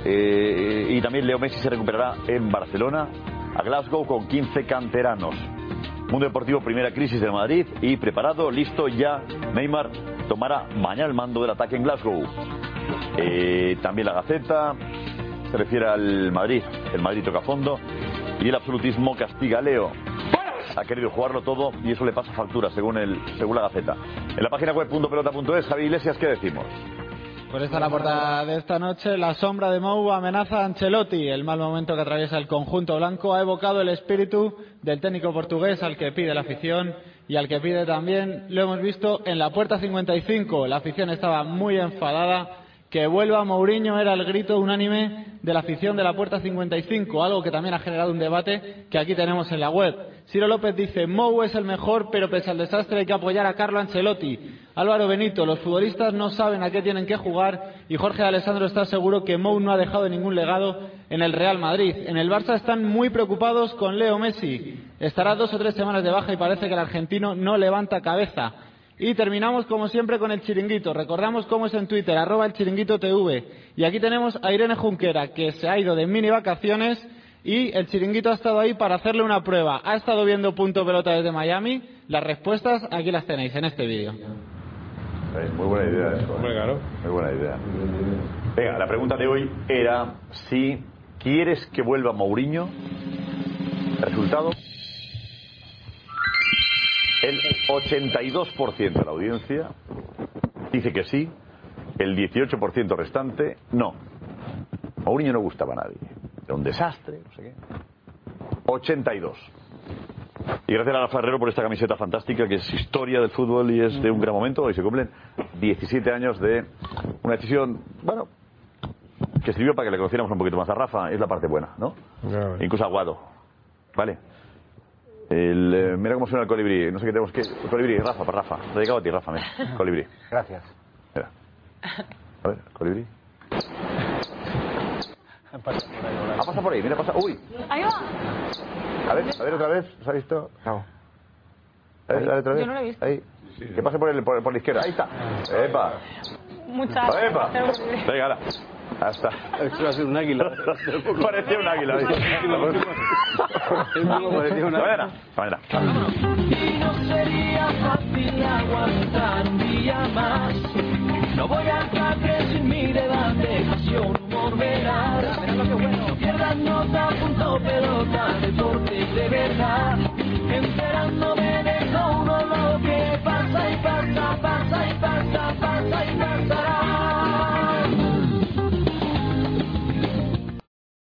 Y también Leo Messi se recuperará en Barcelona, a Glasgow con 15 canteranos. Mundo Deportivo, primera crisis del Madrid. Y preparado, listo ya. Neymar tomará mañana el mando del ataque en Glasgow. También la Gaceta se refiere al Madrid. El Madrid toca fondo. Y el absolutismo castiga a Leo. Ha querido jugarlo todo y eso le pasa factura, según la Gaceta. En la página web .pelota.es, Javi Iglesias, ¿qué decimos? Pues esta es la portada de esta noche. La sombra de Mou amenaza a Ancelotti. El mal momento que atraviesa el conjunto blanco ha evocado el espíritu del técnico portugués al que pide la afición y al que pide también, lo hemos visto en la puerta 55. La afición estaba muy enfadada. Que vuelva Mourinho era el grito unánime de la afición de la puerta 55, algo que también ha generado un debate que aquí tenemos en la web. Ciro López dice, Mou es el mejor, pero pese al desastre hay que apoyar a Carlo Ancelotti. Álvaro Benito, los futbolistas no saben a qué tienen que jugar, y Jorge Alessandro está seguro que Mou no ha dejado ningún legado en el Real Madrid. En el Barça están muy preocupados con Leo Messi. Estará 2 o 3 semanas de baja y parece que el argentino no levanta cabeza. Y terminamos como siempre con el chiringuito. Recordamos cómo es en Twitter, @elchiringuitotv. Y aquí tenemos a Irene Junquera, que se ha ido de mini vacaciones y el chiringuito ha estado ahí para hacerle una prueba. Ha estado viendo Punto Pelota desde Miami. Las respuestas aquí las tenéis en este vídeo. Muy buena idea eso. Claro. Muy buena idea. Venga, la pregunta de hoy era si quieres que vuelva Mourinho. Resultado: el 82% de la audiencia dice que sí, el 18% restante no. Mourinho no gustaba a nadie, era un desastre, no sé qué. 82. Y gracias a Rafa Herrero por esta camiseta fantástica que es historia del fútbol y es de un gran momento. Hoy se cumplen 17 años de una decisión, bueno, que sirvió para que le conociéramos un poquito más a Rafa. Es la parte buena, ¿no? Incluso Aguado, ¿vale? Mira cómo suena el colibrí. No sé qué tenemos que... El colibrí, Rafa, para Rafa. Dedicado a ti, Rafa, mira. Colibrí. Gracias. Mira. A ver, colibrí. Ha pasado por ahí, mira, pasa. ¡Uy! Ahí va. A ver, otra vez. ¿Os ha visto? No. A ver, otra vez. Yo no lo he visto. Ahí. Que pase por la izquierda. Ahí está. ¡Epa! Muchas ¡Epa! Venga, ahora. Hasta. Esto va a ser un águila. Parecía un águila. Mañana. Y no sería fácil aguantar un día más. No voy a